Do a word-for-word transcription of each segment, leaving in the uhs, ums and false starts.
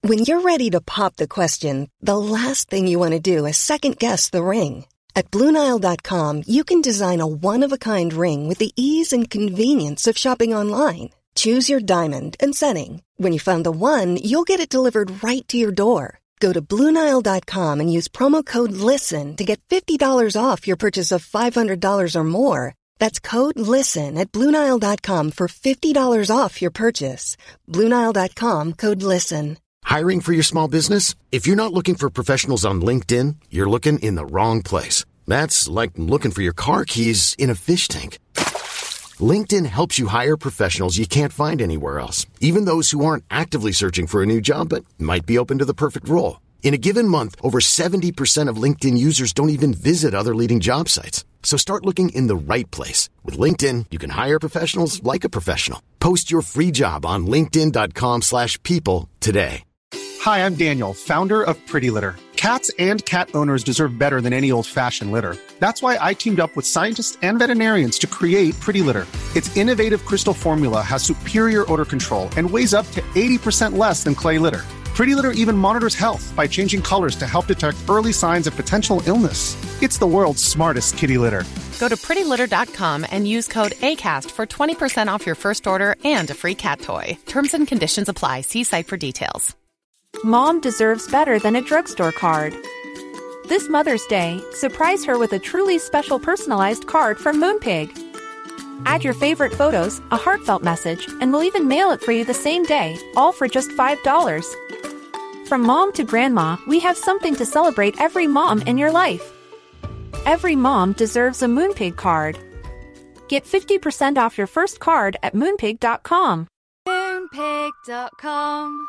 When you're ready to pop the question, the last thing you want to do is second-guess the ring. At Blue Nile dot com, you can design a one-of-a-kind ring with the ease and convenience of shopping online. Choose your diamond and setting. When you find the one, you'll get it delivered right to your door. Go to Blue Nile dot com and use promo code LISTEN to get fifty dollars off your purchase of five hundred dollars or more. That's code LISTEN at Blue Nile dot com for fifty dollars off your purchase. Blue Nile dot com, code LISTEN. Hiring for your small business? If you're not looking for professionals on LinkedIn, you're looking in the wrong place. That's like looking for your car keys in a fish tank. LinkedIn helps you hire professionals you can't find anywhere else, even those who aren't actively searching for a new job but might be open to the perfect role. In a given month, over seventy percent of LinkedIn users don't even visit other leading job sites. So start looking in the right place. With LinkedIn, you can hire professionals like a professional. Post your free job on linkedin dot com slash people today. Hi, I'm Daniel, founder of Pretty Litter. Cats and cat owners deserve better than any old-fashioned litter. That's why I teamed up with scientists and veterinarians to create Pretty Litter. Its innovative crystal formula has superior odor control and weighs up to eighty percent less than clay litter. Pretty Litter even monitors health by changing colors to help detect early signs of potential illness. It's the world's smartest kitty litter. Go to pretty litter dot com and use code ACAST for twenty percent off your first order and a free cat toy. Terms and conditions apply. See site for details. Mom deserves better than a drugstore card. This Mother's Day, surprise her with a truly special personalized card from Moonpig. Add your favorite photos, a heartfelt message, and we'll even mail it for you the same day, all for just five dollars. From mom to grandma, we have something to celebrate every mom in your life. Every mom deserves a Moonpig card. Get fifty percent off your first card at moonpig dot com. moonpig dot com.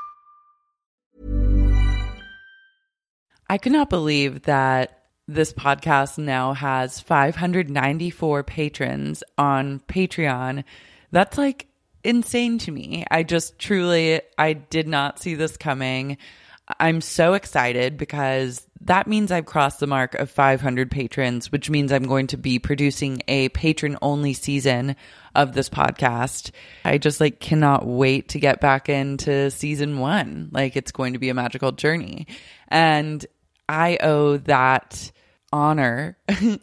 I could not believe that this podcast now has five hundred ninety-four patrons on Patreon. That's like insane to me. I just truly, I did not see this coming. I'm so excited because that means I've crossed the mark of five hundred patrons, which means I'm going to be producing a patron-only season of this podcast. I just like cannot wait to get back into season one. Like it's going to be a magical journey. And I owe that honor,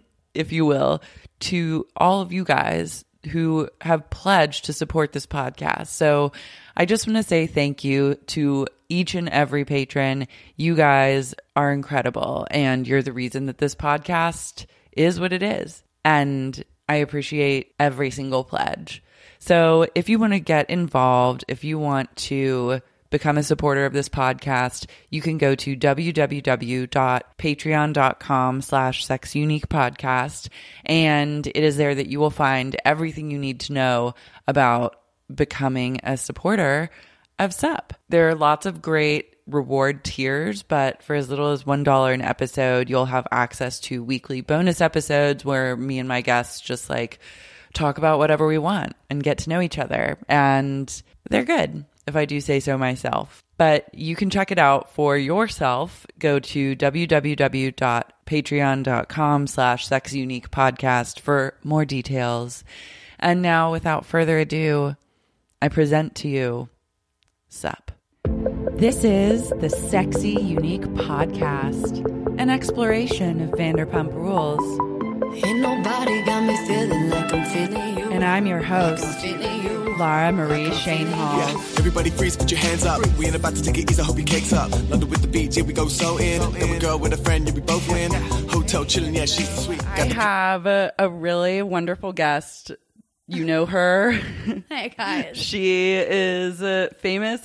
if you will, to all of you guys who have pledged to support this podcast. So I just want to say thank you to each and every patron. You guys are incredible, and you're the reason that this podcast is what it is. And I appreciate every single pledge. So if you want to get involved, if you want to become a supporter of this podcast, you can go to w w w dot patreon dot com slash sex unique podcast. And it is there that you will find everything you need to know about becoming a supporter of S U P. There are lots of great reward tiers, but for as little as one dollar an episode, you'll have access to weekly bonus episodes where me and my guests just like talk about whatever we want and get to know each other. And they're good, if I do say so myself. But you can check it out for yourself. Go to w w w dot patreon dot com slash sex unique podcast for more details. And now, without further ado, I present to you S U P. This is the Sexy Unique Podcast, an exploration of Vanderpump Rules. Ain't nobody got me feeling like I'm feeling you. And I'm your host, like Lara Marie Shane Hall. Yeah. Everybody freeze, put your hands up. We ain't about to take it easy, hope your cake's up. London with the beach, here we go so in. Then we go with a friend, yeah, we both win. Hotel chilling, yeah, she's sweet. I have a, a really wonderful guest. You know her. Hey, guys. She is uh, famous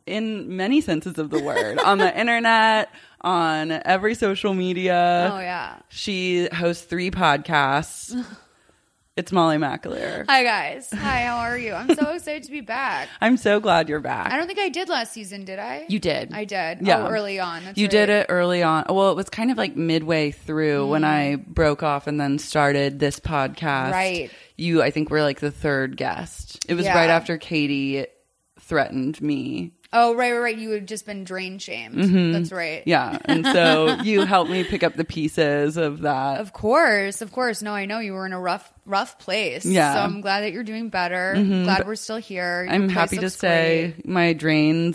in many senses of the word. On the internet, on every social media. Oh, yeah. She hosts three podcasts. It's Molly McAleer. Hi, guys. Hi, how are you? I'm so excited to be back. I'm so glad you're back. I don't think I did last season, did I? You did. I did. Yeah. Oh, early on. That's you right. did it early on. Well, it was kind of like midway through mm. when I broke off and then started this podcast. Right. You, I think, were like the third guest. It was yeah. right after Katie threatened me. Oh, right, right, right. You had just been drain shamed. Mm-hmm. That's right. Yeah. And so you helped me pick up the pieces of that. Of course. Of course. No, I know you were in a rough, rough place. Yeah. So I'm glad that you're doing better. Mm-hmm. Glad but we're still here. I'm Your place happy to looks say great. my drains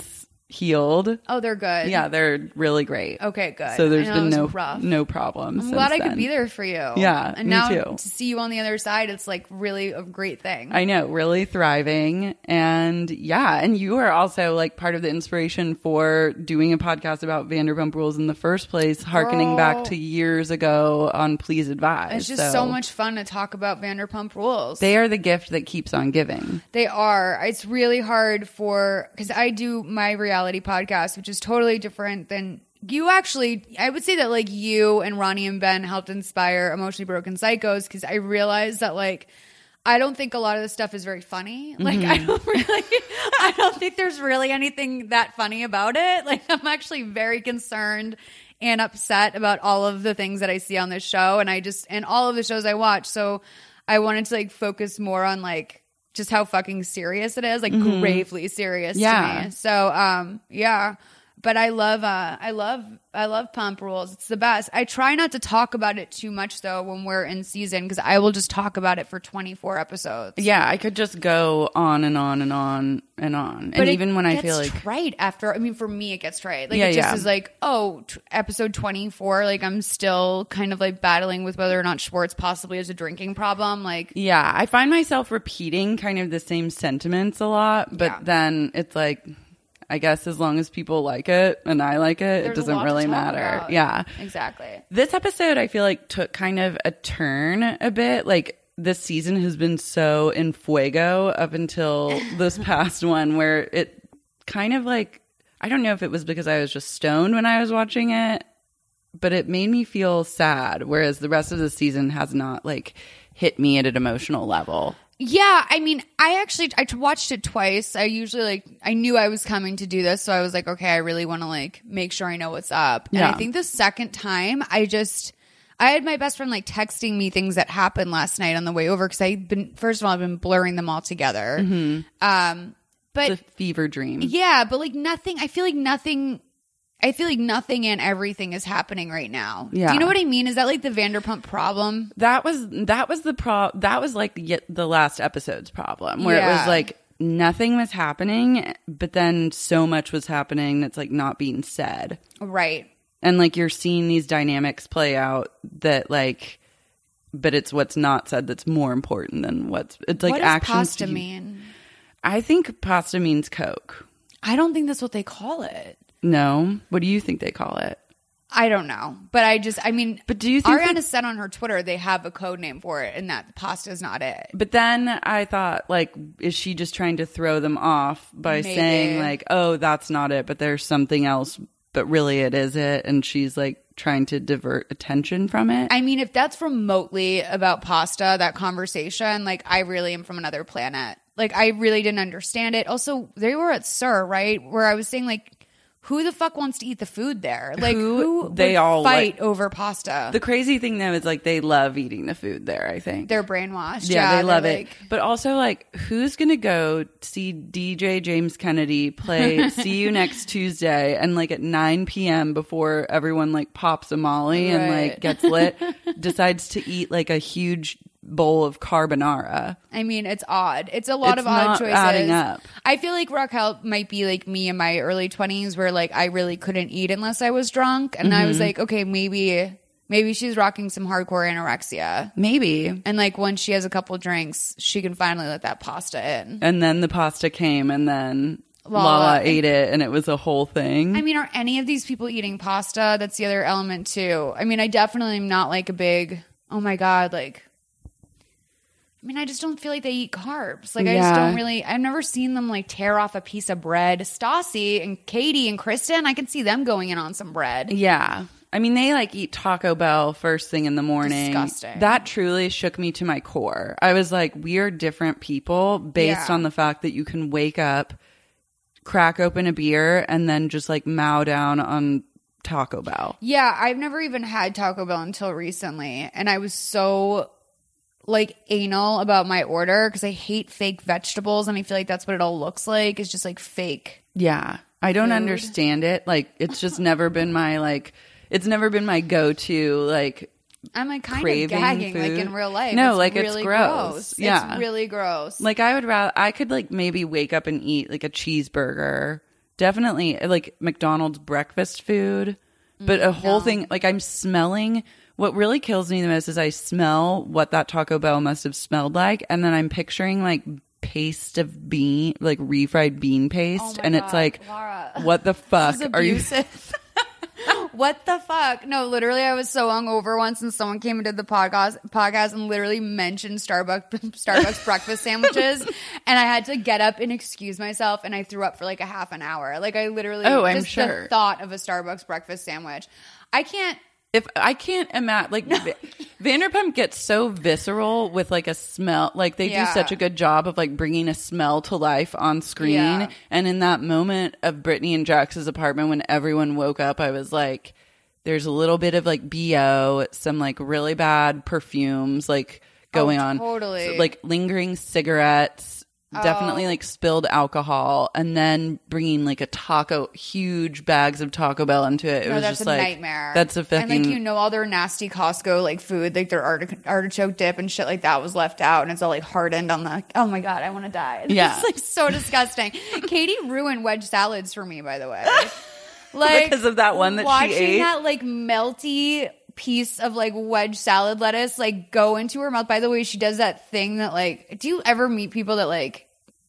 healed. Oh, they're good. Yeah, they're really great. Okay, good. So there's I know been it no was rough. no problems. I'm glad I then. could be there for you. Yeah, and me now too. to see you on the other side, it's like really a great thing. I know, really thriving. And yeah, and you are also like part of the inspiration for doing a podcast about Vanderpump Rules in the first place, harkening Girl. back to years ago on Please Advise. It's just so much fun to talk about Vanderpump Rules. They are the gift that keeps on giving. They are. It's really hard for, because I do my reality podcast, which is totally different than you. Actually, I would say that like you and Ronnie and Ben helped inspire Emotionally Broken Psychos, because I realized that like I don't think a lot of this stuff is very funny. Like mm-hmm. I don't really, I don't think there's really anything that funny about it. Like I'm actually very concerned and upset about all of the things that I see on this show, and I just and all of the shows I watch. So I wanted to like focus more on like just how fucking serious it is, like mm-hmm. gravely serious yeah. to me. So um yeah. But I love, uh, I love, I love Pump Rules. It's the best. I try not to talk about it too much though when we're in season, because I will just talk about it for twenty-four episodes. Yeah, I could just go on and on and on and on. But and even when I feel like trite after, I mean, for me, it gets trite. Like yeah, it just yeah. is like, oh, t- episode twenty-four. Like I'm still kind of like battling with whether or not Schwartz possibly has a drinking problem. Like, yeah, I find myself repeating kind of the same sentiments a lot, but yeah. then it's like, I guess as long as people like it and I like it, There's it doesn't really matter. About. Yeah. Exactly. This episode, I feel like, took kind of a turn a bit. Like, this season has been so in fuego up until this past one, where it kind of like, I don't know if it was because I was just stoned when I was watching it, but it made me feel sad, whereas the rest of the season has not, like, hit me at an emotional level. Yeah, I mean, I actually I watched it twice. I usually like I knew I was coming to do this, so I was like, okay, I really want to like make sure I know what's up. Yeah. And I think the second time, I just I had my best friend like texting me things that happened last night on the way over, because I've been first of all I've been blurring them all together. Mm-hmm. Um, but it's a fever dream. Yeah, but like nothing. I feel like nothing. I feel like nothing and everything is happening right now. Yeah. Do you know what I mean? Is that like the Vanderpump problem? That was that was the pro. That was like the, the last episode's problem, where yeah. it was like nothing was happening, but then so much was happening that's like not being said. Right. And like you're seeing these dynamics play out that like, but it's what's not said that's more important than what's. It's like what does actions. pasta to, mean? I think pasta means Coke. I don't think that's what they call it. No. What do you think they call it? I don't know. But I just, I mean, but do you think Ariana that, said on her Twitter they have a code name for it and that pasta is not it. But then I thought, like, is she just trying to throw them off by Maybe. saying, like, oh, that's not it, but there's something else, but really it is it? And she's, like, trying to divert attention from it? I mean, if that's remotely about pasta, that conversation, like, I really am from another planet. Like, I really didn't understand it. Also, they were at Sir, right? Where I was saying, like, who the fuck wants to eat the food there? Like, who, who they would all fight like, over pasta? The crazy thing, though, is, like, they love eating the food there, I think. They're brainwashed. Yeah, yeah they love like, it. But also, like, who's going to go see D J James Kennedy play See You Next Tuesday and, like, at nine p.m. before everyone, like, pops a Molly right. and, like, gets lit, decides to eat, like, a huge bowl of carbonara? I mean, it's odd. It's a lot it's of odd not choices. Adding up. I feel like Raquel might be like me in my early twenties, where like I really couldn't eat unless I was drunk, and mm-hmm. I was like, okay, maybe maybe she's rocking some hardcore anorexia, maybe. And like once she has a couple drinks, she can finally let that pasta in. And then the pasta came, and then Lala, Lala ate it, and it was a whole thing. I mean, are any of these people eating pasta? That's the other element too. I mean, I definitely am not like a big, oh my God, like, I mean, I just don't feel like they eat carbs. Like, I yeah. just don't really, I've never seen them like tear off a piece of bread. Stassi and Katie and Kristen, I can see them going in on some bread. Yeah. I mean, they like eat Taco Bell first thing in the morning. Disgusting. That truly shook me to my core. I was like, we are different people based Yeah. on the fact that you can wake up, crack open a beer, and then just like mow down on Taco Bell. Yeah, I've never even had Taco Bell until recently. And I was so like anal about my order because I hate fake vegetables, and I feel like that's what it all looks like. It's just like fake. Yeah. I don't food. understand it. Like, it's just never been my like, it's never been my go-to like I'm like kind craving of gagging food. like in real life. No, it's like really it's gross. Yeah. It's really gross. Like I would rather, I could like maybe wake up and eat like a cheeseburger definitely like McDonald's breakfast food, but a whole no. thing, like I'm smelling, what really kills me the most is I smell what that Taco Bell must have smelled like. And then I'm picturing like paste of bean, like refried bean paste. Oh my and God, it's like, Laura. what the fuck This is are you? abusive. What the fuck? No, literally, I was so hungover once, and someone came and did the podcast podcast and literally mentioned Starbucks Starbucks breakfast sandwiches, and I had to get up and excuse myself, and I threw up for like a half an hour. Like I literally, Oh, I'm just sure. the thought of a Starbucks breakfast sandwich, I can't. If I can't imagine, like V- Vanderpump gets so visceral with like a smell, like they Yeah. do such a good job of like bringing a smell to life on screen. Yeah. And in that moment of Brittany and Jax's apartment when everyone woke up, I was like, there's a little bit of like B O, some like really bad perfumes like going Oh, on. totally. So, like lingering cigarettes. Definitely Oh. like spilled alcohol, and then bringing like a taco, huge bags of Taco Bell into it. It No, was that's just a like nightmare. That's a fucking. And like you know, all their nasty Costco like food, like their artic- artichoke dip and shit like that was left out, and it's all like hardened on the. Oh my God, I want to die. It's Yeah. like so disgusting. Katie ruined wedge salads for me, by the way. Like Because of that one that she watching ate? that like melty piece of like wedge salad lettuce like go into her mouth. By the way, she does that thing that like. Do you ever meet people that like?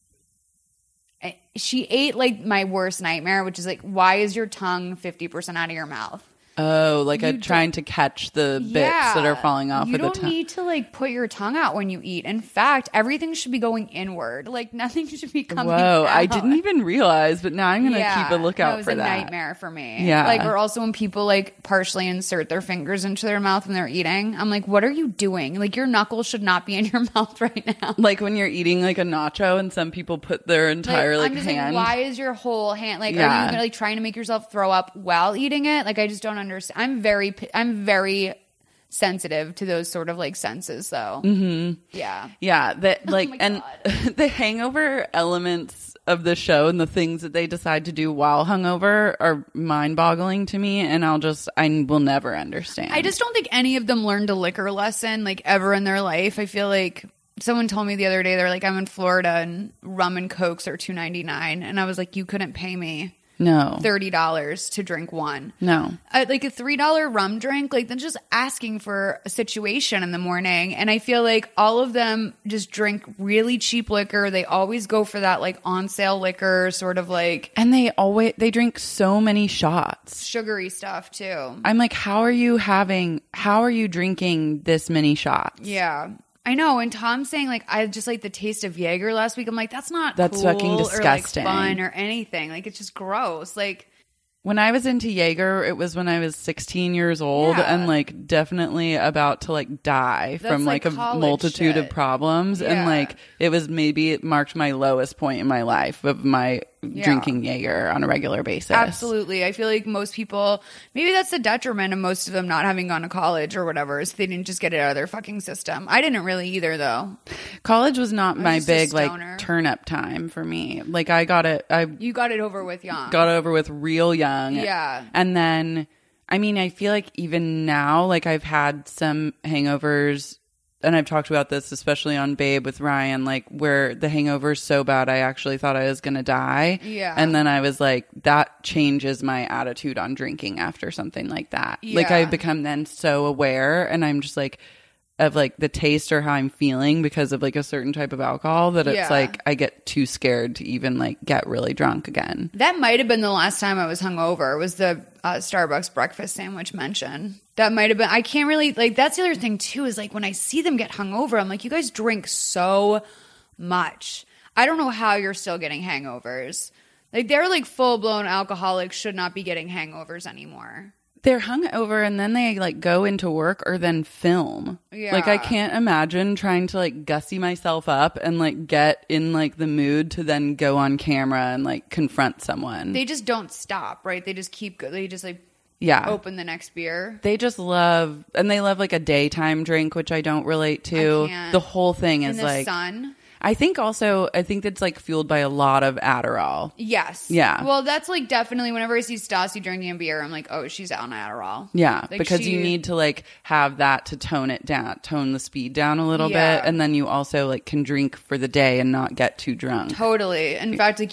She ate like my worst nightmare, which is like, why is your tongue fifty percent out of your mouth? Oh, like You I'm trying to catch the bits that are falling off You of the don't tongue. need to like put your tongue out when you eat. In fact, everything should be going inward. Like nothing should be coming Whoa, out. I didn't even realize, but now I'm gonna Yeah. keep a lookout No, it was for a that. nightmare for me. Yeah. Like, or also when people like partially insert their fingers into their mouth when they're eating. I'm like, what are you doing? Like your knuckles should not be in your mouth right now. Like when you're eating like a nacho, and some people put their entire like, I'm just hand. like, why is your whole hand like? Are Yeah. you like trying to make yourself throw up while eating it? Like, I just don't understand. I'm very, I'm very sensitive to those sort of like senses, though. Mm-hmm. Yeah, Yeah, that like my and God. the hangover elements of the show and the things that they decide to do while hungover are mind-boggling to me, and I'll just I will never understand. I just don't think any of them learned a liquor lesson like ever in their life. I feel like someone told me the other day they're like, I'm in Florida and rum and cokes are two ninety-nine, and I was like, you couldn't pay me no thirty dollars to drink one. no. Uh, like a three dollar rum drink, like then just asking for a situation in the morning. And I feel like all of them just drink really cheap liquor. They always go for that like on sale liquor, sort of like And they always they drink so many shots. sugary stuff too. I'm like, how are you having? How are you drinking this many shots? Yeah. I know. And Tom's saying like, I just like the taste of Jaeger last week. I'm like, that's not That's cool fucking disgusting. or like fun or anything. Like it's just gross. Like When I was into Jaeger, it was when I was sixteen years old Yeah. and like definitely about to like die That's, from like, like, a college multitude shit. of problems. Yeah. And like it was maybe it marked my lowest point in my life of my Yeah. drinking Jaeger on a regular basis. absolutely. I feel like most people, maybe that's the detriment of most of them not having gone to college or whatever, is they didn't just get it out of their fucking system. I didn't really either though. College was not was my just a big like stoner. turn up time for me. Like I got it I You got it over with young. got over with real young. Yeah. And then, I mean, I feel like even now, like I've had some hangovers, and I've talked about this, especially on Babe with Ryan, like where the hangover's so bad, I actually thought I was going to die. Yeah. And then I was like, that changes my attitude on drinking after something like that. Like Yeah. I've become then so aware, and I'm just like, of like the taste or how I'm feeling because of like a certain type of alcohol that it's Yeah. like I get too scared to even like get really drunk again. That might have been the last time I was hungover, was the uh, Starbucks breakfast sandwich mention. That might have been, I can't really, like, that's the other thing too, is like when I see them get hungover, I'm like, you guys drink so much. I don't know how you're still getting hangovers. Like, they're like full blown alcoholics, should not be getting hangovers anymore. They're hungover and then they like go into work or then film. Yeah. Like I can't imagine trying to like gussy myself up and like get in like the mood to then go on camera and like confront someone. They just don't stop, right? They just keep, go- they just like yeah. open the next beer. They just love, and they love like a daytime drink, which I don't relate to. I can't. The whole thing In is the like, sun. I think also, I think that's like fueled by a lot of Adderall. Yes. Yeah. Well, that's like definitely whenever I see Stassi drinking a beer, I'm like, oh, she's on Adderall. Yeah, Like, because she- you need to like have that to tone it down, tone the speed down a little Yeah. bit, and then you also like can drink for the day and not get too drunk. Totally. In fact, like you,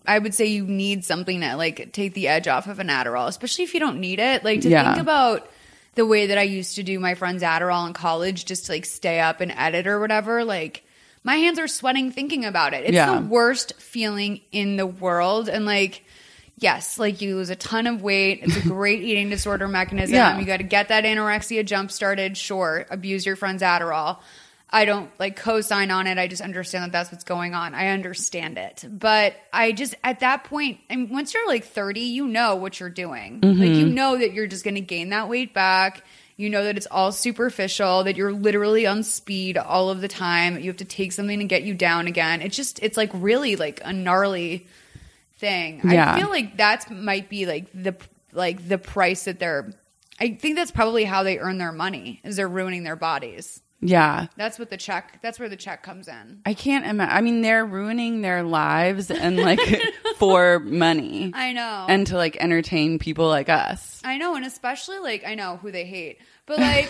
I would say you need something to like take the edge off of an Adderall, especially if you don't need it. Like to Yeah. think about the way that I used to do my friend's Adderall in college just to like stay up and edit or whatever. Like my hands are sweating thinking about it. It's Yeah. the worst feeling in the world. And like, yes, like you lose a ton of weight. It's a great eating disorder mechanism. Yeah. You got to get that anorexia jump started. Sure. Abuse your friend's Adderall. I don't like co-sign on it. I just understand that that's what's going on. I understand it. But I just, at that point, I mean, once you're like thirty, you know what you're doing. Mm-hmm. Like, you know that you're just going to gain that weight back. You know that it's all superficial, that you're literally on speed all of the time. You have to take something to get you down again. It's just, it's like really like a gnarly thing. Yeah. I feel like that's might be like the, like the price that they're, I think that's probably how they earn their money, is they're ruining their bodies. Yeah. That's what the check, that's where the check comes in. I can't imagine. I mean, they're ruining their lives and like for money. I know. And to like entertain people like us. I know. And especially like, I know who they hate, but like,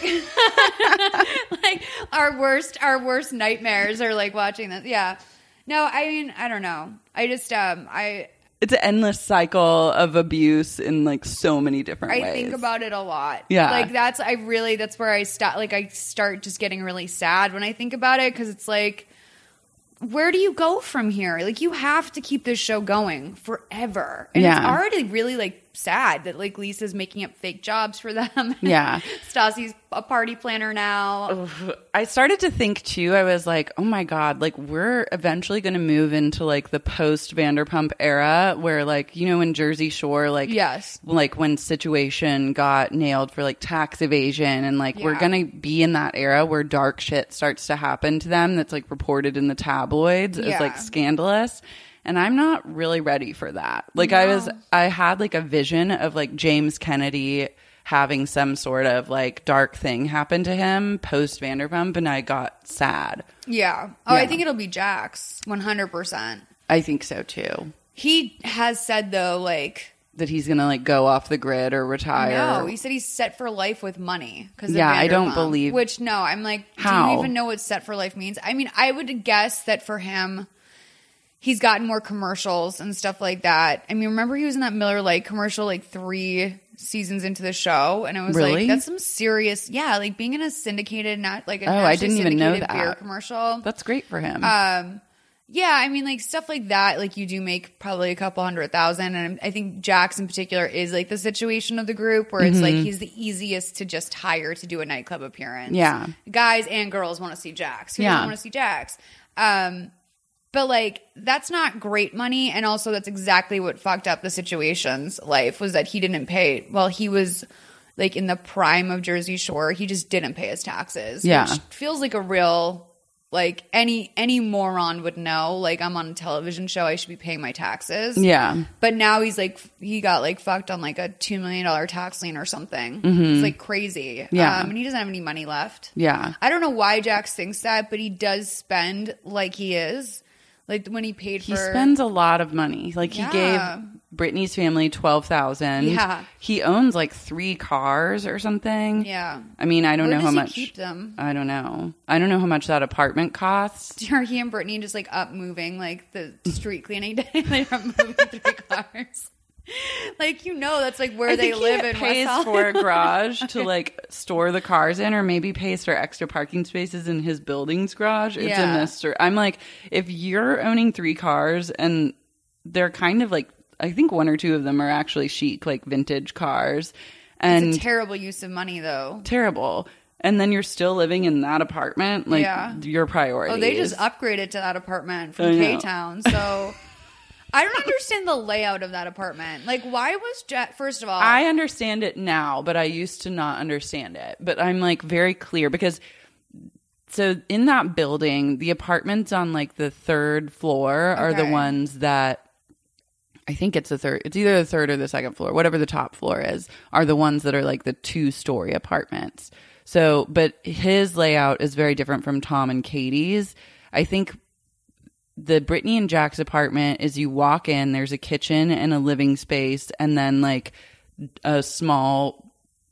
like our worst, our worst nightmares are like watching this. Yeah. No, I mean, I don't know. I just, um, I, It's an endless cycle of abuse in like so many different I ways. think about it a lot. Yeah. Like that's, I really, that's where I start, like I start just getting really sad when I think about it. Cause it's like, where do you go from here? Like you have to keep this show going forever. And Yeah. it's already really like sad that like Lisa's making up fake jobs for them. Yeah. Stassi's a party planner now. I started to think too, I was like, oh my God, like we're eventually going to move into like the post Vanderpump era where like, you know, in Jersey Shore, like, Yes. like when Situation got nailed for like tax evasion and like we're Yeah. going to be in that era where dark shit starts to happen to them that's like reported in the tabloids as Yeah. like scandalous. And I'm not really ready for that. Like I was, I had like a vision of like James Kennedy having some sort of like dark thing happen to him post Vanderpump, and I got sad. Yeah. Oh, Yeah. I think it'll be Jax. one hundred percent. I think so too. He has said though, like, That he's gonna like go off the grid or retire. no, he said he's set for life with money. Cause of Yeah, I don't Vanderpump, believe- Which, no, I'm like, do How? you even know what set for life means? I mean, I would guess that for him, he's gotten more commercials and stuff like that. I mean, remember he was in that Miller Lite commercial like three seasons into the show, and I was Really? like, that's some serious, yeah, like being in a syndicated, not like a Oh, I nationally didn't even know syndicated beer that. commercial. That's great for him. Um, yeah, I mean, like stuff like that, like you do make probably a couple hundred thousand. And I think Jax in particular is like the situation of the group where it's like he's the easiest to just hire to do a nightclub appearance. Yeah. Guys and girls want to see Jax. Who Yeah. doesn't want to see Jax? Um, but like that's not great money. And also that's exactly what fucked up the situation's life was that he didn't pay. Well, he was like in the prime of Jersey Shore. He just didn't pay his taxes. Yeah. Which feels like a real... Like any any moron would know, like I'm on a television show, I should be paying my taxes. Yeah. But now he's like, he got like fucked on like a two million dollars tax lien or something. It's like crazy. Yeah. Um, and he doesn't have any money left. Yeah. I don't know why Jax thinks that, but he does spend like he is. Like when he paid He for. spends a lot of money. Like he Yeah. gave Brittany's family twelve thousand. Yeah. He owns like three cars or something. Yeah. I mean, I don't Where know does how he much. keep them? I don't know. I don't know how much that apartment costs. Are he and Brittany just like up moving like the street cleaning day? They're up moving three cars. Like, you know, that's like where I they think live he in pays West for a Hollywood. garage to like store the cars in, or maybe pays for extra parking spaces in his building's garage. It's Yeah. a mystery. I'm like, if you're owning three cars and they're kind of like, I think one or two of them are actually chic, like vintage cars, and It's a terrible use of money, though. terrible. And then you're still living in that apartment, like Yeah. your priorities. Oh, they just upgraded to that apartment I from know. K-Town. So I don't understand the layout of that apartment. Like, why was Jet? First of all, I understand it now, but I used to not understand it. But I'm like very clear because so in that building, the apartments on like the third floor are the Okay. ones that I think it's the third. It's either the third or the second floor, whatever the top floor is, are the ones that are like the two story apartments. So, but his layout is very different from Tom and Katie's. I think the Brittany and Jack's apartment is you walk in, there's a kitchen and a living space, and then like a small,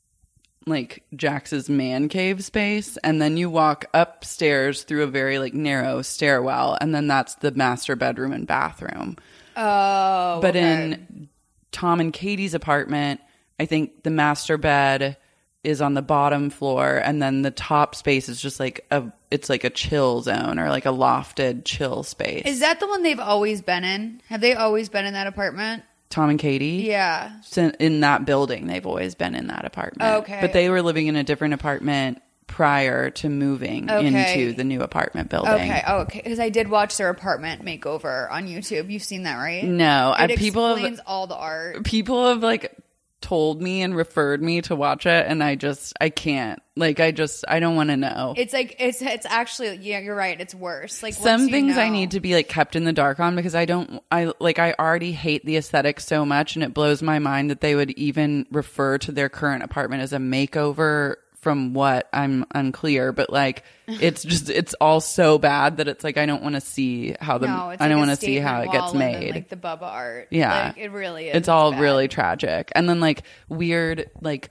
like Jax's man cave space, and then you walk upstairs through a very like narrow stairwell, and then that's the master bedroom and bathroom. Oh, But okay. in Tom and Katie's apartment, I think the master bed is on the bottom floor, and then the top space is just like a it's like a chill zone or like a lofted chill space. Is that the one they've always been in? Have they always been in that apartment? Tom and Katie? Yeah. So in that building, they've always been in that apartment. Okay. But they were living in a different apartment prior to moving Okay. into the new apartment building. Okay. Oh, okay. Because I did watch their apartment makeover on YouTube. You've seen that, right? No, It I, people explains have all the art. people have like told me and referred me to watch it, and I just I can't. Like I just I don't want to know. It's like it's it's actually yeah, you're right. It's worse. Like Some once you things I know- need to be like kept in the dark on because I don't I like I already hate the aesthetic so much, and it blows my mind that they would even refer to their current apartment as a makeover. From what I'm unclear, but like it's just it's all so bad that it's like I don't want to see how the No, it's I don't like a want to see how it statement gets wall and then, made. like the Bubba art. Yeah. Like, it really is. It's all bad. really tragic. And then like weird like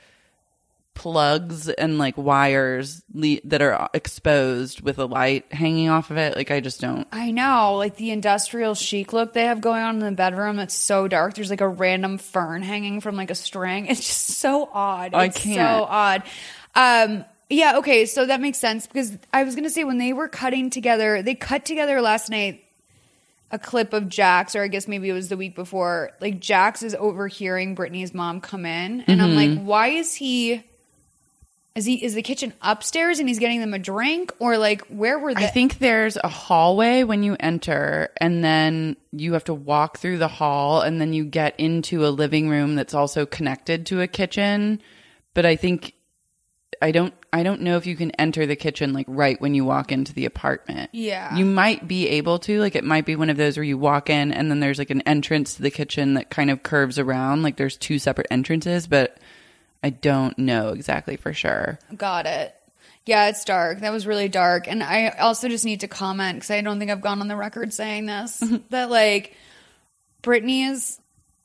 plugs and like wires le- that are exposed with a light hanging off of it. Like I just don't. I know, like the industrial chic look they have going on in the bedroom. It's so dark. There's like a random fern hanging from like a string. It's just so odd. I It's can't. so odd. Um, yeah, okay, so that makes sense because I was gonna say when they were cutting together, they cut together last night a clip of Jax, or I guess maybe it was the week before. Like Jax is overhearing Brittany's mom come in, and I'm Mm-hmm. like, why is he? Is he is the kitchen upstairs and he's getting them a drink, or like where were they? I think there's a hallway when you enter, and then you have to walk through the hall, and then you get into a living room that's also connected to a kitchen. But I think I don't I don't know if you can enter the kitchen like right when you walk into the apartment. Yeah. You might be able to, like it might be one of those where you walk in and then there's like an entrance to the kitchen that kind of curves around, like there's two separate entrances, but I don't know exactly for sure. Got it. Yeah, it's dark. That was really dark. And I also just need to comment, because I don't think I've gone on the record saying this, that like Brittany's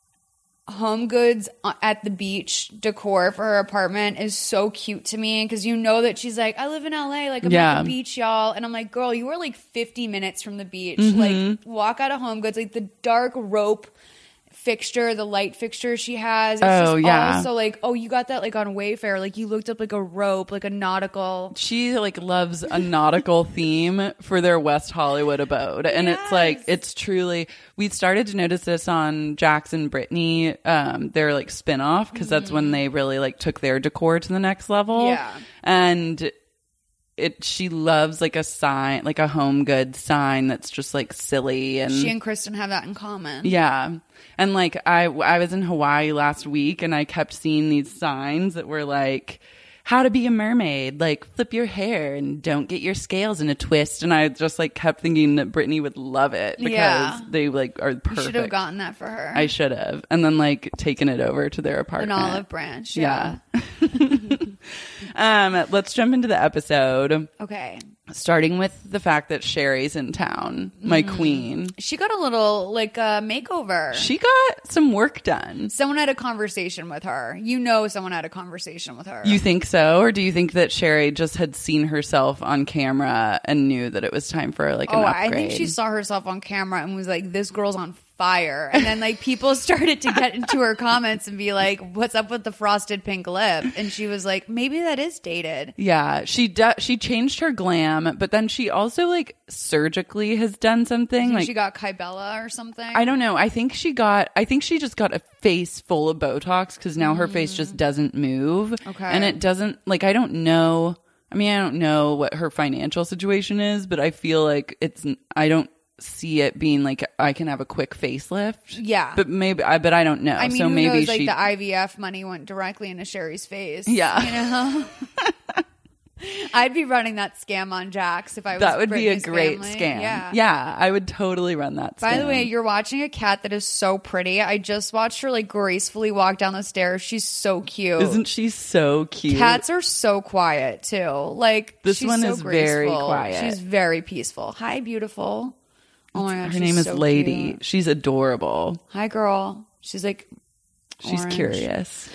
home goods at the beach decor for her apartment is so cute to me, because you know that she's like, I live in L A, like I'm Yeah. at the beach, y'all. And I'm like, girl, you are like fifty minutes from the beach. Mm-hmm. Like walk out of Home Goods, like the dark rope fixture, the light fixture she has. It's Oh, just yeah. also like, oh, you got that like on Wayfair. Like you looked up like a rope, like a nautical. She like loves a nautical theme for their West Hollywood abode. And it's like, Yes. it's truly, we started to notice this on Jax and Brittany, um, their like spinoff, because that's when they really like took their decor to the next level. Yeah. And it, she loves like a sign, like a home goods sign that's just like silly. And She and Kristen have that in common. yeah. And like I I was in Hawaii last week and I kept seeing these signs that were like, how to be a mermaid, like flip your hair and don't get your scales in a twist. And I just like kept thinking that Brittany would love it because Yeah. they like are You perfect. should have gotten that for her. I should have. And then like taken it over to their An apartment. olive branch. Yeah. Yeah. um, let's jump into the episode, Okay. starting with the fact that Sherry's in town, my Mm-hmm. queen. She got a little like a makeover. She got some work done. Someone had a conversation with her. You know, someone had a conversation with her. You think so? Or do you think that Sherry just had seen herself on camera and knew that it was time for like an oh, upgrade? I think she saw herself on camera and was like, "This girl's on fire." And then like people started to get into her comments and be like, "What's up with the frosted pink lip?" And she was like, "Maybe that is dated." Yeah, she do- she changed her glam, but then she also like surgically has done something. I think Like she got Kybella or something. I don't know. I think she got. I think she just got a face full of Botox because now her face just doesn't move. Mm. Okay. and it doesn't like I don't know. I mean, I don't know what her financial situation is, but I feel like it's. I don't see it being like I can have a quick facelift. Yeah. but maybe I. But I don't know. I mean, so who maybe knows? Like she. the I V F money went directly into Sherry's face. Yeah. you know. I'd be running that scam on Jax if I was. that would Brittany's be a great family. scam. Yeah. yeah, I would totally run that. By the scam. way, you're watching a cat that is so pretty. I just watched her like gracefully walk down the stairs. She's so cute. Isn't she so cute? Cats are so quiet too. Like This she's one so is very graceful. quiet. She's very peaceful. Hi, beautiful. Oh my god, Her she's name is so Lady. cute. She's adorable. Hi, girl. She's like, She's orange. curious.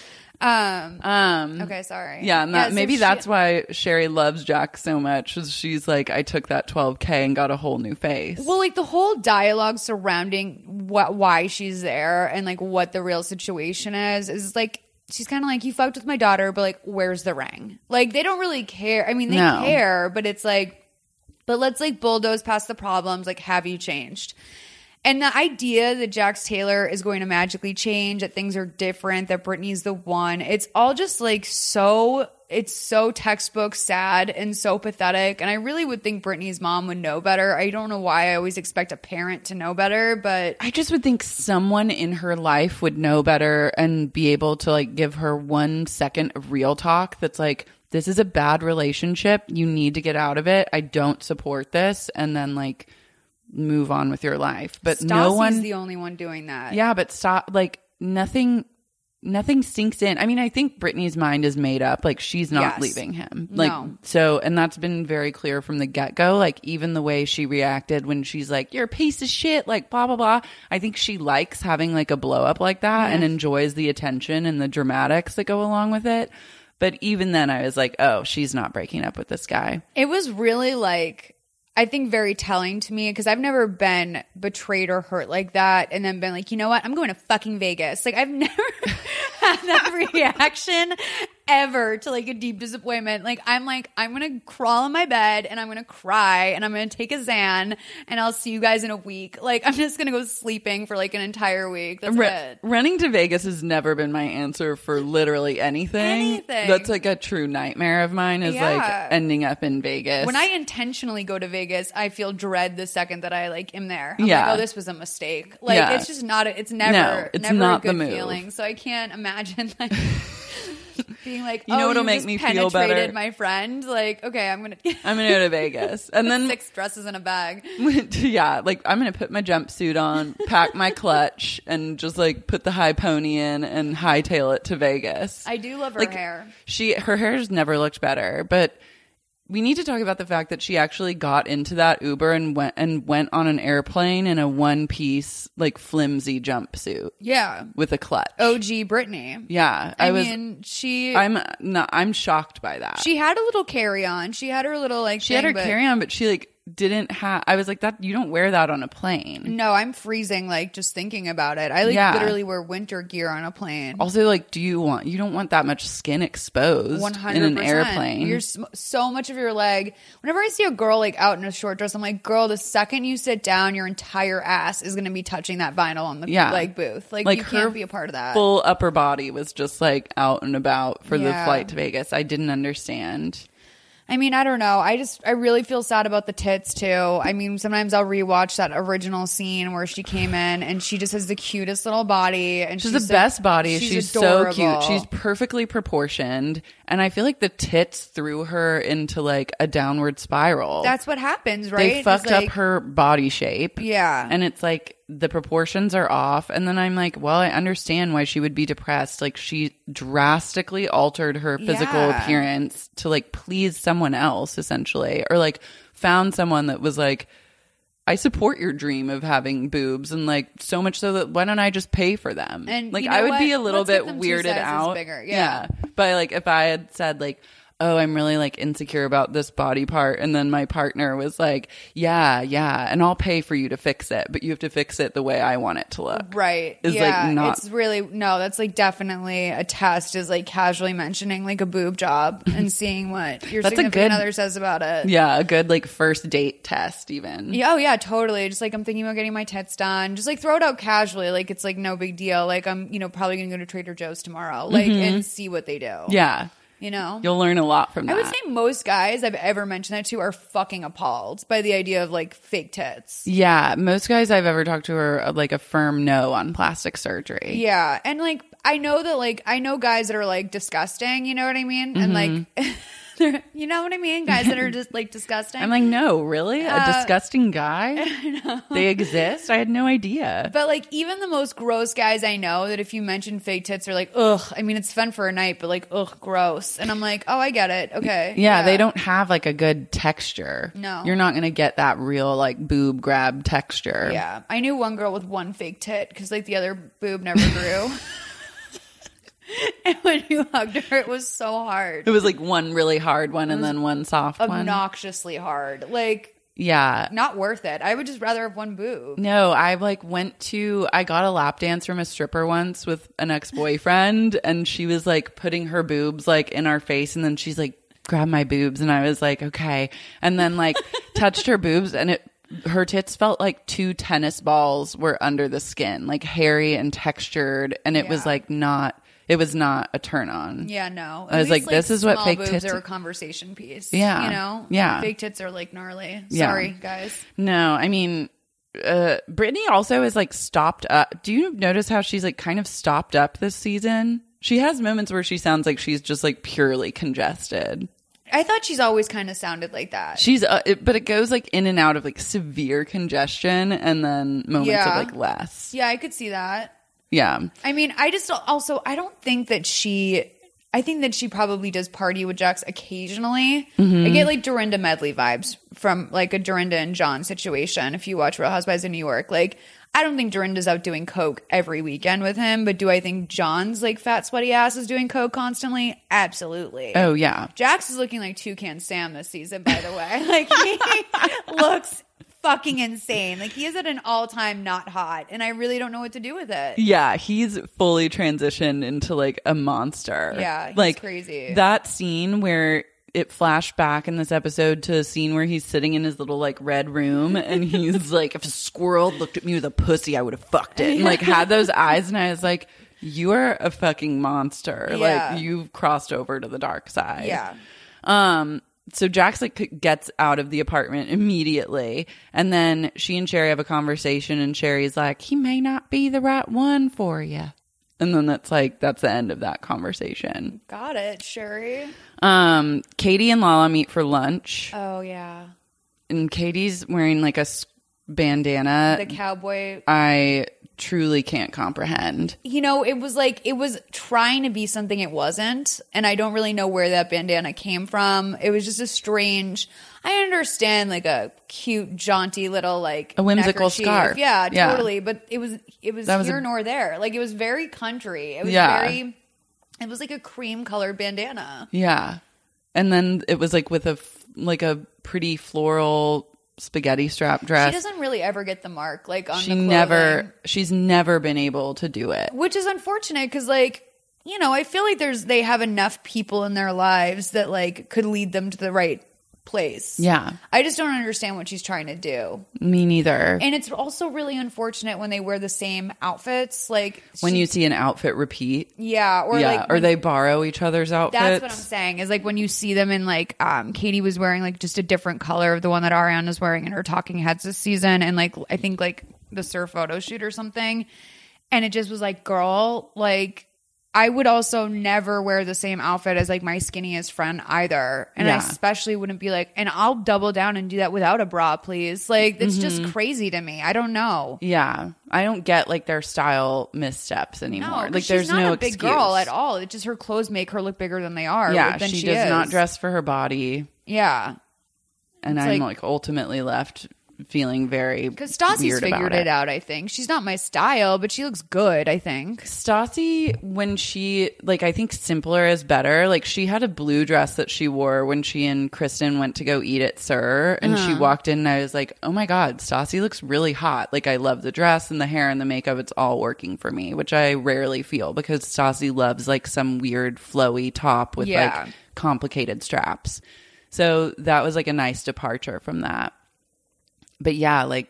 Um, Um, okay, sorry. Yeah, and that, Yeah, so maybe she- that's why Sherry loves Jack so much. Is she's like, I took that twelve K and got a whole new face. Well, like the whole dialogue surrounding what why she's there and like what the real situation is is like she's kind of like, you fucked with my daughter, but like, where's the ring? Like they don't really care. I mean, they No. care, but it's like, but let's like bulldoze past the problems. Like, have you changed? And the idea that Jax Taylor is going to magically change, that things are different, that Brittany's the one, it's all just like so, it's so textbook sad and so pathetic. And I really would think Brittany's mom would know better. I don't know why I always expect a parent to know better, but I just would think someone in her life would know better and be able to like give her one second of real talk that's like, this is a bad relationship. You need to get out of it. I don't support this. And then like move on with your life. But Stassi's no one the only one doing that. Yeah, but stop like nothing nothing sinks in. I mean, I think Brittany's mind is made up. Like she's not Yes. leaving him. Like No. so and that's been very clear from the get-go. Like even the way she reacted when she's like, you're a piece of shit, like blah blah blah. I think she likes having like a blow up like that and enjoys the attention and the dramatics that go along with it. But even then I was like, oh, she's not breaking up with this guy. It was really like, I think very telling to me because I've never been betrayed or hurt like that and then been like, you know what? I'm going to fucking Vegas. Like I've never had that reaction ever to like a deep disappointment. Like I'm like, I'm going to crawl in my bed and I'm going to cry and I'm going to take a Xan and I'll see you guys in a week. Like I'm just going to go sleeping for like an entire week. That's Ru- it. Running to Vegas has never been my answer for literally anything. Anything. That's like a true nightmare of mine is Yeah. like ending up in Vegas. When I intentionally go to Vegas, I feel dread the second that I like am there. I'm Yeah. like, oh, this was a mistake. Like Yeah. it's just not. A, it's never. No, it's never not a the good move. feeling. So I can't imagine like being like, You know oh, what'll you make just me feel penetrated better? my friend. Like, okay, I'm gonna. I'm gonna go to Vegas, and then six dresses in a bag. yeah, like I'm gonna put my jumpsuit on, pack my clutch, and just like put the high pony in and hightail it to Vegas. I do love her Like, hair. She her hair's never looked better, but we need to talk about the fact that she actually got into that Uber and went and went on an airplane in a one piece like flimsy jumpsuit Yeah. with a clutch. O G Brittany. Yeah, I, I, was. mean, she. I'm not. I'm shocked by that. she had a little carry on. She had her little like. She had thing, her but- carry on, but she like didn't have. I was like, that you don't wear that on a plane. No, I'm freezing like just thinking about it. I like Yeah. literally wear winter gear on a plane. Also, like, do you want? You don't want that much skin exposed One in hundred an percent. airplane. You're sm- so much of your leg. Whenever I see a girl like out in a short dress, I'm like, girl, the second you sit down, your entire ass is going to be touching that vinyl on the Yeah. leg booth. Like, Like, you her can't be a part of that. Full upper body was just like out and about for the Yeah. flight to Vegas. I didn't understand. I mean, I don't know. I just, I really feel sad about the tits too. I mean, sometimes I'll rewatch that original scene where she came in and she just has the cutest little body. And She's, she's, the like- best body. She's, She's, so cute. adorable. She's perfectly proportioned. And I feel like the tits threw her into like a downward spiral. That's what happens, right? They It's fucked like- up her body shape. Yeah. And it's like the proportions are off. And then I'm like, well, I understand why she would be depressed. Like she drastically altered her physical Yeah. appearance to like please someone else, essentially. Or like found someone that was like, I support your dream of having boobs, and like so much so that why don't I just pay for them? And like you know I would what? be a little Let's get bit them two weirded sizes out. bigger. Yeah. But like if I had said like, oh, I'm really like insecure about this body part, and then my partner was like, yeah, yeah, and I'll pay for you to fix it, but you have to fix it the way I want it to look. Right. Is yeah. like not It's really, no, that's like definitely a test is like casually mentioning like a boob job and seeing what your That's a significant good- other says about it. yeah, a good like first date test even. Yeah, oh yeah, totally. Just like I'm thinking about getting my tits done. Just like throw it out casually, like it's like no big deal. Like I'm, you know, probably gonna go to Trader Joe's tomorrow, like and see what they do. Mm-hmm. Yeah. you know, You'll learn a lot from that. I would say most guys I've ever mentioned that to are fucking appalled by the idea of like fake tits. Yeah, most guys I've ever talked to are uh, like a firm no on plastic surgery. Yeah, and like I know that like I know guys that are like disgusting. You know what I mean? And like. They're, you know what I mean? Guys that are just like disgusting. I'm like, no, really? A Uh, disgusting guy? They exist? I had no idea. But like even the most gross guys I know that if you mention fake tits are like, ugh, I mean it's fun for a night, but like, ugh, gross. And I'm like, oh, I get it. Okay. Yeah, they don't have like a good texture. No. You're not going to get that real like boob grab texture. Yeah. I knew one girl with one fake tit because like the other boob never grew. And when you hugged her, it was so hard. It was like one really hard one and then one soft one. Obnoxiously hard. Like, yeah. Not worth it. I would just rather have one boob. No, I like went to, I got a lap dance from a stripper once with an ex-boyfriend, and she was like putting her boobs like in our face, and then she's like, grab my boobs, and I was like, okay. And then like touched her boobs, and it, her tits felt like two tennis balls were under the skin, like hairy and textured, and it Yeah. was like not, it was not a turn on. Yeah, no. I was least, like, this is what small fake boobs tits are are- a conversation piece. Yeah. You know? Yeah. Fake tits are like gnarly. Yeah. Sorry, guys. No, I mean, uh, Brittany also is like stopped up. Do you notice how she's like kind of stopped up this season? She has moments where she sounds like she's just like purely congested. I thought she's always kind of sounded like that. She's, uh, it, but it goes like in and out of like severe congestion and then moments Yeah. of like less. Yeah, I could see that. Yeah. I mean, I just also, I don't think that she, I think that she probably does party with Jax occasionally. Mm-hmm. I get like Dorinda Medley vibes from like a Dorinda and John situation if you watch Real Housewives of New York. Like, I don't think Dorinda's out doing coke every weekend with him, but do I think John's like fat sweaty ass is doing coke constantly? Absolutely. Oh, yeah. Jax is looking like Toucan Sam this season, by the way. Like, he looks fucking insane. Like, he is at an all-time not hot, and I really don't know what to do with it. Yeah, he's fully transitioned into like a monster. Yeah, he's like crazy. That scene where it flashed back in this episode to a scene where he's sitting in his little like red room and he's like, if a squirrel looked at me with a pussy, I would have fucked it. And like had those eyes, and I was like, you are a fucking monster. Yeah. Like, you've crossed over to the dark side. Yeah. Um, so Jax like gets out of the apartment immediately, and then she and Sherry have a conversation, and Sherry's like, he may not be the right one for you. And then that's like, that's the end of that conversation. Got it, Sherry. Um, Katie and Lala meet for lunch, Oh, yeah. and Katie's wearing like a s- bandana. The cowboy. I truly can't comprehend. You know, it was like, it was trying to be something it wasn't. And I don't really know where that bandana came from. It was just a strange, I understand like a cute, jaunty little like A whimsical neckerchief. scarf. Yeah, Yeah. totally. But it was, it was That was here a- nor there. Like, it was very country. It was Yeah. very, it was like a cream colored bandana. Yeah. And then it was like with a, f- like a pretty floral spaghetti strap dress. She doesn't really ever get the mark, like on She the clothing. never, she's never been able to do it. Which is unfortunate because, like, you know, I feel like there's they have enough people in their lives that like could lead them to the right place. Yeah. I just don't understand what she's trying to do. Me neither. And it's also really unfortunate when they wear the same outfits. Like when she- you see an outfit repeat. yeah, or yeah. like or when- they borrow each other's outfits. That's what I'm saying. Is like when you see them in like um Katie was wearing like just a different color of the one that Ariana's wearing in her Talking Heads this season, and like I think like the surf photo shoot or something, and it just was like, girl, like I would also never wear the same outfit as like my skinniest friend either, and I Yeah. especially wouldn't be like, and I'll double down and do that without a bra, please. Like it's just crazy to me. I don't know. Yeah. I don't get like their style missteps anymore. No, like like there's she's not no a big excuse. girl at all. It's just her clothes make her look bigger than they are. Yeah. than She, she, does is. not dress for her body. Yeah. And It's I'm like- like, ultimately left feeling very Because Stassi's weird about figured it. out, I think. She's not my style, but she looks good, I think. Stassi, when she, like, I think simpler is better. Like, she had a blue dress that she wore when she and Kristen went to go eat at Sir. And Uh-huh. she walked in and I was like, oh my God, Stassi looks really hot. Like, I love the dress and the hair and the makeup. It's all working for me, which I rarely feel because Stassi loves, like, some weird flowy top with, Yeah. like, complicated straps. So that was, like, a nice departure from that. But yeah, like,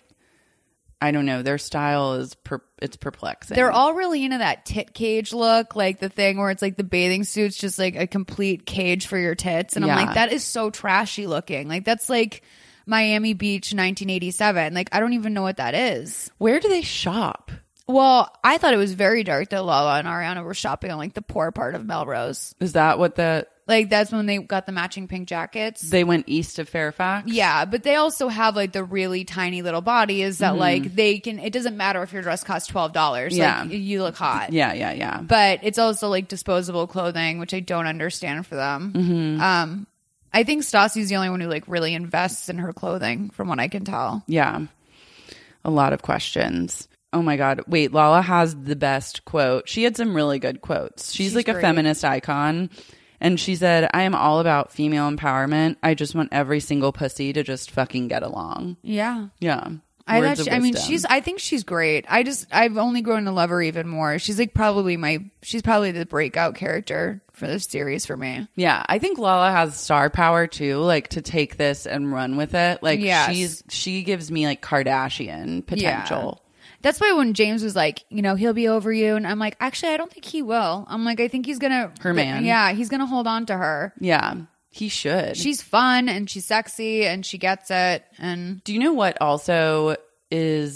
I don't know. Their style is per- it's perplexing. They're all really into that tit cage look, like the thing where it's like the bathing suit's just like a complete cage for your tits. And I'm Yeah. like, that is so trashy looking. Like, that's like Miami Beach nineteen eighty-seven. Like, I don't even know what that is. Where do they shop? Well, I thought it was very dark that Lala and Ariana were shopping on like the poor part of Melrose. Is that what the Like, that's when they got the matching pink jackets. they went east of Fairfax? Yeah, but they also have like the really tiny little bodies that like they can, it doesn't matter if your dress costs twelve dollars. Yeah. Like, you look hot. Yeah, yeah, yeah. But it's also like disposable clothing, which I don't understand for them. Mm-hmm. Um, I think Stassi's the only one who like really invests in her clothing from what I can tell. Yeah. A lot of questions. Oh my God. Wait, Lala has the best quote. She had some really good quotes. She's, She's like great. A feminist icon. And she said, I am all about female empowerment. I just want every single pussy to just fucking get along. Yeah. Yeah. I thought she, I mean, she's, I think she's great. I just, I've only grown to love her even more. She's like probably my, she's probably the breakout character for this series for me. Yeah. I think Lala has star power too, like to take this and run with it. Like yes. she's, she gives me like Kardashian potential. Yeah. That's why when James was like, you know, he'll be over you. And I'm like, actually, I don't think he will. I'm like, I think he's going to. Her man. Yeah. He's going to hold on to her. Yeah. He should. She's fun and she's sexy and she gets it. And do you know what also is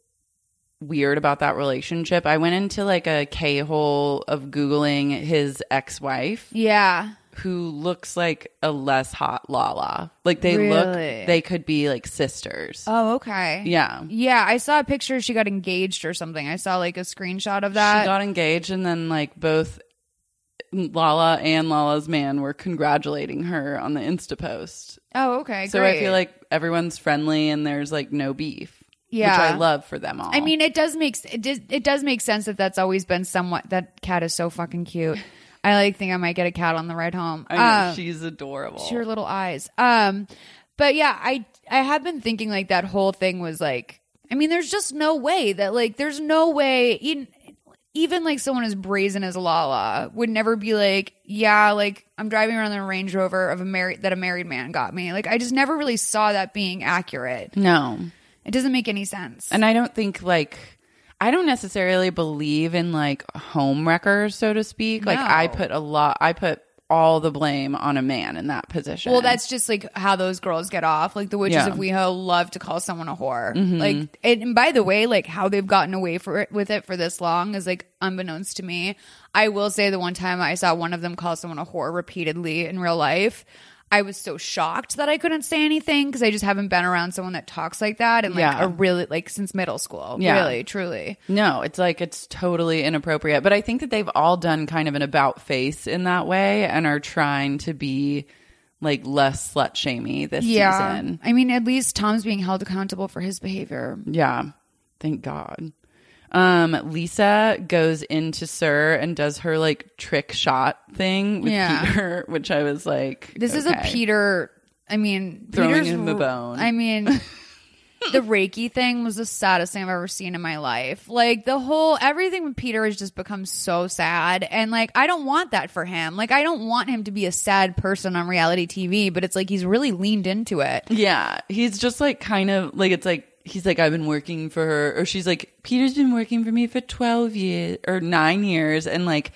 weird about that relationship? I went into like a K-hole of Googling his ex-wife. Yeah. Who looks like a less hot Lala. Like they really? look, they could be like sisters. Oh, okay. Yeah. Yeah. I saw a picture. She got engaged or something. I saw like a screenshot of that. She got engaged and then like both Lala and Lala's man were congratulating her on the Insta post. Oh, okay. So great. I feel like everyone's friendly and there's like no beef. Yeah. Which I love for them all. I mean, it does make it does, it does make sense that that's always been somewhat. That cat is so fucking cute. I like think I might get a cat on the ride home. I know, um, she's adorable. Her little eyes. Um, but yeah, I I have been thinking like that whole thing was like. I mean, there's just no way that like there's no way even even like someone as brazen as Lala would never be like, yeah, like I'm driving around in a Range Rover of a married that a married man got me. Like I just never really saw that being accurate. No. It doesn't make any sense. And I don't think like I don't necessarily believe in like home wreckers, so to speak. No. Like I put a lot I put all the blame on a man in that position. Well, that's just like how those girls get off. Like the witches Yeah. of WeHo love to call someone a whore. Mhm. Like, and, and by the way, like how they've gotten away for it with it for this long is like unbeknownst to me. I will say the one time I saw one of them call someone a whore repeatedly in real life, I was so shocked that I couldn't say anything because I just haven't been around someone that talks like that and like Yeah. a really like since middle school. Yeah. Really, truly. No, it's like it's totally inappropriate. But I think that they've all done kind of an about face in that way and are trying to be like less slut shamey this Yeah. season. I mean, at least Tom's being held accountable for his behavior. Yeah. Thank God. Um, Lisa goes into Sir and does her like trick shot thing with Yeah. Peter, which I was like, This is a okay. Peter. I mean, Throwing Peter's, him a bone. I mean, the Reiki thing was the saddest thing I've ever seen in my life. Like the whole everything with Peter has just become so sad, and like I don't want that for him. Like I don't want him to be a sad person on reality T V. But it's like he's really leaned into it. Yeah, he's just like kind of like it's like he's like I've been working for her, or she's like Peter's been working for me for twelve years or nine years, and like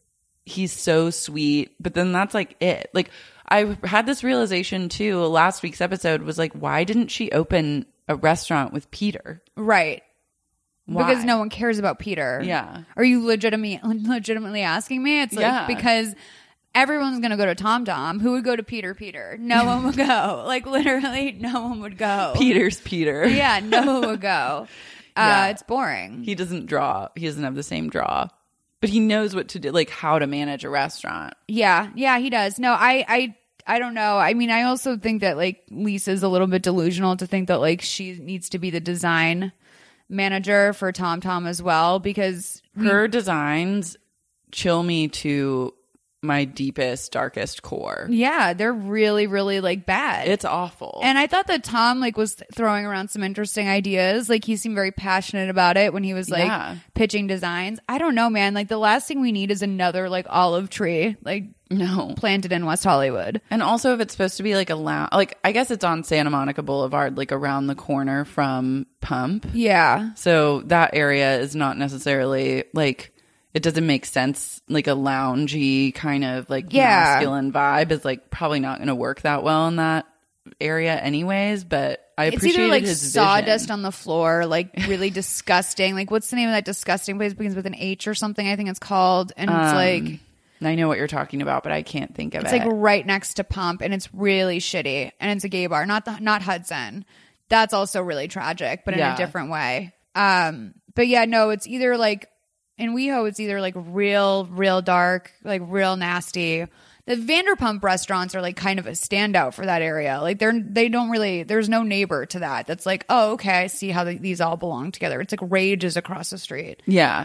he's so sweet. But then that's like it. Like I had this realization too. Last week's episode was like, why didn't she open a restaurant with Peter? Right. Why? Because no one cares about Peter. Yeah. Are you legitimately legitimately asking me? It's like Yeah. because everyone's gonna go to Tom Tom. Who would go to Peter Peter? No one would go. Like literally no one would go. Peter's Peter. Yeah, no one would go. Uh, Yeah. It's boring. He doesn't draw. He doesn't have the same draw. But he knows what to do, like how to manage a restaurant. Yeah, yeah, he does. No, I, I, I don't know. I mean, I also think that like Lisa's a little bit delusional to think that like she needs to be the design manager for Tom Tom as well, because Her we, designs chill me to my deepest, darkest core. yeah, they're really, really like bad. It's awful. And I thought that Tom like was throwing around some interesting ideas. Like he seemed very passionate about it when he was like Yeah. pitching designs. I don't know, man. Like the last thing we need is another like olive tree like no. planted in West Hollywood. And also, if it's supposed to be like a lounge, like I guess it's on Santa Monica Boulevard, like around the corner from Pump. Yeah. So that area is not necessarily like, it doesn't make sense. Like a loungy kind of like Yeah. masculine vibe is like probably not going to work that well in that area anyways. But I It's appreciated either like his sawdust vision. on the floor, like really disgusting. Like what's the name of that disgusting place? It begins with an H or something. I think it's called, and it's Um, like I know what you're talking about, but I can't think of it's it. like right next to Pump, and it's really shitty. And it's a gay bar, not the not Hudson. That's also really tragic, but in Yeah. a different way. Um, but yeah, no, it's either like in WeHo, it's either like real, real dark, like real nasty. The Vanderpump restaurants are like kind of a standout for that area. Like they're they don't really there's no neighbor to that. That's like, oh, okay, I see how the, these all belong together. It's like Rage is across the street. Yeah,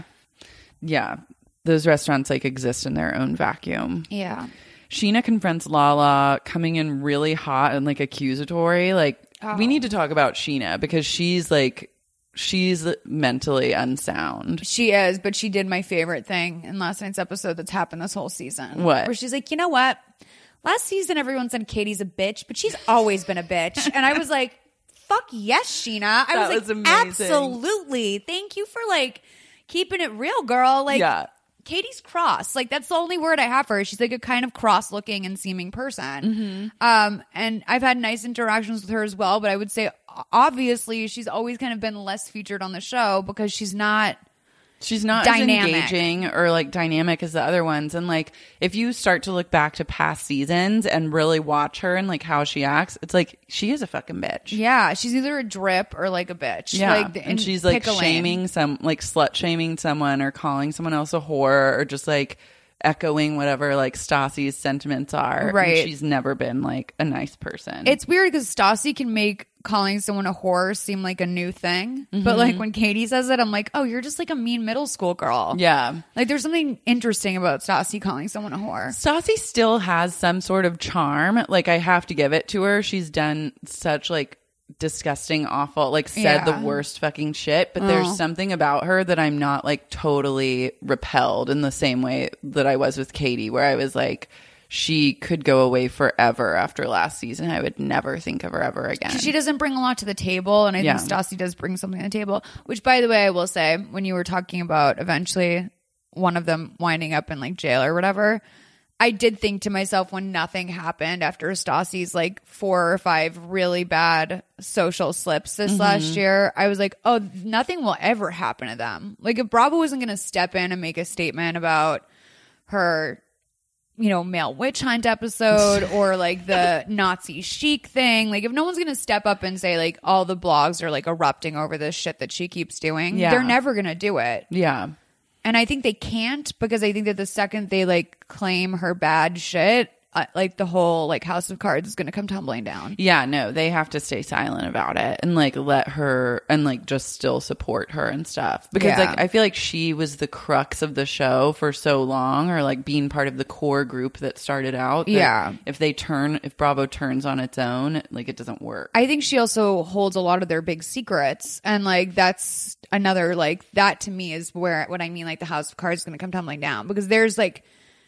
yeah. Those restaurants like exist in their own vacuum. Yeah. Sheena confronts Lala coming in really hot and like accusatory. Like oh. we need to talk about Sheena because she's like she's mentally unsound. She is, but she did my favorite thing in last night's episode that's happened this whole season. What? Where she's like, you know what? Last season everyone said Katie's a bitch, but she's always been a bitch. And I was like, fuck yes, Sheena. I that was like, was amazing. Absolutely. Thank you for like keeping it real, girl. Like yeah. Katie's cross. Like that's the only word I have for her. She's like a kind of cross looking and seeming person. Mm-hmm. Um, and I've had nice interactions with her as well, but I would say obviously she's always kind of been less featured on the show because she's not She's not dynamic. as engaging or like dynamic as the other ones. And like if you start to look back to past seasons and really watch her and like how she acts, it's like she is a fucking bitch. Yeah, she's either a drip or like a bitch. Yeah, like, and she's like shaming some, like slut shaming someone or calling someone else a whore or just like echoing whatever like Stassi's sentiments are. Right. And she's never been like a nice person. It's weird because Stassi can make calling someone a whore seem like a new thing. Mm-hmm. But like when Katie says it, I'm like, oh, you're just like a mean middle school girl. Yeah. Like there's something interesting about Stassi calling someone a whore. Stassi still has some sort of charm. Like I have to give it to her. She's done such like disgusting, awful, like said Yeah. the worst fucking shit. But Oh. there's something about her that I'm not like totally repelled in the same way that I was with Katie, where I was like, she could go away forever after last season. I would never think of her ever again. She doesn't bring a lot to the table, and I Yeah. think Stassi does bring something to the table. Which, by the way, I will say, when you were talking about eventually one of them winding up in like jail or whatever, I did think to myself when nothing happened after Stassi's like four or five really bad social slips this Mm-hmm. last year, I was like, oh, nothing will ever happen to them. Like if Bravo wasn't going to step in and make a statement about her, you know, male witch hunt episode or like the Nazi chic thing. Like if no one's going to step up and say like all the blogs are like erupting over this shit that she keeps doing, Yeah. they're never going to do it. Yeah. And I think they can't because I think that the second they like claim her bad shit, uh, like the whole like House of Cards is going to come tumbling down. Yeah, no, they have to stay silent about it and like let her and like just still support her and stuff. Because Yeah. like I feel like she was the crux of the show for so long, or like being part of the core group that started out. that Yeah. If they turn, if Bravo turns on its own, like it doesn't work. I think she also holds a lot of their big secrets. And like that's another like that to me is where what I mean like the House of Cards is going to come tumbling down because there's like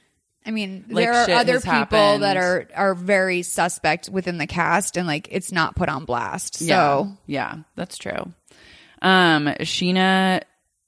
I mean, Like, there are shit other has people happened. that are are very suspect within the cast, and like it's not put on blast. So Yeah, yeah, that's true. Um, Sheena,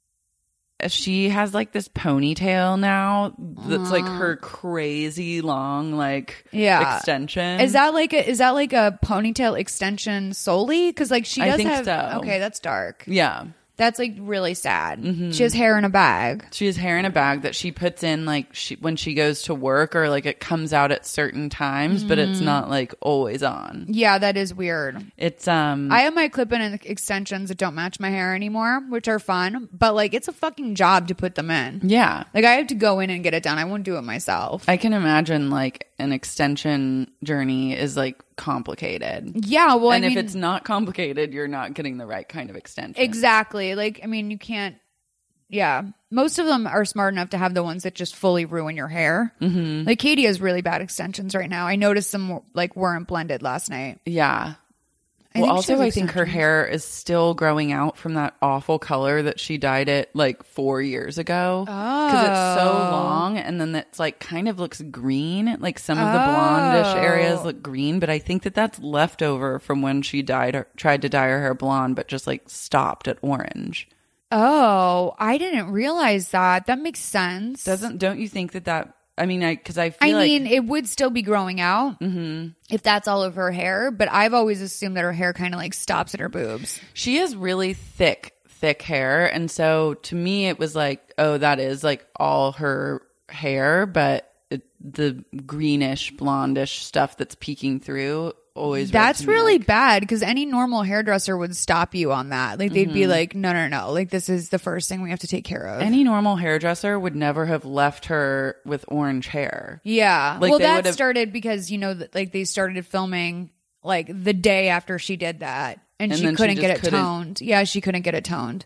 she has like this ponytail now that's like her crazy long like Yeah. extension. is that like a is that like a ponytail extension solely? Because like she I does think have so. okay, that's dark. Yeah. That's like really sad. Mm-hmm. She has hair in a bag. She has hair in a bag that she puts in like she, when she goes to work, or like it comes out at certain times, but it's not like always on. Yeah, that is weird. It's um I have my clip-in extensions that don't match my hair anymore, which are fun, but like it's a fucking job to put them in. yeah. Like I have to go in and get it done. I won't do it myself. I can imagine like an extension journey is like complicated. yeah, well, and I if mean, it's not complicated, you're not getting the right kind of extension. exactly. Like, I mean, you can't. Yeah, most of them are smart enough to have the ones that just fully ruin your hair. Mm-hmm. Like Katie has really bad extensions right now. I noticed some like weren't blended last night. Yeah. I well, think she also, has I think her extensions. hair is still growing out from that awful color that she dyed it like four years ago. Because it's so Oh. long, and then it's like kind of looks green. Like some of the blondish Oh. areas look green, but I think that that's leftover from when she dyed her, tried to dye her hair blonde, but just like stopped at orange. Oh, I didn't realize that. That makes sense. Doesn't don't you think that that? I mean, I because I I feel like mean, it would still be growing out if that's all of her hair, but I've always assumed that her hair kind of like stops at her boobs. she has really thick, thick hair. And so to me, it was like, oh, that is like all her hair, but it, the greenish, blondish stuff that's peeking through always read That's to me really like, bad because any normal hairdresser would stop you on that. Like they'd be like, no, no, no. Like this is the first thing we have to take care of. any normal hairdresser would never have left her with orange hair. Yeah. Like, well, they that would've- started because, you know, th- like they started filming like the day after she did that and, And she then she couldn't just get it couldn't- toned. Yeah, she couldn't get it toned.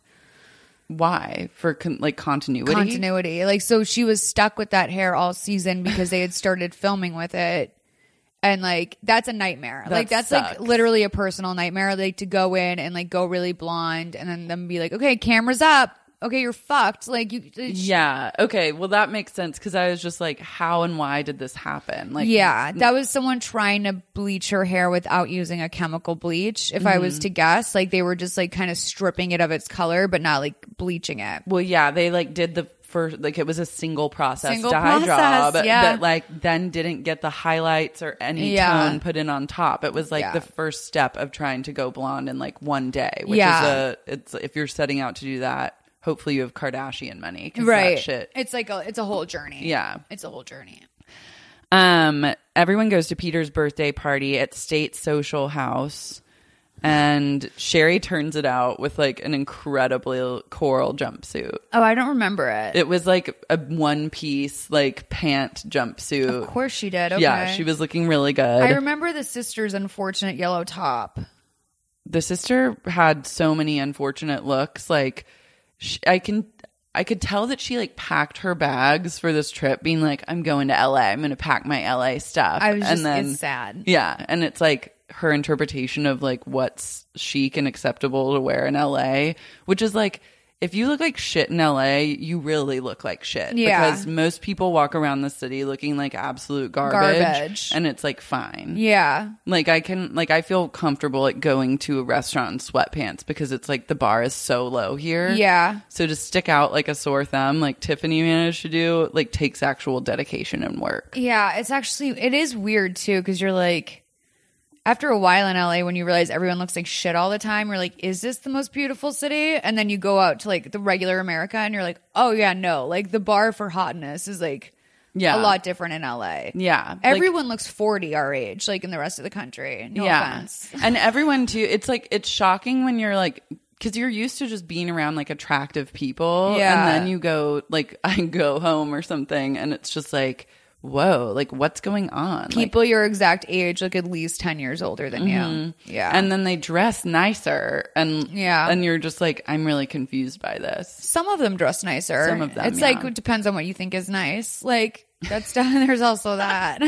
Why? For con- like continuity? Continuity. Like, so she was stuck with that hair all season because they had started filming with it. And like, that's a nightmare. That like, that's sucks. like literally a personal nightmare. Like to go in and like go really blonde and then them be like, okay, camera's up. Okay, you're fucked. Like you. Yeah. Okay. Well, that makes sense because I was just like, how and why did this happen? Like, Yeah, that was someone trying to bleach her hair without using a chemical bleach. If I was Mm-hmm. to guess, like they were just like kind of stripping it of its color, but not like bleaching it. Well, yeah, they like did the first, like it was a single process Single dye process, job yeah. that like then didn't get the highlights or any Yeah. tone put in on top. It was like Yeah. the first step of trying to go blonde in like one day, which Yeah. is a, it's, if you're setting out to do that, hopefully you have Kardashian money. 'Cause Right. That shit. It's like a it's a whole journey. Yeah. It's a whole journey. Um, everyone goes to Peter's birthday party at State Social House, and Sherry turns it out with like an incredibly coral jumpsuit. Oh, I don't remember it. It was like a one piece like pant jumpsuit. Of course she did. Okay. Yeah, she was looking really good. I remember the sister's unfortunate yellow top. The sister had so many unfortunate looks. Like she, I can, I could tell that she like packed her bags for this trip, being like, "I'm going to L A. I'm going to pack my L A stuff." I was just and then, it's sad. Yeah, and it's like her interpretation of like what's chic and acceptable to wear in L A, which is like, if you look like shit in L A, you really look like shit. Yeah. Because most people walk around the city looking like absolute garbage. Garbage. And it's like fine. Yeah. Like I can, like I feel comfortable like going to a restaurant in sweatpants because it's like the bar is so low here. Yeah. So to stick out like a sore thumb, like Tiffany managed to do, like takes actual dedication and work. Yeah, it's actually it is weird too because you're like after a while in L A when you realize everyone looks like shit all the time, you're like, is this the most beautiful city? And then you go out to like the regular America and you're like, oh yeah, no, like the bar for hotness is like Yeah. a lot different in L A. Yeah. Everyone looks forty our age, like in the rest of the country. No yeah. offense. And everyone too, it's like, it's shocking when you're like, because you're used to just being around like attractive people. Yeah. And then you go, like, I go home or something and it's just like, whoa, like what's going on? People your exact age look at least ten years older than you. Yeah. And then they dress nicer. And Yeah. and you're just like, I'm really confused by this. some of them dress nicer. Some of them, It's yeah. like it depends on what you think is nice. Like that's there's also that.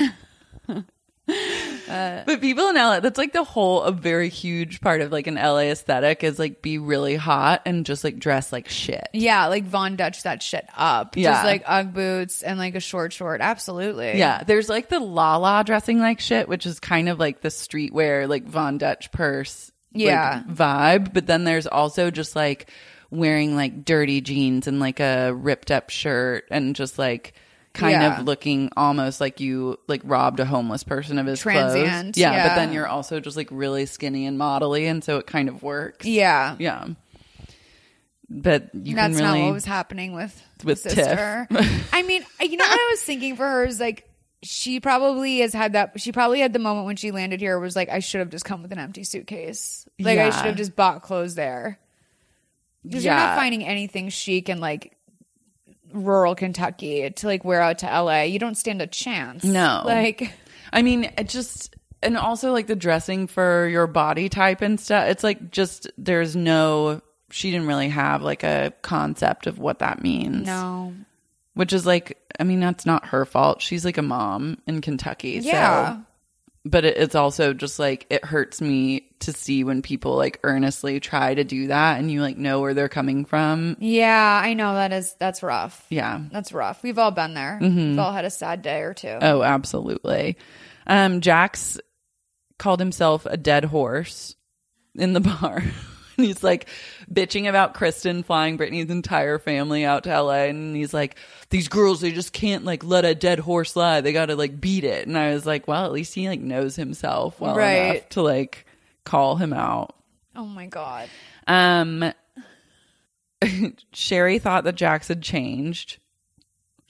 But people in L A, that's like the whole, a very huge part of like an L A aesthetic is like be really hot and just like dress like shit. Yeah, like Von Dutch that shit up. Yeah. Just like Ugg boots and like a short short. Absolutely. Yeah, there's like the Lala dressing like shit, which is kind of like the streetwear, like Von Dutch purse like, Yeah. vibe. But then there's also just like wearing like dirty jeans and like a ripped up shirt and just like kind Yeah. of looking almost like you like robbed a homeless person of his Transient, clothes. Yeah, yeah. but then you're also just like really skinny and modelly, and so it kind of works. Yeah. Yeah. But you That's can really not what was happening with, with the sister. I mean, you know what I was thinking for her is like she probably has had that she probably had the moment when she landed here was like, I should have just come with an empty suitcase. Like I Yeah. should have just bought clothes there. Because you're Yeah. not finding anything chic in like rural Kentucky to like wear out to L A. You don't stand a chance. No. Like I mean, it just, and also like the dressing for your body type and stuff. It's like just, there's no, she didn't really have like a concept of what that means. no. Which is like, I mean, that's not her fault. She's like a mom in Kentucky. Yeah. So, but it, it's also just like, it hurts me to see when people like earnestly try to do that and you like know where they're coming from. Yeah, I know that is that's rough. Yeah. That's rough. We've all been there. We've all had a sad day or two. Oh, absolutely. Um, Jax called himself a dead horse in the bar. And he's like bitching about Kristen flying Brittany's entire family out to L A. And he's like, these girls, they just can't like let a dead horse lie. They got to like beat it. And I was like, well, at least he like knows himself well Right. enough to like call him out. Oh my God. Um, Sherry thought that Jax had changed.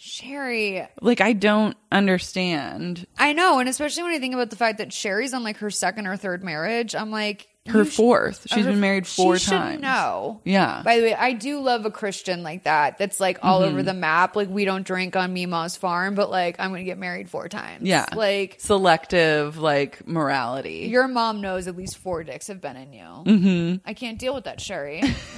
Sherry. Like, I don't understand. I know. And especially when I think about the fact that Sherry's on like her second or third marriage, I'm like, her sh- fourth. She's her, been married four she times. Should know. Yeah. By the way, I do love a Christian like that. That's like all Mhm. over the map. Like, we don't drink on Mima's farm, but like, I'm going to get married four times. Yeah. Like, selective, like, morality. Your mom knows at least four dicks have been in you. Mm-hmm. I can't deal with that, Sherry.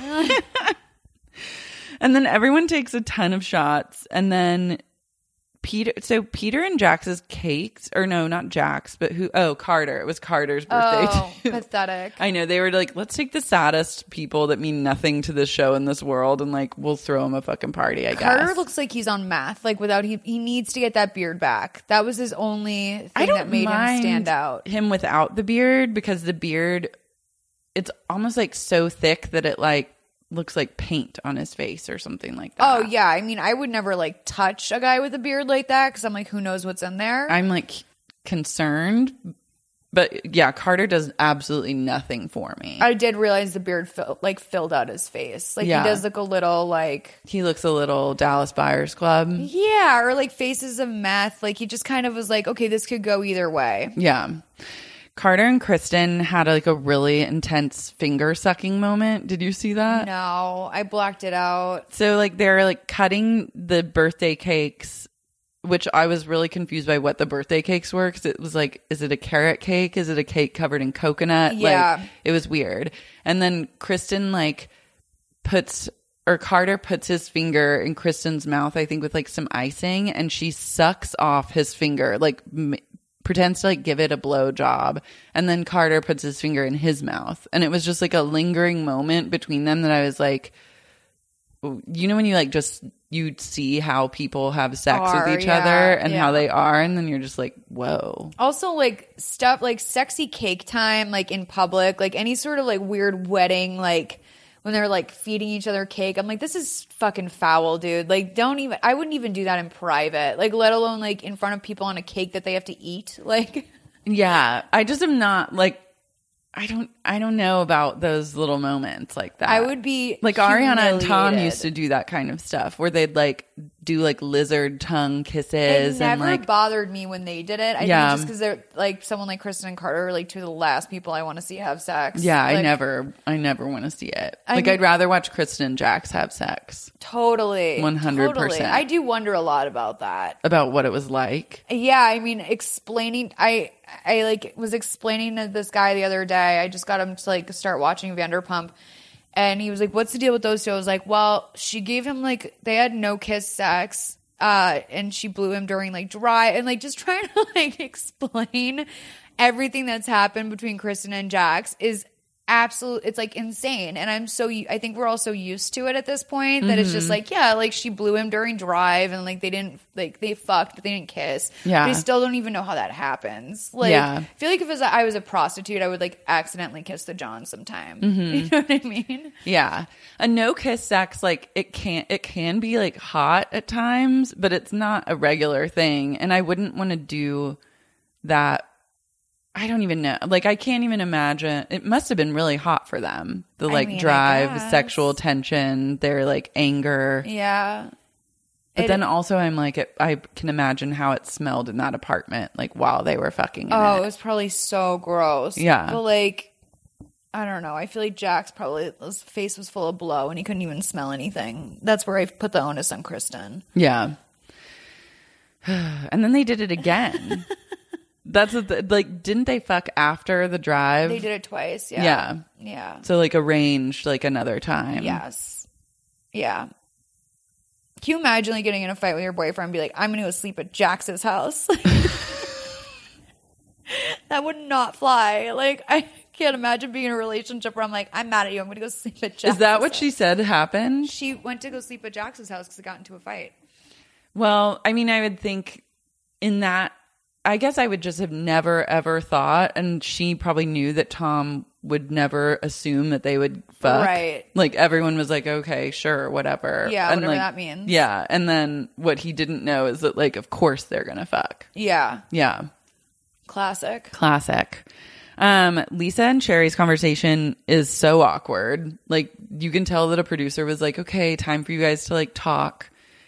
And then everyone takes a ton of shots. And then Peter, so Peter and Jax's cakes, or no, not Jax, but who? Oh, Carter. It was Carter's birthday. Oh, too. pathetic. I know. They were like, let's take the saddest people that mean nothing to this show in this world and like, we'll throw them a fucking party, I guess. Carter looks like he's on meth. Like, without, he, he needs to get that beard back. That was his only thing I don't that made mind him stand out. Him without the beard, because the beard, it's almost like so thick that it like looks like paint on his face or something like that. Oh, yeah. I mean, I would never like touch a guy with a beard like that because I'm like, who knows what's in there? I'm like concerned. But yeah, Carter does absolutely nothing for me. I did realize the beard fill, like filled out his face. Like, Yeah. he does look a little like, He looks a little Dallas Buyers Club. yeah, or like Faces of Meth. Like, he just kind of was like, okay, this could go either way. Yeah. Carter and Kristen had like a really intense finger sucking moment. Did you see that? No, I blocked it out. So like they're like cutting the birthday cakes, which I was really confused by what the birthday cakes were, because it was like, is it a carrot cake? Is it a cake covered in coconut? Yeah. Like, it was weird. And then Kristen like puts, or Carter puts his finger in Kristen's mouth, I think with like some icing, and she sucks off his finger, like m- pretends to like give it a blow job. And then Carter puts his finger in his mouth. And it was just like a lingering moment between them that I was like, you know, when you like just you see how people have sex Are, with each yeah, other and yeah. how they are, and then you're just like, whoa. Also, like, stuff like sexy cake time, like in public, like any sort of like weird wedding, like when they're like feeding each other cake. I'm like, this is fucking foul, dude. Like, don't even, I wouldn't even do that in private, like, let alone like in front of people on a cake that they have to eat. Like, Yeah, I just am not like, I don't I don't know about those little moments like that. I would be like Ariana and Tom humiliated. used to do that kind of stuff where they'd like do like lizard tongue It kisses never and like bothered me when they did it. I Yeah. think just because they're like someone like Kristen and Carter are like two of the last people I want to see have sex. yeah, I Like, never I never want to see it. I like mean- I'd rather watch Kristen and Jax have sex. Totally. one hundred percent. Totally. I do wonder a lot about that. About what it was like. Yeah, I mean, explaining, I, I like was explaining to this guy the other day. I just got him to like start watching Vanderpump, and he was like, "What's the deal with those two?" I was like, "Well, she gave him like they had no kiss sex, uh, and she blew him during like dry, and like just trying to like explain everything that's happened between Kristen and Jax is." Absolute, it's like insane, and I'm so I think we're all so used to it at this point that it's just like, yeah, like she blew him during drive, and like they didn't like they fucked, but they didn't kiss. Yeah. but I still don't even know how that happens. Like, Yeah. I feel like if it was, I was a prostitute, I would like accidentally kiss the John sometime. Mm-hmm. You know what I mean? Yeah. A no kiss sex, like it can it can be like hot at times, but it's not a regular thing. And I wouldn't want to do that. I don't even know. Like I can't even imagine. It must have been really hot for them. The I like mean, I drive, guess. sexual tension, their like anger. Yeah. But It- then also I'm like, it, I can imagine how it smelled in that apartment, like while they were fucking in Oh, it it. was probably so gross. Yeah. But like, I don't know. I feel like Jax probably, his face was full of blow and he couldn't even smell anything. That's where I put the onus on Kristen. Yeah. And then they did it again. That's what the, like, didn't they fuck after the drive? They did it twice. Yeah. Yeah. Yeah. So like arranged like another time. Yes. Yeah. Can you imagine like getting in a fight with your boyfriend and be like, I'm going to go sleep at Jax's house? That would not fly. Like, I can't imagine being in a relationship where I'm like, I'm mad at you. I'm going to go sleep at Jax's Is that what house. she said happened? She went to go sleep at Jax's house because they got into a fight. Well, I mean, I would think in that, I guess I would just have never ever thought, and she probably knew that Tom would never assume that they would fuck. Right. Like everyone was like, okay, sure, whatever. Yeah, and whatever like, that means. Yeah. And then what he didn't know is that like, of course they're going to fuck. Yeah. Yeah. Classic. Classic. Um, Lisa and Sherry's conversation is so awkward. Like you can tell that a producer was like, okay, time for you guys to like talk.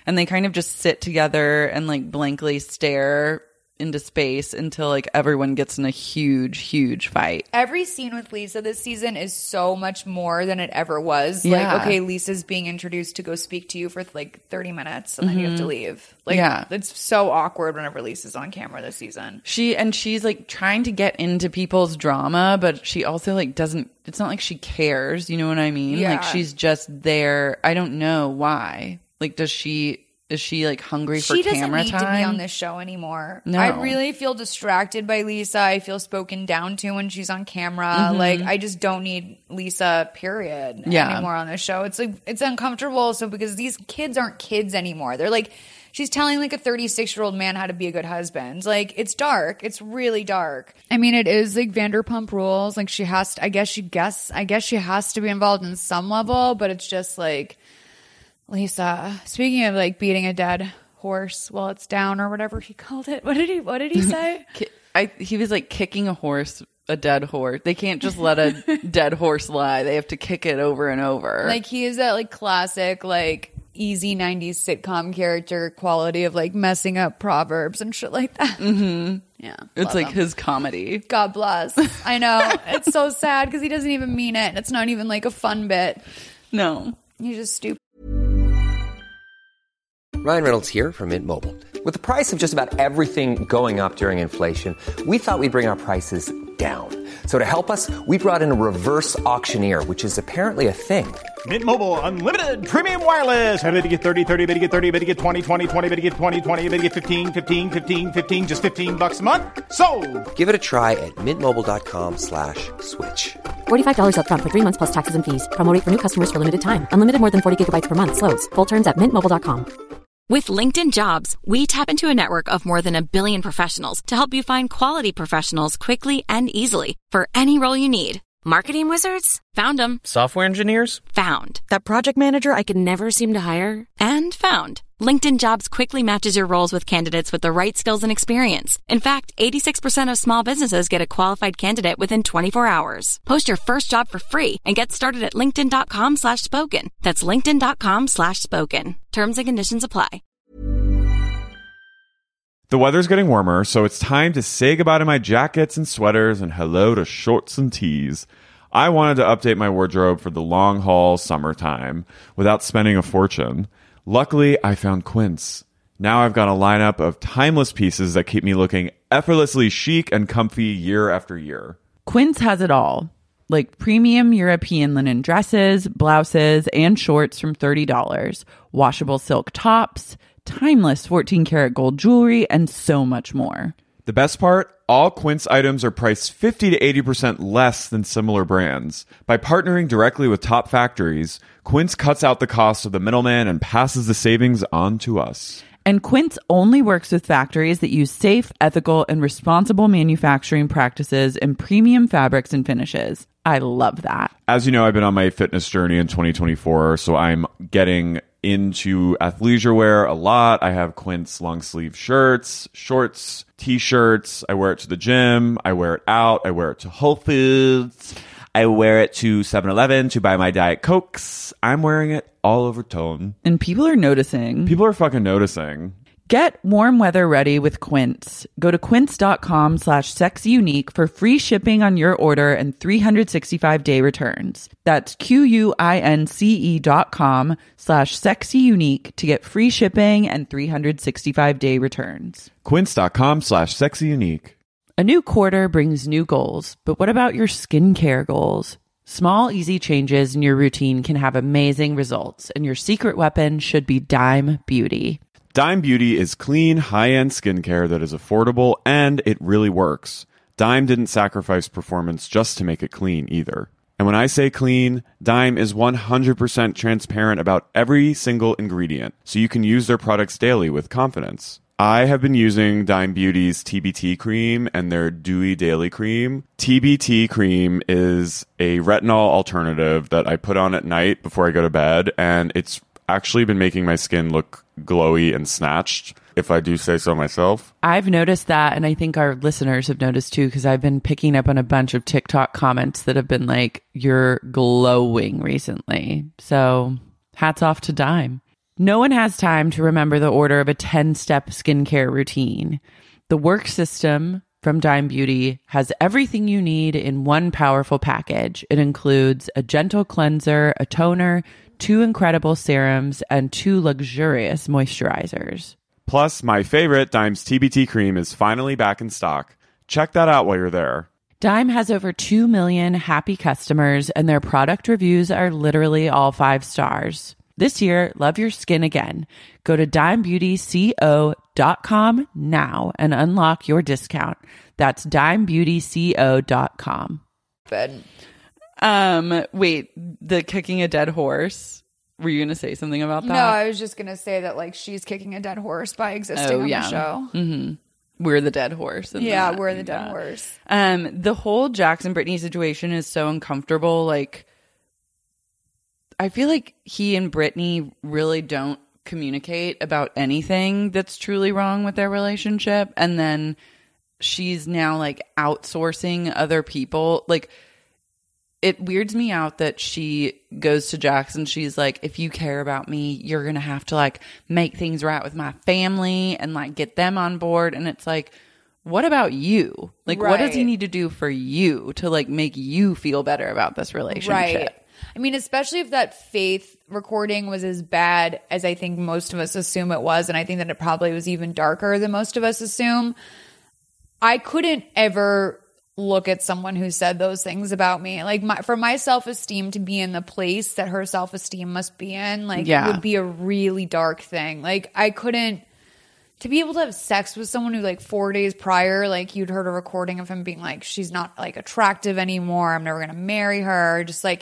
And they kind of just sit together and like blankly stare into space until like everyone gets in a huge, huge fight. Every scene with Lisa this season is so much more than it ever was. Yeah. Like, okay, Lisa's being introduced to go speak to you for like thirty minutes and then mm-hmm. you have to leave. Like, yeah. It's so awkward whenever Lisa's on camera this season. She, and she's like trying to get into people's drama, but she also like doesn't, it's not like she cares. You know what I mean? Yeah. Like she's just there. I don't know why. Like, does she... Is she like hungry for she camera time? She doesn't need to be on this show anymore. No. I really feel distracted by Lisa. I feel spoken down to when she's on camera. Mm-hmm. Like, I just don't need Lisa, period, yeah. anymore on this show. It's like, it's uncomfortable. So because these kids aren't kids anymore. They're like, she's telling like a thirty-six-year-old man how to be a good husband. Like, it's dark. It's really dark. I mean, it is like Vanderpump Rules. Like, she has to, I guess she guess, I guess she has to be involved in some level, but it's just like, Lisa, speaking of like beating a dead horse while it's down or whatever he called it. What did he what did he say? I, he was like kicking a horse, a dead horse. They can't just let a dead horse lie. They have to kick it over and over. Like, he is that like classic like easy nineties sitcom character quality of like messing up proverbs and shit like that. Mm-hmm. Yeah. It's like him. his comedy. God bless. I know. It's so sad because he doesn't even mean it. It's not even like a fun bit. No. He's just stupid. Ryan Reynolds here from Mint Mobile. With the price of just about everything going up during inflation, we thought we'd bring our prices down. So to help us, we brought in a reverse auctioneer, which is apparently a thing. Mint Mobile Unlimited Premium Wireless. How to get thirty, thirty, bit to get thirty, bit to get twenty, twenty, twenty, bit to get twenty, twenty, bit to get fifteen, fifteen, fifteen, fifteen, just fifteen bucks a month? Sold! Give it a try at mintmobile.com slash switch. forty-five dollars up front for three months plus taxes and fees. Promo rate for new customers for limited time. Unlimited more than forty gigabytes per month. Slows full terms at mint mobile dot com. With LinkedIn Jobs, we tap into a network of more than a billion professionals to help you find quality professionals quickly and easily for any role you need. Marketing wizards? Found them. Software engineers? Found. That project manager I could never seem to hire? And found. LinkedIn Jobs quickly matches your roles with candidates with the right skills and experience. In fact, eighty-six percent of small businesses get a qualified candidate within twenty-four hours. Post your first job for free and get started at linkedin.com slash spoken. That's linkedin.com slash spoken. Terms and conditions apply. The weather's getting warmer, so it's time to say goodbye to my jackets and sweaters and hello to shorts and tees. I wanted to update my wardrobe for the long haul summertime without spending a fortune. Luckily, I found Quince. Now I've got a lineup of timeless pieces that keep me looking effortlessly chic and comfy year after year. Quince has it all. Like premium European linen dresses, blouses, and shorts from thirty dollars. Washable silk tops, timeless fourteen karat gold jewelry, and so much more. The best part? All Quince items are priced fifty to eighty percent less than similar brands. By partnering directly with top factories, Quince cuts out the cost of the middleman and passes the savings on to us. And Quince only works with factories that use safe, ethical, and responsible manufacturing practices and premium fabrics and finishes. I love that. As you know, I've been on my fitness journey in twenty twenty-four, so I'm getting into athleisure wear a lot. I have Quince long sleeve shirts, shorts, t-shirts. I wear it to the gym. I wear it out. I wear it to Whole Foods. I wear it to seven eleven to buy my Diet Cokes. I'm wearing it all over tone. And people are noticing. People are fucking noticing. Get warm weather ready with Quince. Go to quince.com slash sexyunique for free shipping on your order and three hundred sixty-five day returns. That's Q-U-I-N-C-E dot com slash sexyunique to get free shipping and three hundred sixty-five day returns. Quince.com slash sexyunique. A new quarter brings new goals, but what about your skincare goals? Small, easy changes in your routine can have amazing results, and your secret weapon should be Dime Beauty. Dime Beauty is clean, high-end skincare that is affordable, and it really works. Dime didn't sacrifice performance just to make it clean either. And when I say clean, Dime is one hundred percent transparent about every single ingredient, so you can use their products daily with confidence. I have been using Dime Beauty's T B T cream and their Dewy Daily Cream. T B T cream is a retinol alternative that I put on at night before I go to bed, and it's actually been making my skin look glowy and snatched, if I do say so myself. I've noticed that, and I think our listeners have noticed too, because I've been picking up on a bunch of TikTok comments that have been like, you're glowing recently. So hats off to Dime. No one has time to remember the order of a ten-step skincare routine. The Work System from Dime Beauty has everything you need in one powerful package. It includes a gentle cleanser, a toner, two incredible serums, and two luxurious moisturizers. Plus, my favorite, Dime's T B T cream, is finally back in stock. Check that out while you're there. Dime has over two million happy customers, and their product reviews are literally all five stars. This year, love your skin again. Go to dime beauty co dot com now and unlock your discount. That's dime beauty co dot com. Good. Um, wait, the kicking a dead horse. Were you going to say something about that? No, I was just going to say that like she's kicking a dead horse by existing oh, on yeah. the show. Mm-hmm. We're the dead horse. Yeah, that. we're the dead yeah. horse. Um, the whole Jackson Brittany situation is so uncomfortable. Like, I feel like he and Brittany really don't communicate about anything that's truly wrong with their relationship. And then she's now like outsourcing other people. Like, it weirds me out that she goes to Jackson. She's like, if you care about me, you're going to have to like make things right with my family and like get them on board. And it's like, what about you? Like, right. what does he need to do for you to like make you feel better about this relationship? Right. I mean, especially if that Faith recording was as bad as I think most of us assume it was. And I think that it probably was even darker than most of us assume. I couldn't ever look at someone who said those things about me. Like, my, for my self-esteem to be in the place that her self-esteem must be in, like, yeah. would be a really dark thing. Like, I couldn't, to be able to have sex with someone who, like, four days prior, like, you'd heard a recording of him being like, she's not, like, attractive anymore. I'm never going to marry her. Just, like,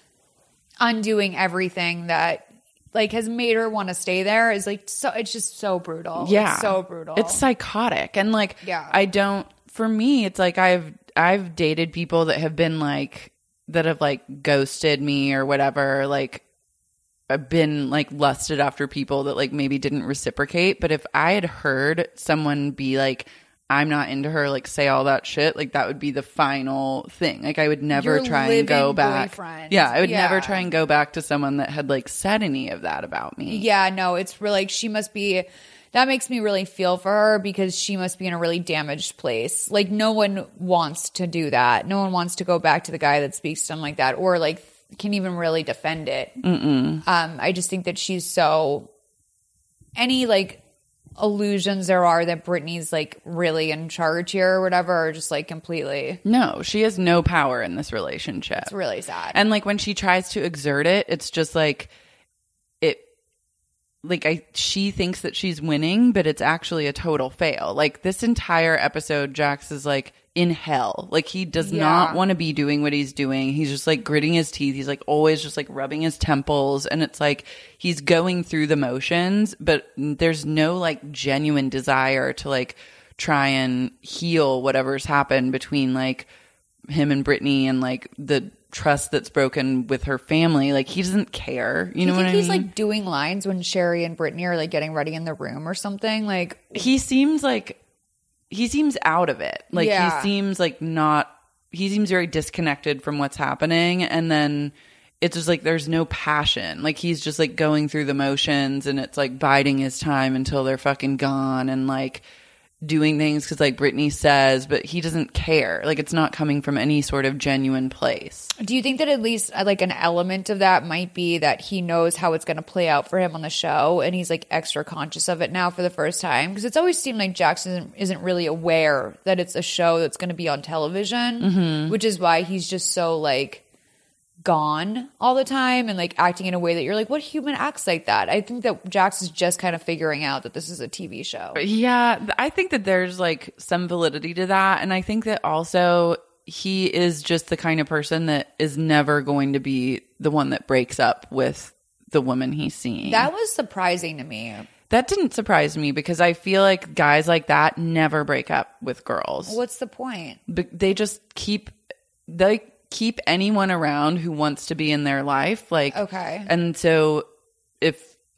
undoing everything that, like, has made her want to stay there is, like, so, it's just so brutal. Yeah. It's so brutal. It's psychotic. And, like, yeah. I don't, for me, it's like I've, I've dated people that have been like, that have like ghosted me or whatever. Like, I've been like lusted after people that like maybe didn't reciprocate. But if I had heard someone be like, I'm not into her, like say all that shit, like that would be the final thing. Like I would never Your try and go back. boyfriend. Yeah, I would Yeah. never try and go back to someone that had like said any of that about me. Yeah, no, it's really like she must be, that makes me really feel for her because she must be in a really damaged place. Like no one wants to do that. No one wants to go back to the guy that speaks to them like that or like can even really defend it. Mm-mm. Um, I just think that she's so, any like illusions there are that Brittany's like really in charge here or whatever are just like completely. No, she has no power in this relationship. It's really sad. And like when she tries to exert it, it's just like it like I she thinks that she's winning, but it's actually a total fail. Like this entire episode, Jax is like in hell. Like he does Yeah. not want to be doing what he's doing. He's just like gritting his teeth. He's like always just like rubbing his temples. And it's like he's going through the motions, but there's no like genuine desire to like try and heal whatever's happened between like him and Brittany and like the trust that's broken with her family. Like he doesn't care. You know you think what I he's mean? like doing lines when Sherry and Brittany are like getting ready in the room or something? Like he seems like he seems out of it. Like Yeah. he seems like not he seems very disconnected from what's happening, and then it's just like there's no passion. Like he's just like going through the motions, and it's like biding his time until they're fucking gone, and like doing things because like Brittany says, but he doesn't care. Like it's not coming from any sort of genuine place. do you think that at least uh, like an element of that might be that he knows how it's going to play out for him on the show and he's like extra conscious of it now for the first time? Because it's always seemed like Jackson isn't, isn't really aware that it's a show that's going to be on television, Mhm. which is why he's just so like gone all the time and like acting in a way that you're like, what human acts like that? I think that Jax is just kind of figuring out that this is a T V show. Yeah, th- I think that there's like some validity to that. And I think that also he is just the kind of person that is never going to be the one that breaks up with the woman he's seeing. That was surprising to me. That didn't surprise me because I feel like guys like that never break up with girls. What's the point? But they just keep they keep anyone around who wants to be in their life. Like Okay. And so if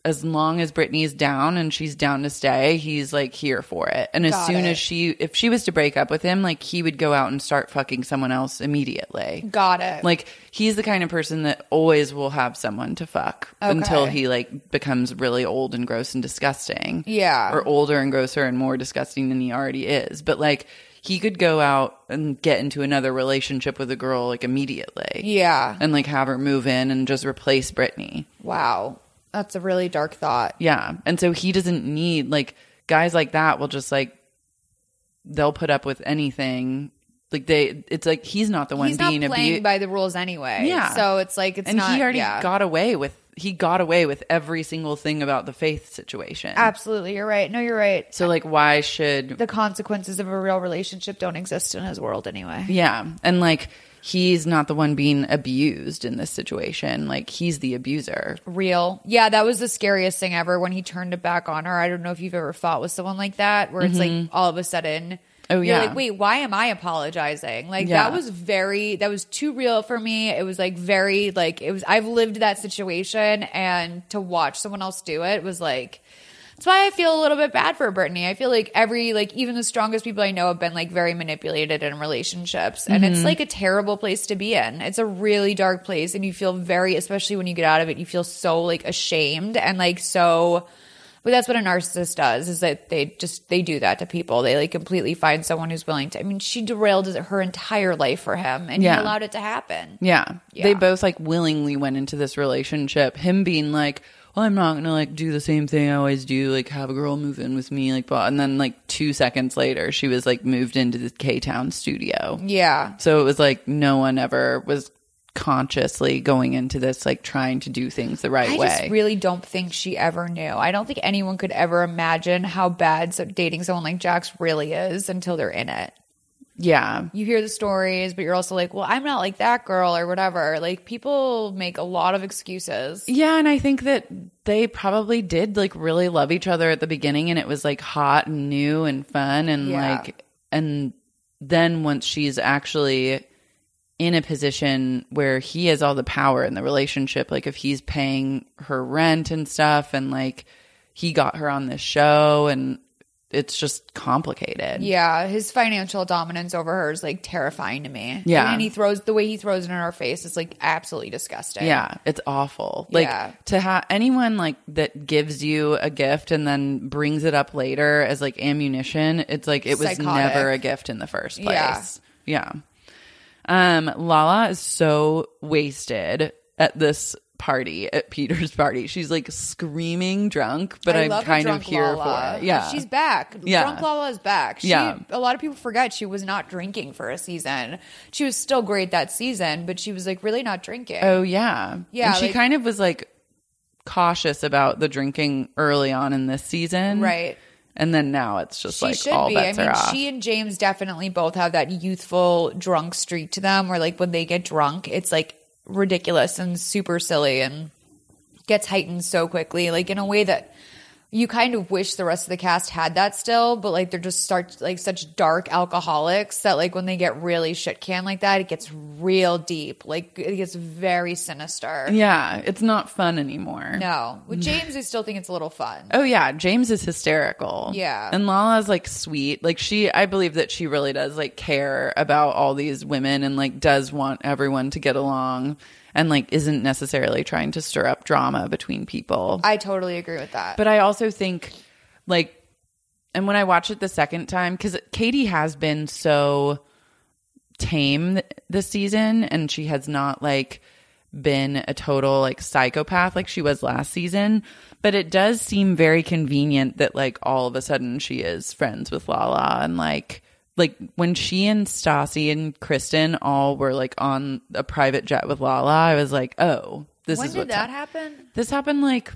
as long as Brittany's down and she's down to stay, he's like here for it. And as Got soon it. as she, if she was to break up with him, like he would go out and start fucking someone else immediately. Got it. Like he's the kind of person that always will have someone to fuck Okay. until he like becomes really old and gross and disgusting. Yeah. Or older and grosser and more disgusting than he already is. But like he could go out and get into another relationship with a girl like immediately. Yeah. And like have her move in and just replace Brittany. Wow. That's a really dark thought. Yeah. And so he doesn't need, like, guys like that will just, like, they'll put up with anything. Like, they, it's like he's not the one He's being not playing abused. by the rules anyway. Yeah. So it's like, it's and not. he already yeah. got away with, he got away with every single thing about the Faith situation. Absolutely. You're right. No, you're right. So, like, why should. The consequences of a real relationship don't exist in his world anyway. Yeah. And, like, he's not the one being abused in this situation. Like, he's the abuser. Real. Yeah, that was the scariest thing ever when he turned it back on her. I don't know if you've ever fought with someone like that where it's Mhm. like all of a sudden. Oh, you're yeah. like, wait, why am I apologizing? Like, Yeah. that was very, that was too real for me. It was like very, like, it was, I've lived that situation, and to watch someone else do it was like, that's why I feel a little bit bad for Brittany. I feel like every, like, even the strongest people I know have been, like, very manipulated in relationships. And it's, Mhm. like, a terrible place to be in. It's a really dark place. And you feel very, especially when you get out of it, you feel so, like, ashamed and, like, so. But that's what a narcissist does, is that they just, they do that to people. They, like, completely find someone who's willing to. I mean, she derailed her entire life for him, and Yeah. he allowed it to happen. Yeah. Yeah. They both, like, willingly went into this relationship. Him being like, well, I'm not gonna like do the same thing I always do, like have a girl move in with me, like blah. And then like two seconds later, she was like moved into the K-Town studio. Yeah. So it was like no one ever was consciously going into this like trying to do things the right I way. just really don't think she ever knew. I don't think anyone could ever imagine how bad so- dating someone like Jax really is until they're in it. Yeah. You hear the stories, but you're also like, well, I'm not like that girl or whatever. Like, people make a lot of excuses. Yeah, and I think that they probably did like really love each other at the beginning, and it was like hot and new and fun, and Yeah. like, and then once she's actually in a position where he has all the power in the relationship, like if he's paying her rent and stuff, and like he got her on this show, and it's just complicated. Yeah, his financial dominance over her is like terrifying to me. Yeah. And he throws, the way he throws it in her face is like absolutely disgusting. Yeah, it's awful. Like Yeah. to have anyone like that gives you a gift and then brings it up later as like ammunition, it's like it was Psychotic. never a gift in the first place. Yeah. Yeah. Um, Lala is so wasted at this party, at Peter's party. She's like screaming drunk, but I I'm love a kind of drunk here Lala. for it. Yeah. She's back. Yeah. Drunk Lala is back. She, Yeah. A lot of people forget she was not drinking for a season. She was still great that season, but she was like really not drinking. Oh yeah. Yeah, And she like- kind of was like cautious about the drinking early on in this season. Right. And then now it's just She like should all be. I bets mean, are off. she and James definitely both have that youthful drunk streak to them where like when they get drunk, it's like ridiculous and super silly and gets heightened so quickly, like in a way that you kind of wish the rest of the cast had that still, but like they're just start like such dark alcoholics that like when they get really shit canned like that, it gets real deep. Like it gets very sinister. Yeah, it's not fun anymore. No. With James, I still think it's a little fun. Oh yeah, James is hysterical. Yeah. And Lala's like sweet. Like she I believe that she really does like care about all these women and like does want everyone to get along and like isn't necessarily trying to stir up drama between people. I totally agree with that. But I also think like, and when I watch it the second time, because Katie has been so tame th- this season, and she has not like been a total like psychopath like she was last season. But it does seem very convenient that like all of a sudden she is friends with Lala, and like like when she and Stassi and Kristen all were like on a private jet with Lala, I was like, oh, this when is did what's that hap- happen? This happened like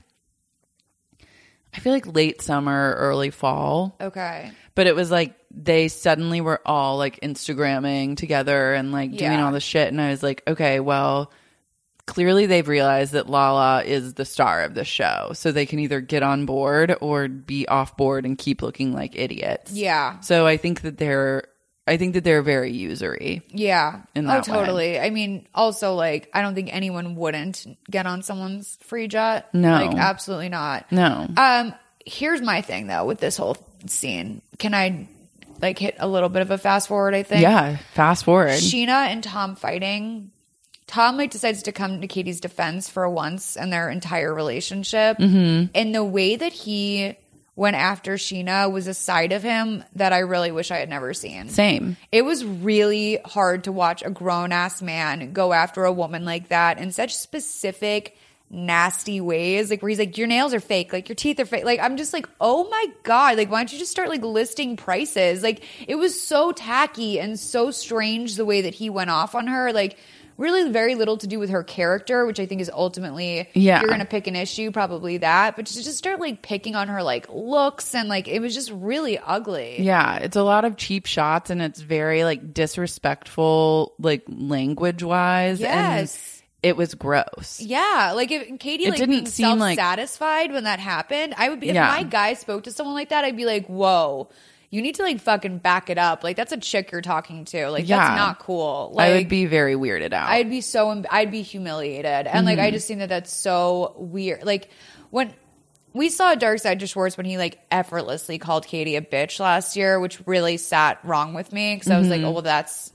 I feel like late summer, early fall. Okay. But it was like they suddenly were all like Instagramming together and like doing Yeah. all this shit. And I was like, okay, well, clearly they've realized that Lala is the star of the show. So they can either get on board or be off board and keep looking like idiots. Yeah. So I think that they're, I think that they're very usury. Yeah. In oh, that way. totally. I mean, also, like, I don't think anyone wouldn't get on someone's free jet. No. Like, absolutely not. No. Um, here's my thing, though, with this whole scene. Can I, like, hit a little bit of a fast forward, I think? Yeah, fast forward. Sheena and Tom fighting. Tom, like, decides to come to Katie's defense for once in their entire relationship. Mm-hmm. And the way that he went after Sheena was a side of him that I really wish I had never seen. Same. It was really hard to watch a grown-ass man go after a woman like that in such specific, nasty ways. Like, where he's like, your nails are fake. Like, your teeth are fake. Like, I'm just like, oh my God. Like, why don't you just start, like, listing prices? Like, it was so tacky and so strange the way that he went off on her. Like, really very little to do with her character, which I think is ultimately, yeah. if you're going to pick an issue, probably that. But to just start, like, picking on her, like, looks and, like, it was just really ugly. Yeah, it's a lot of cheap shots and it's very, like, disrespectful, like, language-wise. Yes. And it was gross. Yeah, like, if Katie, It like, didn't being seem like- self-satisfied when that happened, I would be, if Yeah. my guy spoke to someone like that, I'd be like, whoa. You need to, like, fucking back it up. Like, that's a chick you're talking to. Like, Yeah. that's not cool. Like, I would be very weirded out. I'd be so, I'd be humiliated. And, like, I just think that that's so weird. Like, when we saw Dark Side to Schwartz when he, like, effortlessly called Katie a bitch last year, which really sat wrong with me. Because I was like, oh, well, that's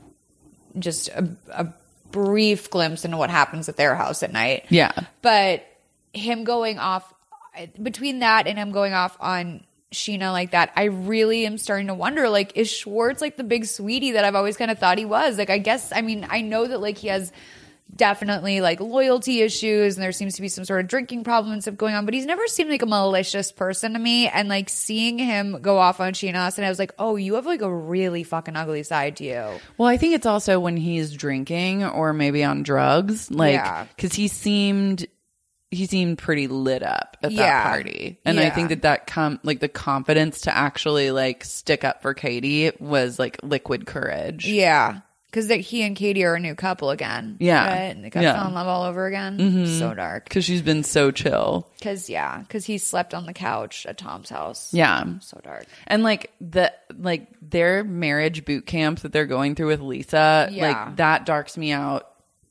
just a, a brief glimpse into what happens at their house at night. Yeah. But him going off, between that and him going off on Sheena like that, I really am starting to wonder, like, is Schwartz like the big sweetie that I've always kind of thought he was? Like, I guess, I mean, I know that, like, he has definitely, like, loyalty issues and there seems to be some sort of drinking problem and stuff going on, but he's never seemed like a malicious person to me. And, like, seeing him go off on Sheena, and I was like, oh, you have, like, a really fucking ugly side to you. Well, I think it's also when he's drinking or maybe on drugs, like, Yeah. because he seemed he seemed pretty lit up at Yeah. that party, and I Yeah. think that that com like the confidence to actually, like, stick up for Katie was like liquid courage. Yeah. Because he and Katie are a new couple again. Yeah. Right? And they got Yeah. fell in love all over again. Mhm. So dark. Because she's been so chill. Because, yeah. Because he slept on the couch at Tom's house. Yeah. So dark. And, like, the like their marriage boot camp that they're going through with Lisa, Yeah. like, that darks me out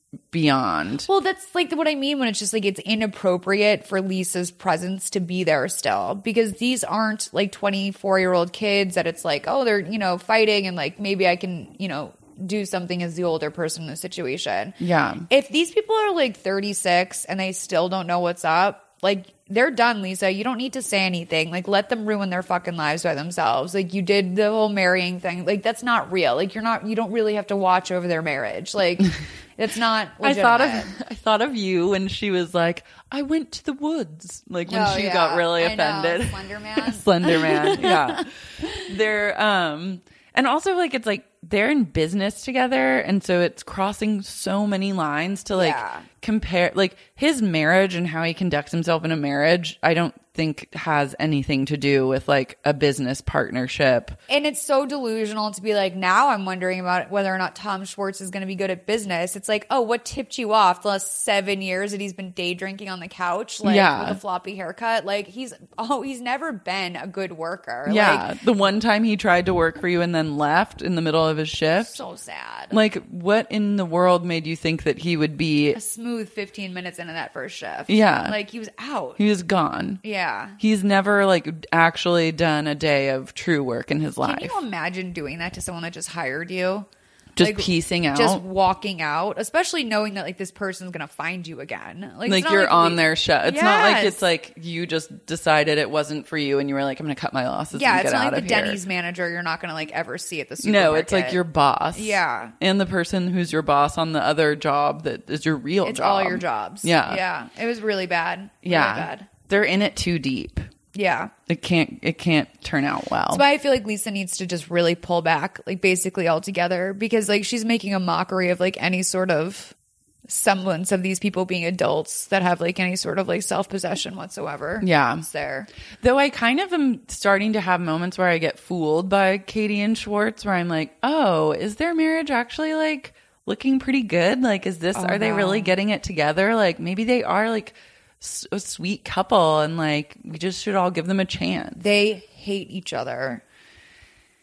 beyond. Well, that's like what I mean when it's just like it's inappropriate for Lisa's presence to be there still, because these aren't like twenty-four year old kids that it's like, oh, they're, you know, fighting and like maybe I can, you know, do something as the older person in the situation. Yeah. If these people are like thirty-six and they still don't know what's up, like, they're done, Lisa. You don't need to say anything. Like, let them ruin their fucking lives by themselves. Like, you did the whole marrying thing. Like, that's not real. Like, you're not, you don't really have to watch over their marriage. Like, it's not legitimate. I thought of I thought of you when she was like, I went to the woods. Like, when Oh, she yeah. got really I know. offended. Slender Man. Slender Man. Yeah. They're um and also, like, it's like they're in business together, and so it's crossing so many lines to, like, Yeah. compare, like, his marriage and how he conducts himself in a marriage, I don't think has anything to do with, like, a business partnership. And it's so delusional to be like, now I'm wondering about whether or not Tom Schwartz is going to be good at business. It's like, oh, what tipped you off the last seven years that he's been day drinking on the couch, like, Yeah. with a floppy haircut? Like, he's, oh, he's never been a good worker. Yeah. Like, The one time he tried to work for you and then left in the middle of his shift. so sad. Like, what in the world made you think that he would be? A smooth fifteen minutes into that first shift. Yeah. Like, he was out. He was gone. Yeah. He's never, like, actually done a day of true work in his life. Can you imagine doing that to someone that just hired you? Just Like, piecing out. Just walking out, especially knowing that, like, this person's going to find you again. Like, Like, it's not you're like on we- their show. It's not like Yes. it's like you just decided it wasn't for you and you were like, I'm going to cut my losses Yeah, and it's get not out like of the here. Denny's manager you're not going to, like, ever see at the supermarket. No, it's like your boss. Yeah. And the person who's your boss on the other job that is your real It's job. all your jobs. Yeah. Yeah. It was really bad. Yeah. Really bad. They're in it too deep. Yeah. It can't it can't turn out well. That's why I feel like Lisa needs to just really pull back, like, basically altogether, because, like, she's making a mockery of, like, any sort of semblance of these people being adults that have, like, any sort of, like, self-possession whatsoever. Yeah. It's there. Though I kind of am starting to have moments where I get fooled by Katie and Schwartz, where I'm like, oh, is their marriage actually, like, looking pretty good? Like, is this, Oh, are they no. really getting it together? Like, maybe they are, like, s- a sweet couple and, like, we just should all give them a chance. They hate each other.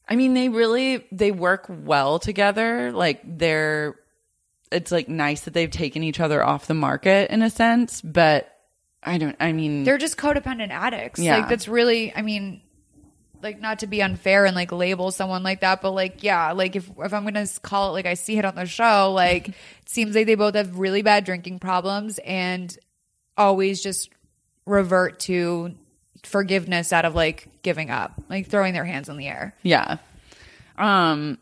I mean, they really, they work well together. Like they're, it's like nice that they've taken each other off the market in a sense, but I don't, I mean. They're just codependent addicts. Yeah. Like that's really, I mean, like not to be unfair and like label someone like that, but like, yeah, like if, if I'm going to call it like I see it on the show, like it seems like they both have really bad drinking problems and always just revert to forgiveness out of like giving up, like throwing their hands in the air. Yeah. Um,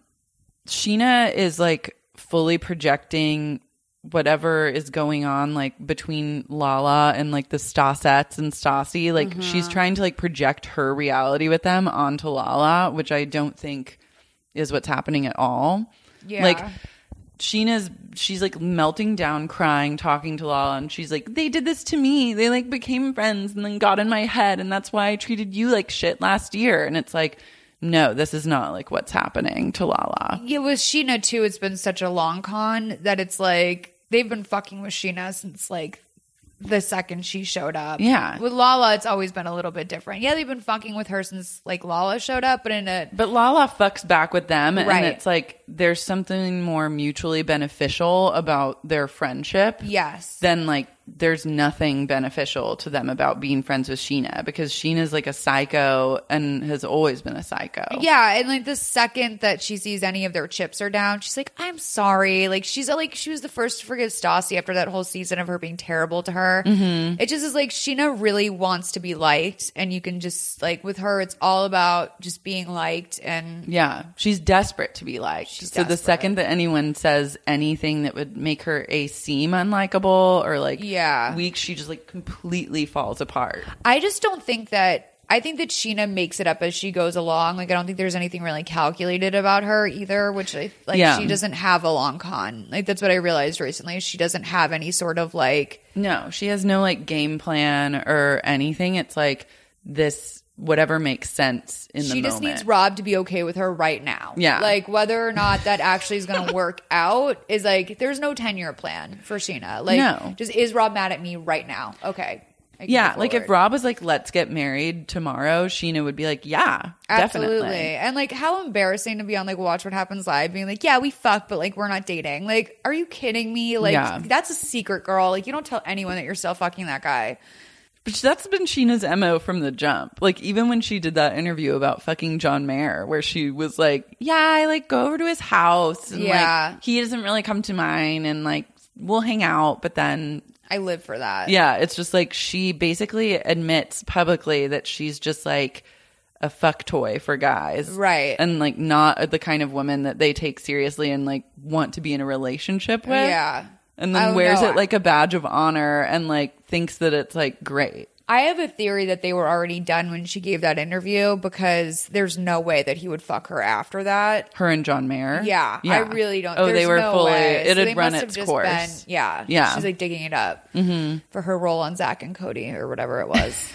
Sheena is like fully projecting whatever is going on like between Lala and like the Stasettes and Stassi. Like Mm-hmm. she's trying to like project her reality with them onto Lala, which I don't think is what's happening at all. Yeah. Like Sheena's, she's like melting down, crying, talking to Lala, and she's like, they did this to me. They like became friends and then got in my head, and that's why I treated you like shit last year. And it's like, no, this is not like what's happening to Lala. Yeah, with Sheena too, it's been such a long con that it's like they've been fucking with Sheena since like the second she showed up. Yeah. With Lala, it's always been a little bit different. Yeah, they've been fucking with her since like Lala showed up, but in a But Lala fucks back with them, and Right. it's like there's something more mutually beneficial about their friendship. Yes. Than like there's nothing beneficial to them about being friends with Sheena, because Sheena's like a psycho and has always been a psycho. Yeah, and like the second that she sees any of their chips are down, she's like, "I'm sorry." Like she's like she was the first to forgive Stassi after that whole season of her being terrible to her. Mhm. It just is like Sheena really wants to be liked, and you can just like with her, it's all about just being liked. And Yeah, she's desperate to be liked. She's so the desperate. second that anyone says anything that would make her a seem unlikable or like Yeah. weak, she just like completely falls apart. I just don't think that. I think that Sheena makes it up as she goes along. Like I don't think there's anything really calculated about her either. Which I like. Yeah. She doesn't have a long con. Like that's what I realized recently. She doesn't have any sort of like. No, she has no like game plan or anything. It's like this whatever makes sense in the She just moment. needs Rob to be okay with her right now. Yeah. Like whether or not that actually is going to work out is like there's no ten-year plan for Sheena. Like No. just is Rob mad at me right now? Okay. I can Yeah, go like if forward. Rob was like, let's get married tomorrow, Sheena would be like, yeah, Absolutely. definitely. And like how embarrassing to be on like Watch What Happens Live being like, yeah, we fuck, but like we're not dating. Like, are you kidding me? Like Yeah. that's a secret, girl. Like you don't tell anyone that you're still fucking that guy. But that's been Sheena's M O from the jump. Like, even when she did that interview about fucking John Mayer, where she was like, yeah, I like go over to his house. And Yeah. like, he doesn't really come to mine. And like, we'll hang out. But then, I live for that. yeah, it's just like she basically admits publicly that she's just like a fuck toy for guys. Right. And like, not the kind of woman that they take seriously and like want to be in a relationship with. Yeah. And then Oh, wears no. it like a badge of honor and like thinks that it's like great. I have a theory that they were already done when she gave that interview because there's no way that he would fuck her after that. Her and John Mayer? Yeah, I really don't. Oh, there's they were no fully, way. it So had they run must have its just course. been- yeah. Yeah. She's like digging it up Mm-hmm. for her role on Zach and Cody or whatever it was.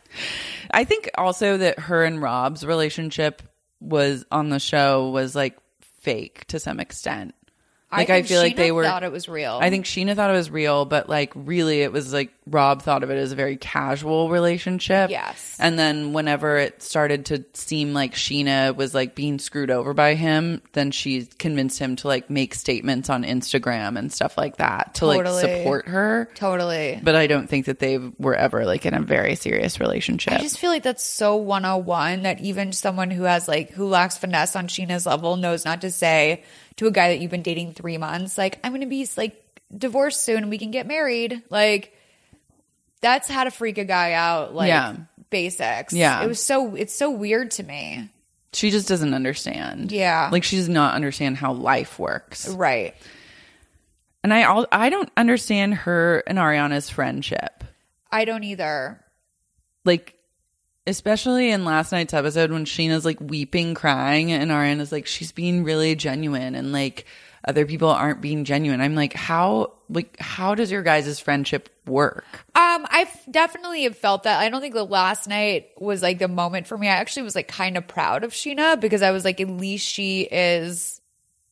I think also that her and Rob's relationship was on the show was like fake to some extent. Like I, think feel like Sheena they were thought it was real. I think Sheena thought it was real, but like really it was like Rob thought of it as a very casual relationship. Yes. And then whenever it started to seem like Sheena was like being screwed over by him, then she convinced him to like make statements on Instagram and stuff like that to Totally. like support her. Totally. But I don't think that they were ever like in a very serious relationship. I just feel like that's so one oh one that even someone who has like who lacks finesse on Sheena's level knows not to say to a guy that you've been dating three months, like, I'm gonna be like divorced soon and we can get married. Like that's how to freak a guy out, like Yeah. basics. Yeah. It was so it's so weird to me. She just doesn't understand. Yeah. Like she does not understand how life works. Right. And I al- I don't understand her and Ariana's friendship. I don't either. Like, especially in last night's episode when Sheena's like weeping, crying, and Ariana's like, she's being really genuine and like other people aren't being genuine. I'm like, how, like, how does your guys' friendship work? Um, I definitely have felt that. I don't think the last night was like the moment for me. I actually was like kind of proud of Sheena because I was like, at least she is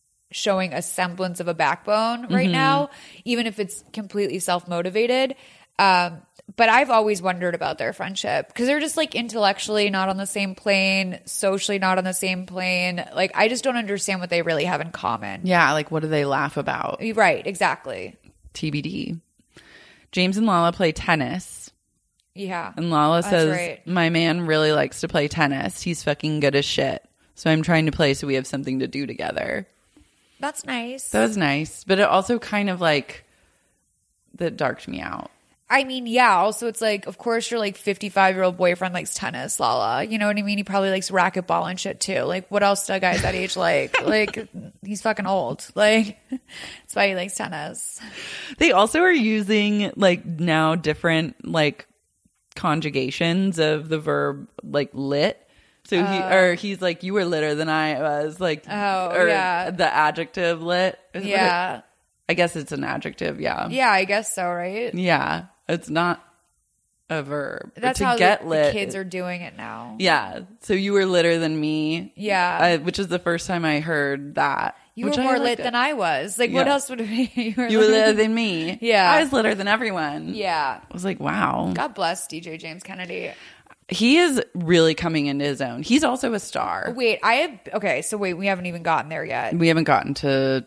showing a semblance of a backbone right Mhm. now, even if it's completely self-motivated. Um, but I've always wondered about their friendship because they're just like intellectually not on the same plane, socially not on the same plane. Like, I just don't understand what they really have in common. Yeah, like what do they laugh about? Right, exactly. T B D. James and Lala play tennis. Yeah. And Lala that's says, right. my man really likes to play tennis. He's fucking good as shit. So I'm trying to play so we have something to do together. That's nice. That was nice. But it also kind of like, that darked me out. I mean, yeah. Also, it's like, of course, your like fifty-five-year-old boyfriend likes tennis, Lala. You know what I mean? He probably likes racquetball and shit too. Like, what else do guys that age like? Like, he's fucking old. Like, that's why he likes tennis. They also are using like now different like conjugations of the verb like lit. So he Oh. or he's like, you were litter than I was. Like, Oh, or yeah. the adjective lit. Is what Yeah. it- I guess it's an adjective. Yeah. Yeah, I guess so, right? Yeah. It's not a verb. That's to how get the, lit. the kids are doing it now. Yeah. So you were litter than me. Yeah. I, which is the first time I heard that. You which were I more liked lit it. than I was. Like, what Yeah. else would it be? You were, You were litter than me. Yeah. I was litter than everyone. Yeah. I was like, wow. God bless D J James Kennedy. He is really coming into his own. He's also a star. Wait, I have. Okay, so wait, we haven't even gotten there yet. We haven't gotten to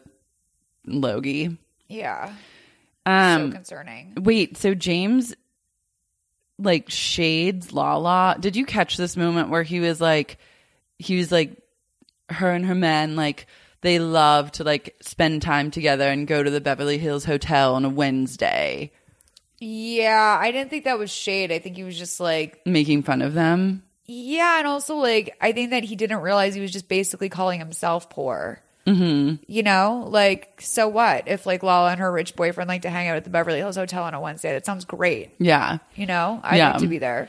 Logie. Yeah. Um, so concerning. Wait, so James like shades Lala. Did you catch this moment where he was like, he was like, her and her men, like, they love to like spend time together and go to the Beverly Hills Hotel on a Wednesday. Yeah, I didn't think that was shade. I think he was just like making fun of them. Yeah, and also like I think that he didn't realize he was just basically calling himself poor. Mm-hmm. You know, like, so what if like Lala and her rich boyfriend like to hang out at the Beverly Hills Hotel on a Wednesday? That sounds great. Yeah. You know, I'd Yeah. like to be there.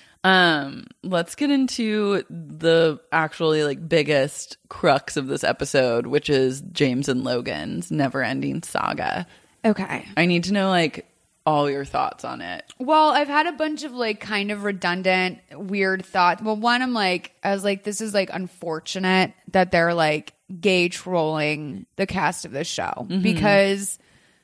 Um, let's get into the actually like biggest crux of this episode, which is James and Logan's never-ending saga. Okay. I need to know like all your thoughts on it. Well, I've had a bunch of like kind of redundant, weird thoughts. Well, one, I'm like, I was like, this is like unfortunate that they're like gay trolling the cast of this show Mhm. because,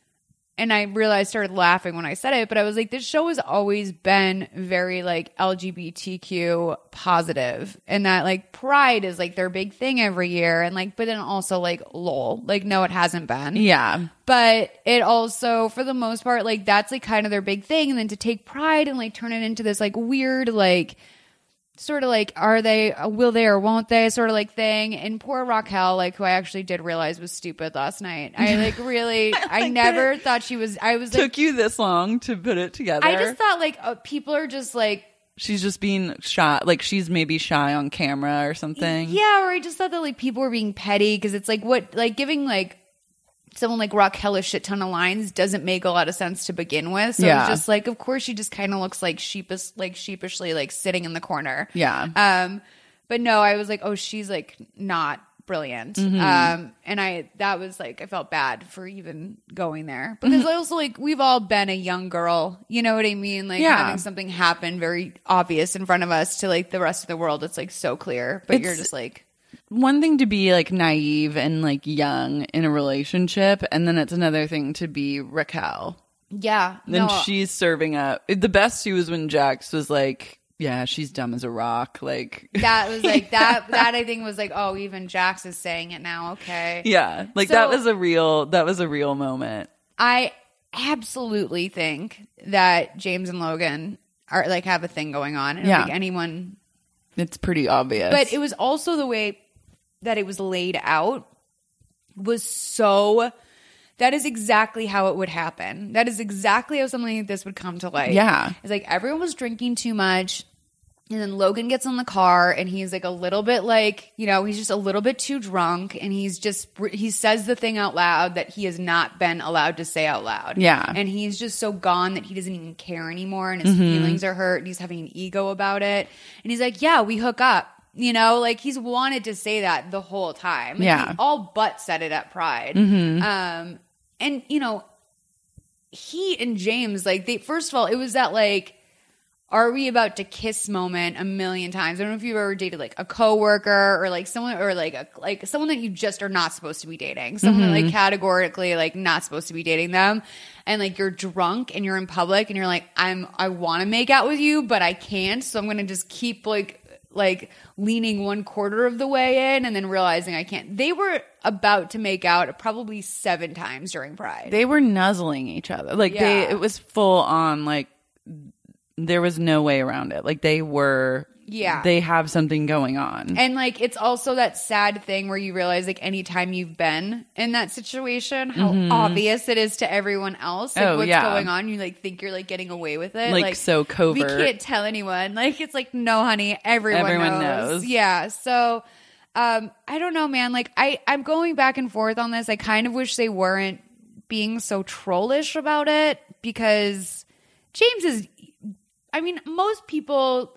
and I realized, started laughing when I said it, but I was like, this show has always been very like L G B T Q positive, and that like Pride is like their big thing every year, and like, but then also like lol, like no, it hasn't been. Yeah. But it also, for the most part, like that's like kind of their big thing. And then to take Pride and like turn it into this like weird, like sort of like, are they, will they or won't they sort of like thing. And poor Raquel, like who I actually did realize was stupid last night. I like really, I, like never that it thought she was, I was like, Took you this long to put it together. I just thought like uh, people are just like, she's just being shy, like she's maybe shy on camera or something. yeah, or I just thought that like people were being petty because it's like what, like giving like, someone like Raquel a shit ton of lines doesn't make a lot of sense to begin with. So Yeah. it's just like, of course, she just kind of looks like sheepish, like sheepishly, like sitting in the corner. Yeah. Um, but no, I was like, oh, she's like not brilliant. Mhm. Um, and I, that was like, I felt bad for even going there because also like we've all been a young girl, you know what I mean? Like Yeah. having something happen very obvious in front of us to like the rest of the world. It's like so clear, but you're It's- just like, One thing to be like naive and like young in a relationship, and then it's another thing to be Raquel. yeah. Then no, she's serving up. The best she was when Jax was like, yeah, she's dumb as a rock. Like, that was like that that I think was like, oh, even Jax is saying it now. Okay. yeah, like So- that was a real, that was a real moment. I absolutely think that James and Logan are like have a thing going on. And Yeah. like anyone, It's pretty obvious. but it was also the way that it was laid out was so, that is exactly how it would happen. That is exactly how something like this would come to light. Yeah. It's like everyone was drinking too much. And then Logan gets in the car and he's like a little bit like, you know, he's just a little bit too drunk. And he's just, he says the thing out loud that he has not been allowed to say out loud. Yeah. And he's just so gone that he doesn't even care anymore. And his Mhm. feelings are hurt. And he's having an ego about it. And he's like, yeah, we hook up. You know, like he's wanted to say that the whole time. Like, Yeah. he all but said it at Pride. Mhm. Um, and, you know, he and James, like, they, first of all, it was that, like, are we about to kiss moment a million times. I don't know if you've ever dated like a coworker or like someone or like a, like someone that you just are not supposed to be dating. Someone Mm-hmm. that like categorically like not supposed to be dating them. And like you're drunk and you're in public and you're like, I'm I want to make out with you, but I can't. So I'm gonna just keep like like leaning one quarter of the way in and then realizing I can't. They were about to make out probably seven times during Pride. They were nuzzling each other. Like Yeah. they it was full on like there was no way around it. Like they were Yeah. they have something going on. And like it's also that sad thing where you realize like anytime you've been in that situation, how Mhm. obvious it is to everyone else. Like Oh, what's yeah. going on. You like think you're like getting away with it. Like, so covert. We can't tell anyone. Like it's like, no, honey, everyone, Everyone knows. knows. Yeah. So um I don't know, man. Like I, I'm going back and forth on this. I kind of wish they weren't being so trollish about it because James is I mean, most people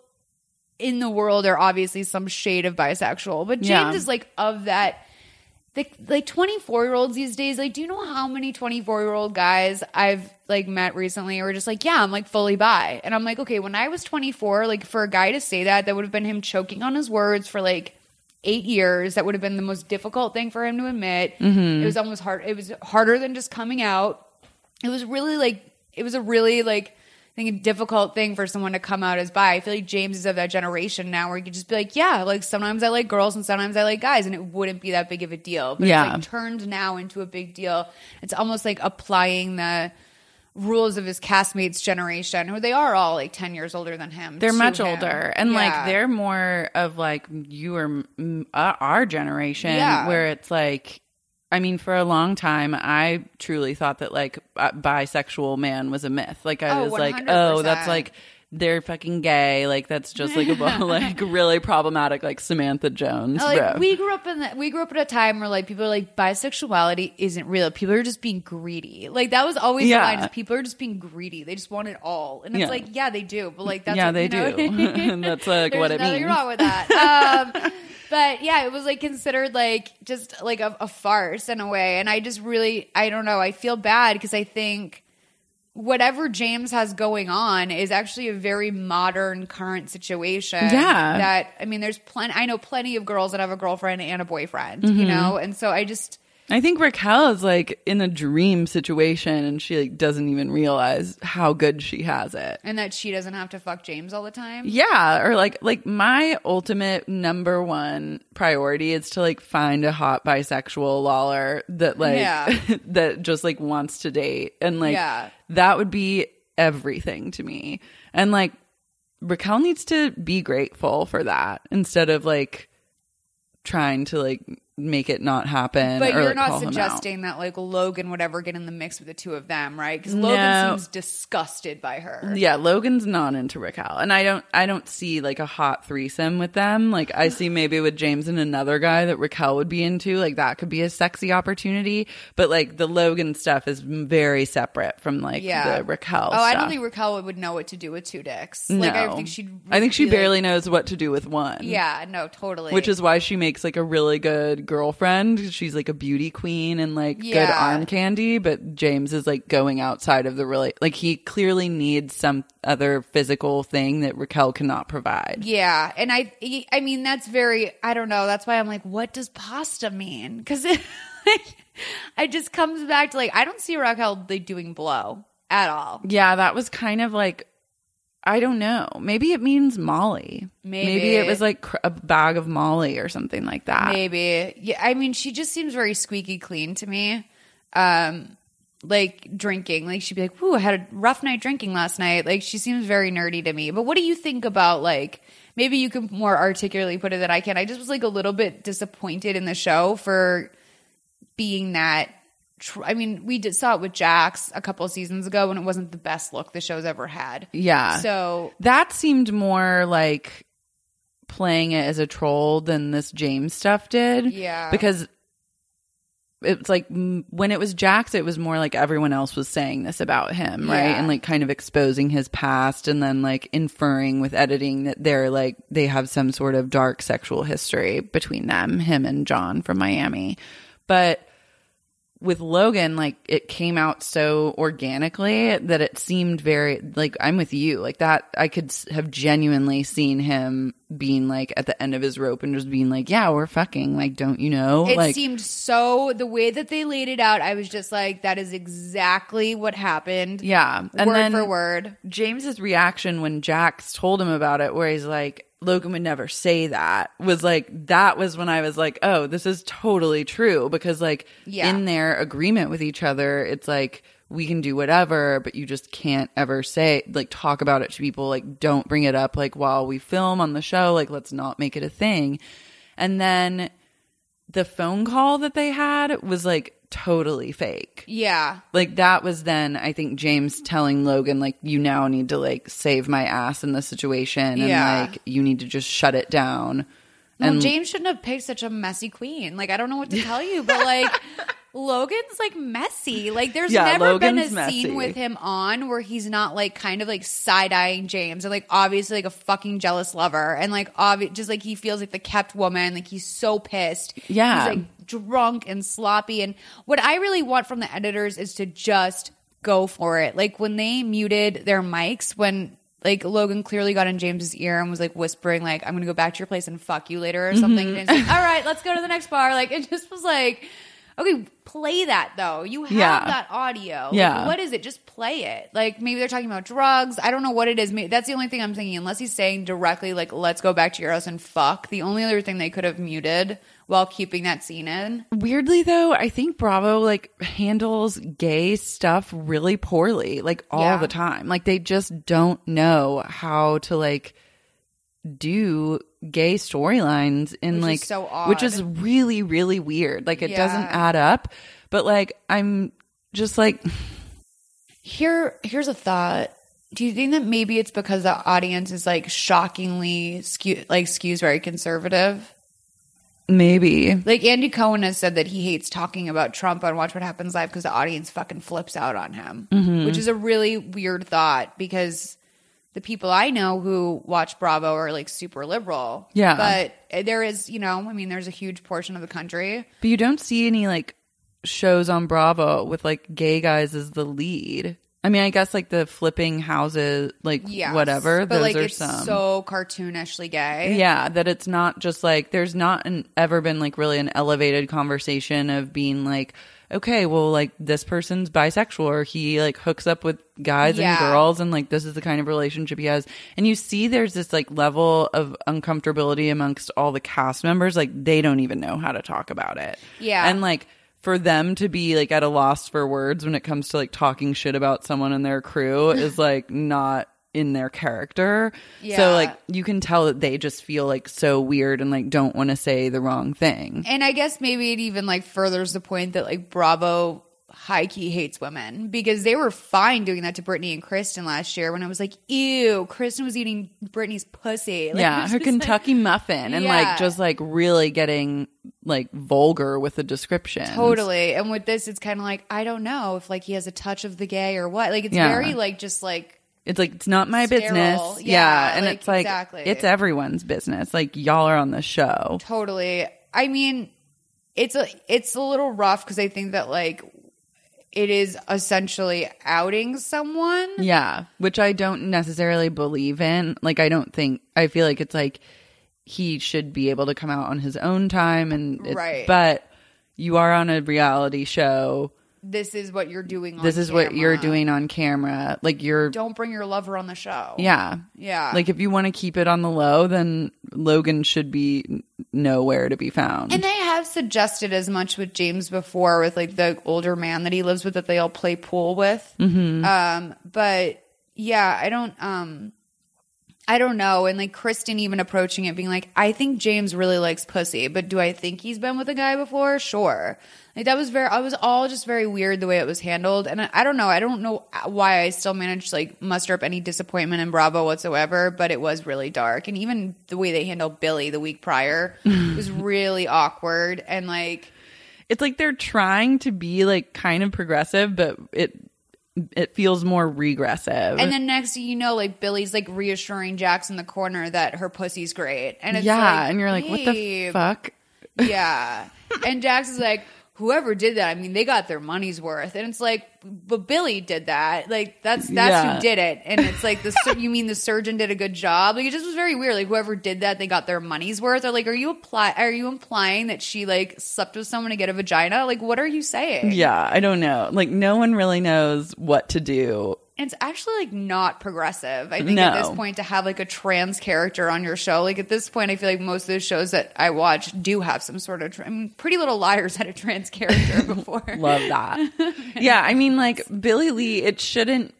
in the world are obviously some shade of bisexual, but James Yeah. is like of that. The, like twenty-four year olds these days, like, do you know how many twenty-four year old guys I've like met recently who are just like, yeah, I'm like fully bi. And I'm like, okay, when I was twenty-four, like for a guy to say that, that would have been him choking on his words for like eight years. That would have been the most difficult thing for him to admit. Mhm. It was almost hard. It was harder than just coming out. It was really like, it was a really like, I think a difficult thing for someone to come out as bi. I feel like James is of that generation now where you could just be like, yeah, like sometimes I like girls and sometimes I like guys, and it wouldn't be that big of a deal. But Yeah. it's like turned now into a big deal. It's almost like applying the rules of his castmates' generation, who they are all like ten years older than him. They're to much him. older. And Yeah. like they're more of like you or mm, uh, our generation Yeah. where it's like I mean, for a long time, I truly thought that like a bisexual man was a myth. Like I Oh, was one like, hundred oh, that's percent. like they're fucking gay. Like that's just like a like really problematic like Samantha Jones. Like bro. we grew up in the, we grew up at a time where like people are like bisexuality isn't real. People are just being greedy. Like that was always Yeah. the line is people are just being greedy. They just want it all. And it's Yeah. like, yeah, they do. But like that's Yeah, what, they you know, do. And that's, like, There's what it nothing means. wrong with that. Um, but yeah, it was like considered like just like a, a farce in a way. And I just really I don't know. I feel bad because I think whatever James has going on is actually a very modern current situation. Yeah. That, I mean, there's plenty, I know plenty of girls that have a girlfriend and a boyfriend, you Mhm. know? And so I just, I think Raquel is like in a dream situation and she like doesn't even realize how good she has it. and that she doesn't have to fuck James all the time. Yeah, or like like my ultimate number one priority is to like find a hot bisexual lawler that like Yeah. that just like wants to date, and like Yeah. that would be everything to me. And like Raquel needs to be grateful for that instead of like trying to like make it not happen. But or, you're like, not call him out. suggesting that like Logan would ever get in the mix with the two of them, right? Because Logan No. seems disgusted by her. Yeah, Logan's not into Raquel, and I don't. I don't see like a hot threesome with them. Like I see maybe with James and another guy that Raquel would be into. Like that could be a sexy opportunity. But like the Logan stuff is very separate from like Yeah. the Raquel. Oh, I stuff. don't think Raquel would know what to do with two dicks. Like I No. think she'd. I think she be, like- barely knows what to do with one. Yeah, no, totally. Which is why she makes like a really good girlfriend. She's like a beauty queen and like good Yeah. arm candy, but James is like going outside of the really like he clearly needs some other physical thing that Raquel cannot provide. Yeah, and I, I mean that's very. I don't know. That's why I'm like, what does pasta mean? Because it, it just comes back to like I don't see Raquel like, doing blow at all. Yeah, that was kind of like I don't know. Maybe it means Molly. Maybe. it was like cr- a bag of Molly or something like that. Maybe. Yeah, I mean, she just seems very squeaky clean to me. Um, like drinking, like she'd be like, "Ooh, I had a rough night drinking last night." Like she seems very nerdy to me. But what do you think about like? Maybe you can more articulately put it than I can. I just was like a little bit disappointed in the show for being that. Tr- I mean, we did saw it with Jax a couple seasons ago, and it wasn't the best look the show's ever had. Yeah. So that seemed more like playing it as a troll than this James stuff did. Yeah. Because it's like mm, when it was Jax, it was more like everyone else was saying this about him, right? Yeah. And like kind of exposing his past and then like inferring with editing that they're like, they have some sort of dark sexual history between them, him and John from Miami. But with Logan, like it came out so organically that it seemed very like I'm with you. Like that I could s- have genuinely seen him being like at the end of his rope and just being like, yeah, we're fucking. Like, don't you know? It like, seemed so, the way that they laid it out, I was just like, that is exactly what happened. Yeah. And word then for word. James's reaction when Jax told him about it, where he's like, Logan would never say that, was like, that was when I was like, oh, this is totally true. Because like Yeah. in their agreement with each other, it's like, we can do whatever, but you just can't ever say, like, talk about it to people. Like, don't bring it up, like, while we film on the show. Like, let's not make it a thing. And then the phone call that they had was, like, totally fake. Yeah. Like, that was then, I think, James telling Logan, like, you now need to, like, save my ass in this situation. And, Yeah. like, you need to just shut it down. Well, And James shouldn't have picked such a messy queen. Like, I don't know what to tell you, but like, Logan's like messy. Like, there's Yeah, never been a Logan's messy. scene with him on where he's not like kind of like side eyeing James and like obviously like a fucking jealous lover and like obvi- just like he feels like the kept woman. Like he's so pissed. Yeah. he's like drunk and sloppy. And what I really want from the editors is to just go for it. Like when they muted their mics when. Like, Logan clearly got in James's ear and was, like, whispering, like, I'm going to go back to your place and fuck you later or something. Mhm. And it's like, all right, let's go to the next bar. Like, it just was like, okay, play that, though. You have Yeah. that audio. Like, Yeah. what is it? Just play it. Like, maybe they're talking about drugs. I don't know what it is. Maybe, that's the only thing I'm thinking. Unless he's saying directly, like, let's go back to your house and fuck. The only other thing they could have muted while keeping that scene in. Weirdly, though, I think Bravo, like, handles gay stuff really poorly, like, all Yeah. the time. Like, they just don't know how to, like, do gay storylines in, Which is like, so odd. which is really, really weird. Like, it Yeah. doesn't add up. But, like, I'm just, like... Here, here's a thought. Do you think that maybe it's because the audience is, like, shockingly skew, like, skews very conservative? Maybe. Like, Andy Cohen has said that he hates talking about Trump on Watch What Happens Live because the audience fucking flips out on him, Mhm. which is a really weird thought because the people I know who watch Bravo are, like, super liberal. Yeah. But there is, you know, I mean, there's a huge portion of the country. But you don't see any, like, shows on Bravo with, like, gay guys as the lead. I mean, I guess, like, the flipping houses, like, Yes. whatever, But, those like, are it's some. so cartoonishly gay. Yeah, that it's not just, like, there's not an, ever been, like, really an elevated conversation of being, like, okay, well, like, this person's bisexual or he, like, hooks up with guys Yeah. and girls and, like, this is the kind of relationship he has. And you see there's this, like, level of uncomfortability amongst all the cast members. Like, they don't even know how to talk about it. Yeah. And, like, for them to be, like, at a loss for words when it comes to, like, talking shit about someone in their crew is, like, not in their character. Yeah. So, like, you can tell that they just feel, like, so weird and, like, don't want to say the wrong thing. And I guess maybe it even, like, furthers the point that, like, Bravo high-key hates women because they were fine doing that to Brittany and Kristen last year when it was like, ew, Kristen was eating Brittany's pussy. Like, it Yeah, was her just Kentucky like, muffin and, Yeah. like, just, like, really getting, like, vulgar with the description. Totally. And with this, it's kind of like, I don't know if, like, he has a touch of the gay or what. Like, it's Yeah. very, like, just, like, It's like, it's not my sterile. business. Yeah, Yeah. And like, it's like, exactly. it's everyone's business. Like, y'all are on the show. Totally. I mean, it's a it's a little rough because I think that, like, it is essentially outing someone. Yeah. Which I don't necessarily believe in. Like, I don't think, I feel like it's like he should be able to come out on his own time. And it's, Right. But you are on a reality show. This is what you're doing on This is what you're camera. doing on camera. Like, you're. Don't bring your lover on the show. Yeah. Yeah. Like, if you want to keep it on the low, then Logan should be nowhere to be found. And they have suggested as much with James before with, like, the older man that he lives with that they all play pool with. Mhm. Um, but yeah, I don't, um, I don't know. And, like, Kristen even approaching it being like, I think James really likes pussy, but do I think he's been with a guy before? Sure. Like, that was very, I was all just very weird the way it was handled. And I, I don't know. I don't know why I still managed to, like, muster up any disappointment in Bravo whatsoever, but it was really dark. And even the way they handled Billy the week prior was really awkward. And, like, it's like they're trying to be, like, kind of progressive, but it it feels more regressive. and then next thing you know, like, Billy's, like, reassuring Jax in the corner that her pussy's great. And it's yeah, like, and you're like, what the babe. fuck? Yeah. And Jax is like, whoever did that, I mean, they got their money's worth. And it's like, but Billy did that. Like, that's that's Yeah. who did it. And it's like, the sur- you mean the surgeon did a good job? Like, it just was very weird. Like, whoever did that, they got their money's worth. Or like, are you apply? Are you implying that she like slept with someone to get a vagina? Like, what are you saying? Yeah, I don't know. Like, no one really knows what to do. And it's actually like not progressive. I think No. at this point to have like a trans character on your show, like at this point, I feel like most of those shows that I watch do have some sort of. Tra- I mean, Pretty Little Liars had a trans character before. Love that. Yeah, I mean, like Billy Lee, it shouldn't.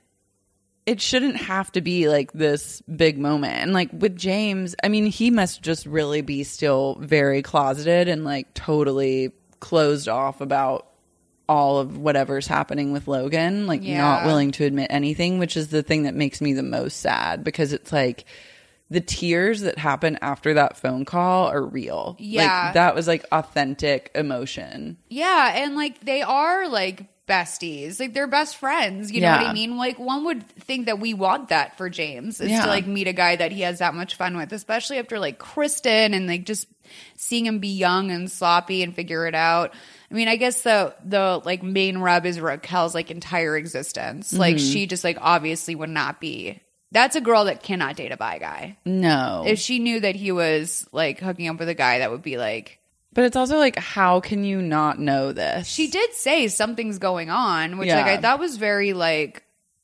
It shouldn't have to be like this big moment. And like with James, I mean, he must just really be still very closeted and like totally closed off about all of whatever's happening with Logan, like Yeah. not willing to admit anything, which is the thing that makes me the most sad, because it's like the tears that happen after that phone call are real. Yeah. Like that was like authentic emotion. Yeah, and like they are like besties, like they're best friends. You know Yeah. what I mean? Like one would think that we want that for James, is Yeah. to like meet a guy that he has that much fun with, especially after like Kristen and like just seeing him be young and sloppy and figure it out. I mean, I guess the the like main rub is Raquel's like entire existence. Like Mhm. she just like obviously would not be. That's a girl that cannot date a bi guy. No. If she knew that he was like hooking up with a guy, that would be like. But it's also like, how can you not know this? She did say something's going on, which Yeah. like I thought was very like,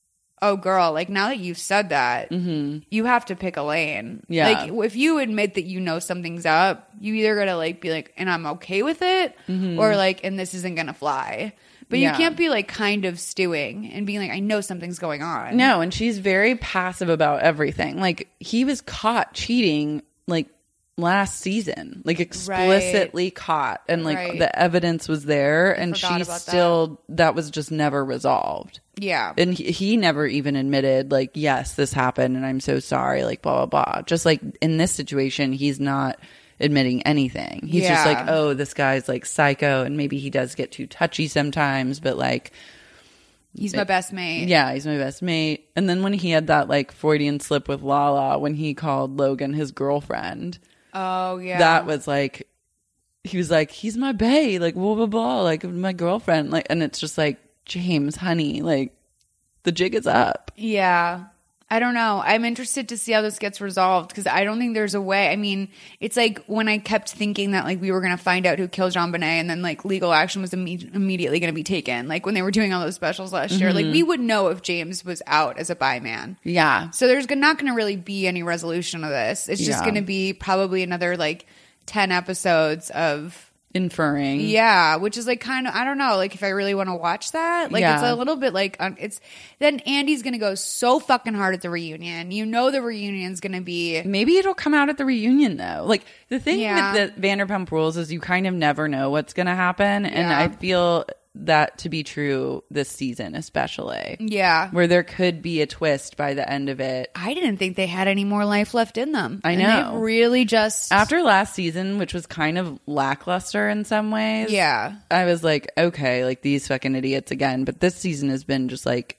oh girl, like now that you've said that, Mhm. you have to pick a lane. Yeah. Like if you admit that you know something's up, you either gotta like be like, and I'm okay with it, Mhm. or like, and this isn't gonna fly. But Yeah. you can't be like kind of stewing and being like, I know something's going on. No, and she's very passive about everything. Like he was caught cheating like last season, like explicitly caught, and like Right. the evidence was there, and forgot she about still that. was just never resolved. Yeah. And he, he never even admitted like, yes, this happened and I'm so sorry, like blah blah blah. Just like in this situation, he's not admitting anything. He's just Yeah. like, oh, this guy's like psycho, and maybe he does get too touchy sometimes, but like He's my best mate. yeah, he's my best mate. And then when he had that like Freudian slip with Lala when he called Logan his girlfriend, Oh yeah. that was like, he was like, he's my bae, like blah blah blah, like my girlfriend, like, and it's just like, James, honey, like the jig is up. Yeah. I don't know. I'm interested to see how this gets resolved, because I don't think there's a way. I mean, it's like when I kept thinking that like we were going to find out who killed Jean Bonnet, and then like legal action was imme- immediately going to be taken. Like when they were doing all those specials last year, like Mhm. we would know if James was out as a bi man. Yeah. So there's not going to really be any resolution of this. It's just Yeah. going to be probably another like ten episodes of inferring. Yeah, which is like kind of, I don't know, like if I really want to watch that, like it's Yeah. a little bit like um, it's then Andy's gonna go so fucking hard at the reunion. You know the reunion's gonna be Maybe it'll come out at the reunion though. Like the thing Yeah. with the Vanderpump Rules is you kind of never know what's going to happen, and Yeah. I feel that to be true this season especially. Yeah. Where there could be a twist by the end of it. I didn't think they had any more life left in them. I And know. they've really just After last season, which was kind of lackluster in some ways. Yeah. I was like, okay, like these fucking idiots again. But this season has been just like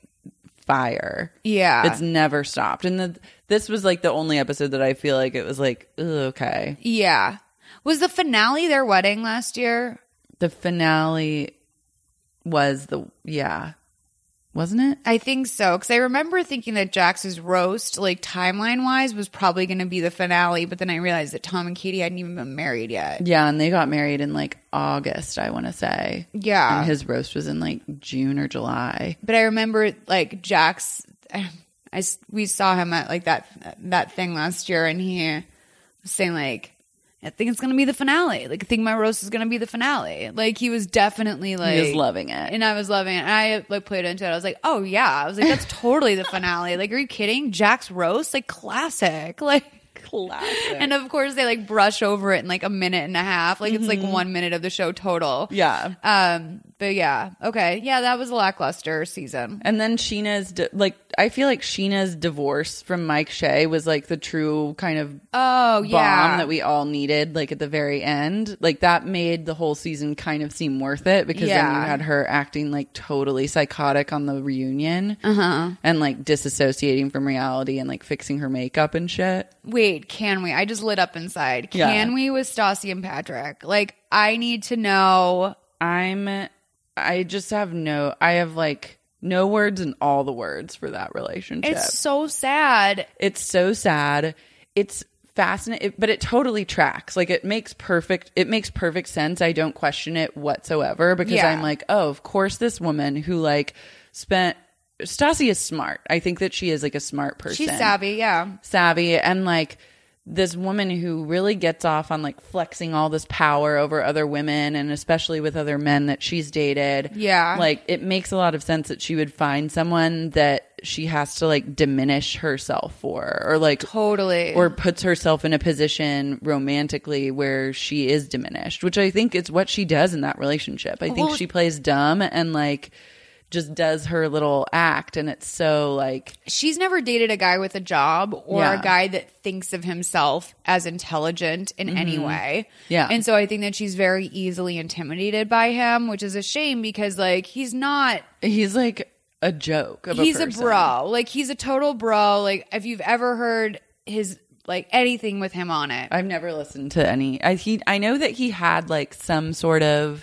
fire. Yeah. It's never stopped. And the, this was like the only episode that I feel like it was like, ugh, okay. Yeah. Was the finale their wedding last year? The finale was the, yeah. Wasn't it? I think so, because I remember thinking that Jax's roast, like timeline wise, was probably going to be the finale, but then I realized that Tom and Katie hadn't even been married yet. Yeah, and they got married in like August, I want to say. Yeah. And his roast was in like June or July. But I remember like Jax, I, I we saw him at like that that thing last year, and he was saying like, I think it's gonna be the finale. Like I think my roast is gonna be the finale. Like he was definitely like He was loving it. and I was loving it. And I like played into it. I was like, oh yeah. I was like, that's totally the finale. Like, are you kidding? Jack's roast, like classic. Like. Classic. And of course they like brush over it in like a minute and a half. Like it's like Mhm. one minute of the show total. Yeah. Um. But yeah. Okay. Yeah. That was a lackluster season. And then Sheena's, di- like, I feel like Sheena's divorce from Mike Shea was like the true kind of Oh bomb yeah. that we all needed, like at the very end. Like that made the whole season kind of seem worth it, because then Yeah. you had her acting like totally psychotic on the reunion Uh-huh. and like disassociating from reality and like fixing her makeup and shit. Wait, can we? I just lit up inside. Yeah. Can we with Stassi and Patrick? Like, I need to know I'm, I just have no, I have like no words and all the words for that relationship. It's so sad. It's so sad. It's fascinating, but it totally tracks. Like it makes perfect, it makes perfect sense. I don't question it whatsoever because Yeah. I'm like, oh, of course this woman who like spent, Stassi is smart. I think that she is like a smart person. She's savvy, yeah. Savvy. And like this woman who really gets off on like flexing all this power over other women and especially with other men that she's dated. Yeah. Like it makes a lot of sense that she would find someone that she has to like diminish herself for or like totally or puts herself in a position romantically where she is diminished, which I think is what she does in that relationship. I think Well, she plays dumb and like just does her little act, and it's so like she's never dated a guy with a job or Yeah. a guy that thinks of himself as intelligent in any Mhm. way. Yeah. And so I think that she's very easily intimidated by him, which is a shame because like he's not he's like a joke of he's a a, person. bro. Like he's a total bro. Like if you've ever heard his like anything with him on it. I've never listened to any. I he I know that he had like some sort of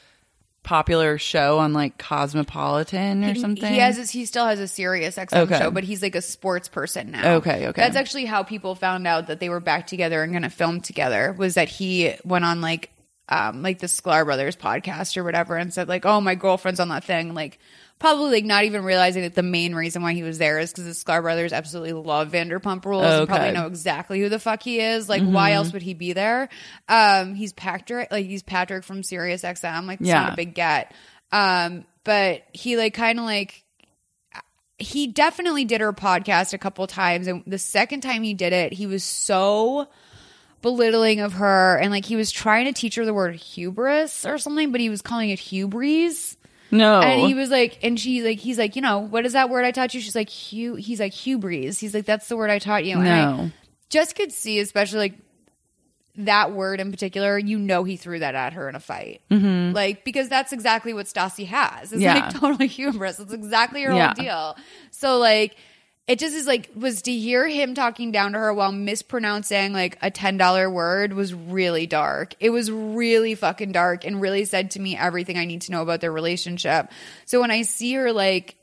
popular show on like Cosmopolitan or He- something. He has. His, he still has a Sirius X M Okay. show, but he's like a sports person now. Okay, okay. That's actually how people found out that they were back together and going to film together. Was that he went on like, um, like the Sklar Brothers podcast or whatever, and said like, "Oh, my girlfriend's on that thing." Like, probably like not even realizing that the main reason why he was there is because the Sklar Brothers absolutely love Vanderpump Rules and probably Okay. know exactly who the fuck he is. Like, why Mhm. else would he be there? Um, he's Patrick. Like, he's Patrick from Sirius X M. Like, it's Yeah. not a big get. Um, but he like kind of like he definitely did her podcast a couple times, and the second time he did it, he was so belittling of her, and like he was trying to teach her the word hubris or something, but he was calling it hubris. No. And he was like, and she like, he's like, you know, what is that word I taught you? She's like, hu. He's like, hubris. He's like, that's the word I taught you. And I No. just could see, especially like that word in particular, you know, he threw that at her in a fight. Mhm. Like, because that's exactly what Stassi has. It's Yeah. like totally hubris. It's exactly her Yeah. whole deal. So like, it just is like, was to hear him talking down to her while mispronouncing like a ten dollar word was really dark. It was really fucking dark and really said to me everything I need to know about their relationship. So when I see her like,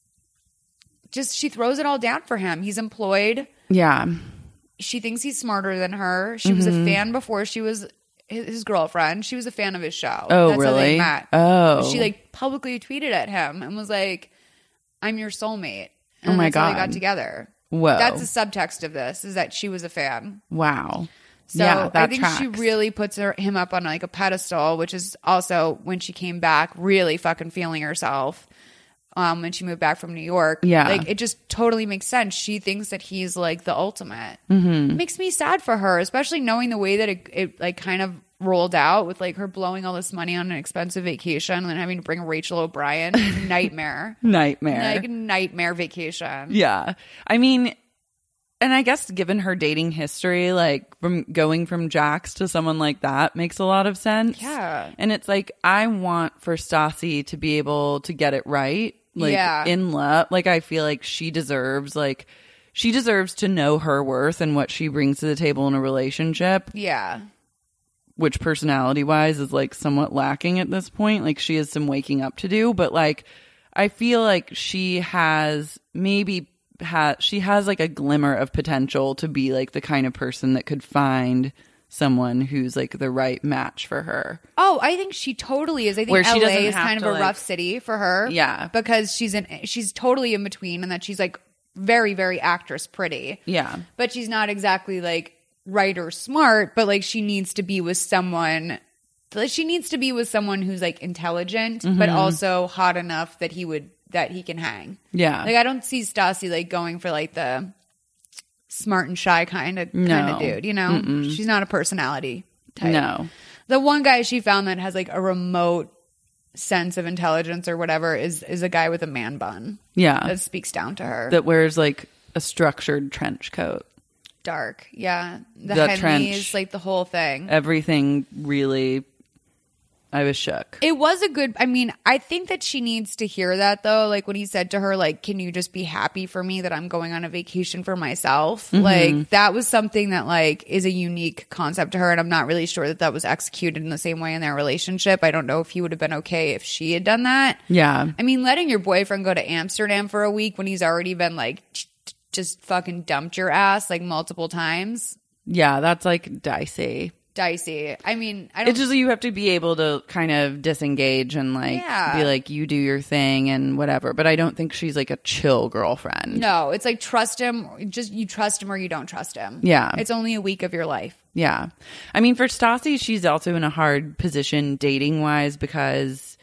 just she throws it all down for him. He's employed. Yeah. She thinks he's smarter than her. She was a Mhm. fan before she was his, his girlfriend. She was a fan of his show. Oh, That's how they really? met. Oh. She like publicly tweeted at him and was like, "I'm your soulmate." And Oh my that's how they God. got together. Whoa. That's the subtext of this, is that she was a fan. Wow. So yeah, that I think she tracks. really puts her, him up on like a pedestal, which is also when she came back, really fucking feeling herself. Um, when she moved back from New York, Yeah. like it just totally makes sense. She thinks that he's like the ultimate. Mhm. It makes me sad for her, especially knowing the way that it, it like kind of rolled out with like her blowing all this money on an expensive vacation and then having to bring Rachel O'Brien. Nightmare. Nightmare. Like nightmare vacation. Yeah. I mean, and I guess given her dating history, like from going from Jax to someone like that makes a lot of sense. Yeah. And it's like, I want for Stassi to be able to get it right. Like Yeah. in love. Like I feel like she deserves, like, she deserves to know her worth and what she brings to the table in a relationship. Yeah. Which personality wise is like somewhat lacking at this point. Like she has some waking up to do, but like I feel like she has maybe ha- she has like a glimmer of potential to be like the kind of person that could find someone who's like the right match for her. Oh, I think she totally is. I think Where she L A doesn't is have kind of to, a like- rough city for her. Yeah. Because she's in she's totally in between and that she's like very, very actress pretty. Yeah. But she's not exactly like right or smart, but like she needs to be with someone like she needs to be with someone who's like intelligent, but Mhm. also hot enough that he would that he can hang. Yeah. Like I don't see Stassi like going for like the smart and shy kind of No. kind of dude, you know? Mm-mm. She's not a personality type. No. The one guy she found that has like a remote sense of intelligence or whatever is is a guy with a man bun. Yeah. That speaks down to her. That wears like a structured trench coat. Dark. Yeah. The That Henleys, trench. like the whole thing. Everything really I was shook. It was a good, I mean, I think that she needs to hear that though. Like when he said to her, like, can you just be happy for me that I'm going on a vacation for myself? Mm-hmm. Like that was something that like is a unique concept to her. And I'm not really sure that that was executed in the same way in their relationship. I don't know if he would have been okay if she had done that. Yeah. I mean, letting your boyfriend go to Amsterdam for a week when he's already been like just fucking dumped your ass like multiple times. Yeah, that's like dicey. Dicey. I mean, I don't. It's just you have to be able to kind of disengage and like Yeah. be like, you do your thing and whatever. But I don't think she's like a chill girlfriend. No, it's like trust him. Just you trust him or you don't trust him. Yeah. It's only a week of your life. Yeah. I mean, for Stassi, she's also in a hard position dating wise because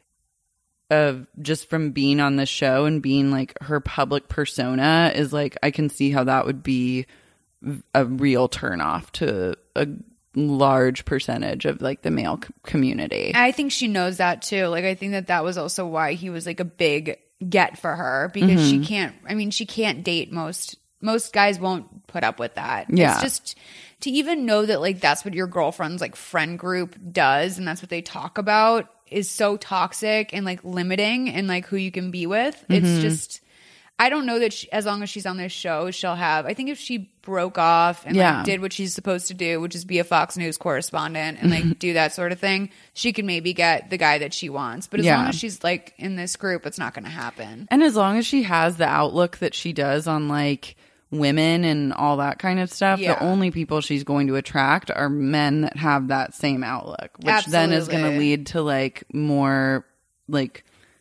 of just from being on the show and being like her public persona is like, I can see how that would be a real turnoff to a large percentage of like the male c- community. I think she knows that too. Like I think that that was also why he was like a big get for her because Mm-hmm. she can't. I mean, she can't date most. Most guys won't put up with that. Yeah. It's just to even know that like that's what your girlfriend's like friend group does and that's what they talk about is so toxic and like limiting and like who you can be with. Mm-hmm. It's just. I don't know that she, as long as she's on this show, she'll have. I think if she broke off and Yeah. like did what she's supposed to do, which is be a Fox News correspondent and like do that sort of thing, she can maybe get the guy that she wants. But as Yeah. long as she's like in this group, it's not going to happen. And as long as she has the outlook that she does on like women and all that kind of stuff, Yeah. the only people she's going to attract are men that have that same outlook, which then is going to Absolutely. lead to like more like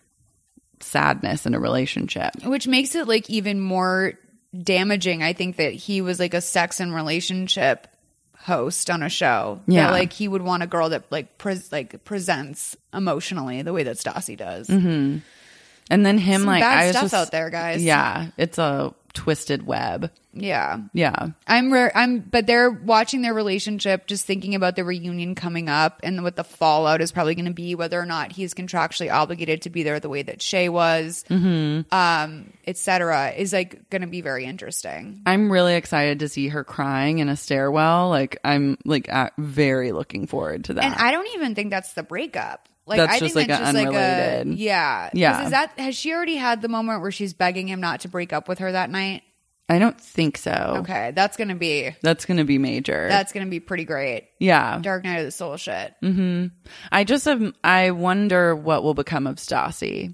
sadness in a relationship. Which makes it like even more damaging. I think that he was like a sex and relationship host on a show. Yeah. That, like he would want a girl that like pres like presents emotionally the way that Stassi does. Mm-hmm. And then him Some like bad I was stuff just, out there, guys. Yeah, it's a twisted web. Yeah. Yeah. I'm re- I'm but they're watching their relationship, just thinking about the reunion coming up and what the fallout is probably going to be, whether or not he's contractually obligated to be there the way that Shay was, Mm-hmm. um, et cetera, is like going to be very interesting. I'm really excited to see her crying in a stairwell. Like I'm like uh, very looking forward to that. And I don't even think that's the breakup. Like That's I just, think like, that's a just unrelated- like a yeah. 'Cause Yeah. Is that has she already had the moment where she's begging him not to break up with her that night? I don't think so. Okay, that's gonna be That's going to be major. that's gonna be pretty great. yeah. Dark Night of the Soul shit. Mm-hmm. I just have, I wonder what will become of Stassi.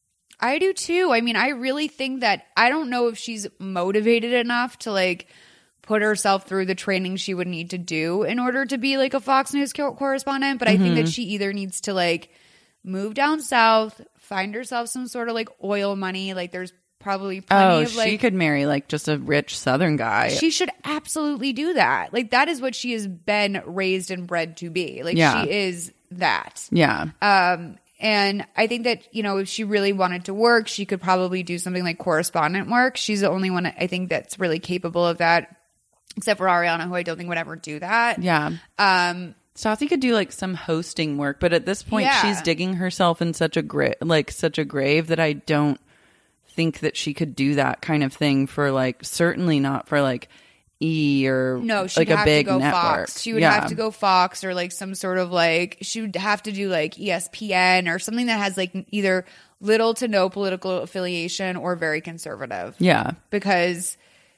I do too. I mean, I really think that I don't know if she's motivated enough to like put herself through the training she would need to do in order to be like a Fox News co- correspondent. But I think that she either needs to like move down south, find herself some sort of like oil money. Like there's probably plenty Oh, of like she could marry like just a rich Southern guy. she should absolutely do that. Like that is what she has been raised and bred to be. Like Yeah. she is that. yeah. Um, and I think that, you know, if she really wanted to work, she could probably do something like correspondent work. She's the only one I think that's really capable of that, except for Ariana, who I don't think would ever do that. Yeah. Um, Stassi could do like some hosting work, but at this point Yeah. she's digging herself in such a gra- like such a grave that I don't think that she could do that kind of thing for like certainly not for like E or no, she'd like a have big to go network. Fox. She would Yeah. have to go Fox or like some sort of like, she would have to do like E S P N or something that has like either little to no political affiliation or very conservative. Yeah. Because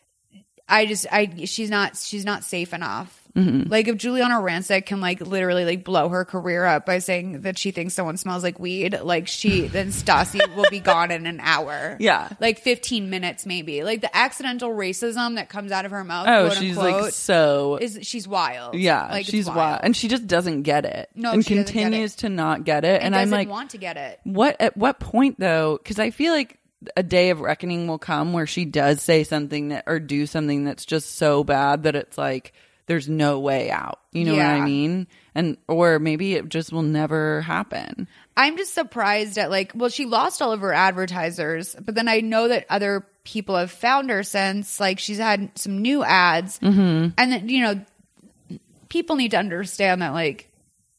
I just I she's not she's not safe enough. Mm-hmm. Like if Juliana Rancic can like literally like blow her career up by saying that she thinks someone smells like weed, like she then Stassi will be gone in an hour. Yeah. Like fifteen minutes maybe. Like the accidental racism that comes out of her mouth. Oh, quote, she's unquote, like so is she's wild. yeah, Like, it's she's wild. and she just doesn't get it. No, and she doesn't get continues it. to not get it. And, And, I'm doesn't like, want to get it. what? At what point though? Because I feel like a day of reckoning will come where she does say something that or do something that's just so bad that it's like there's no way out. You know Yeah. what I mean? And or maybe it just will never happen. I'm just surprised at like, well, she lost all of her advertisers, but then I know that other people have found her since. Like she's had some new ads, Mm-hmm. and then you know, people need to understand that like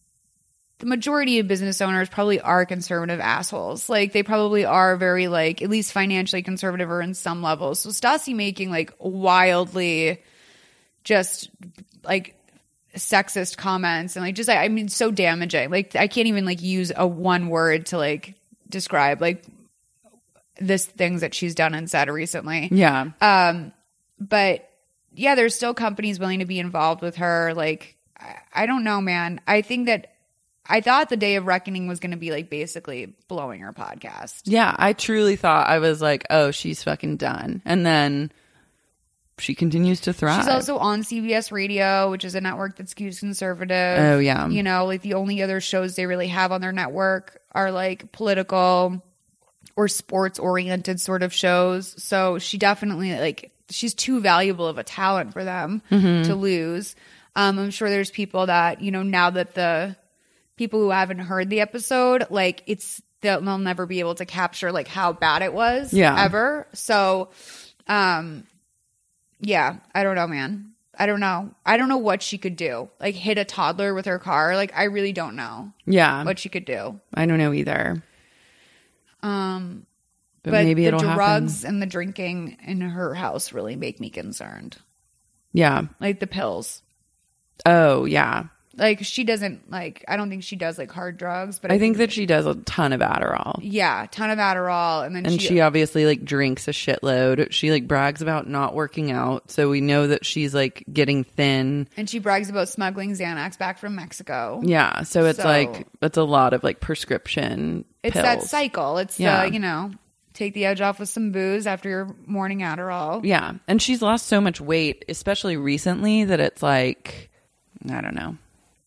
the majority of business owners probably are conservative assholes. Like they probably are very like at least financially conservative or in some levels. So Stassi making like wildly just like sexist comments and like just like I mean so damaging. Like I can't even like use a one word to like describe like this things that she's done and said recently. Yeah. Um, but yeah, there's still companies willing to be involved with her. Like I, I don't know, man. I think that I thought the day of reckoning was going to be like basically blowing her podcast. Yeah, I truly thought I was like, oh, she's fucking done, and then she continues to thrive. She's also on C B S Radio, which is a network that's skewed conservative. Oh, yeah. You know, like the only other shows they really have on their network are like political or sports oriented sort of shows. So she definitely like, she's too valuable of a talent for them Mhm. to lose. Um, I'm sure there's people that, you know, now that the people who haven't heard the episode, like it's, they'll, they'll never be able to capture like how bad it was Yeah. ever. So, um, yeah, I don't know, man. I don't know. I don't know what she could do. Like hit a toddler with her car. Like I really don't know. Yeah. What she could do. I don't know either. Um, But but, maybe the it'll drugs and the drinking in her house really make me concerned. Yeah. Like the pills. Oh, yeah. Like she doesn't like. I don't think she does like hard drugs. But I think that she does a ton of Adderall. yeah, ton of Adderall, and then And she, she obviously like drinks a shitload. She like brags about not working out. So we know that she's like getting thin. and she brags about smuggling Xanax back from Mexico. Yeah. So it's So- like, it's a lot of like prescription It's pills. that cycle. It's Yeah. the, you know, take the edge off with some booze after your morning Adderall. Yeah. And she's lost so much weight, especially recently, that it's like, I don't know.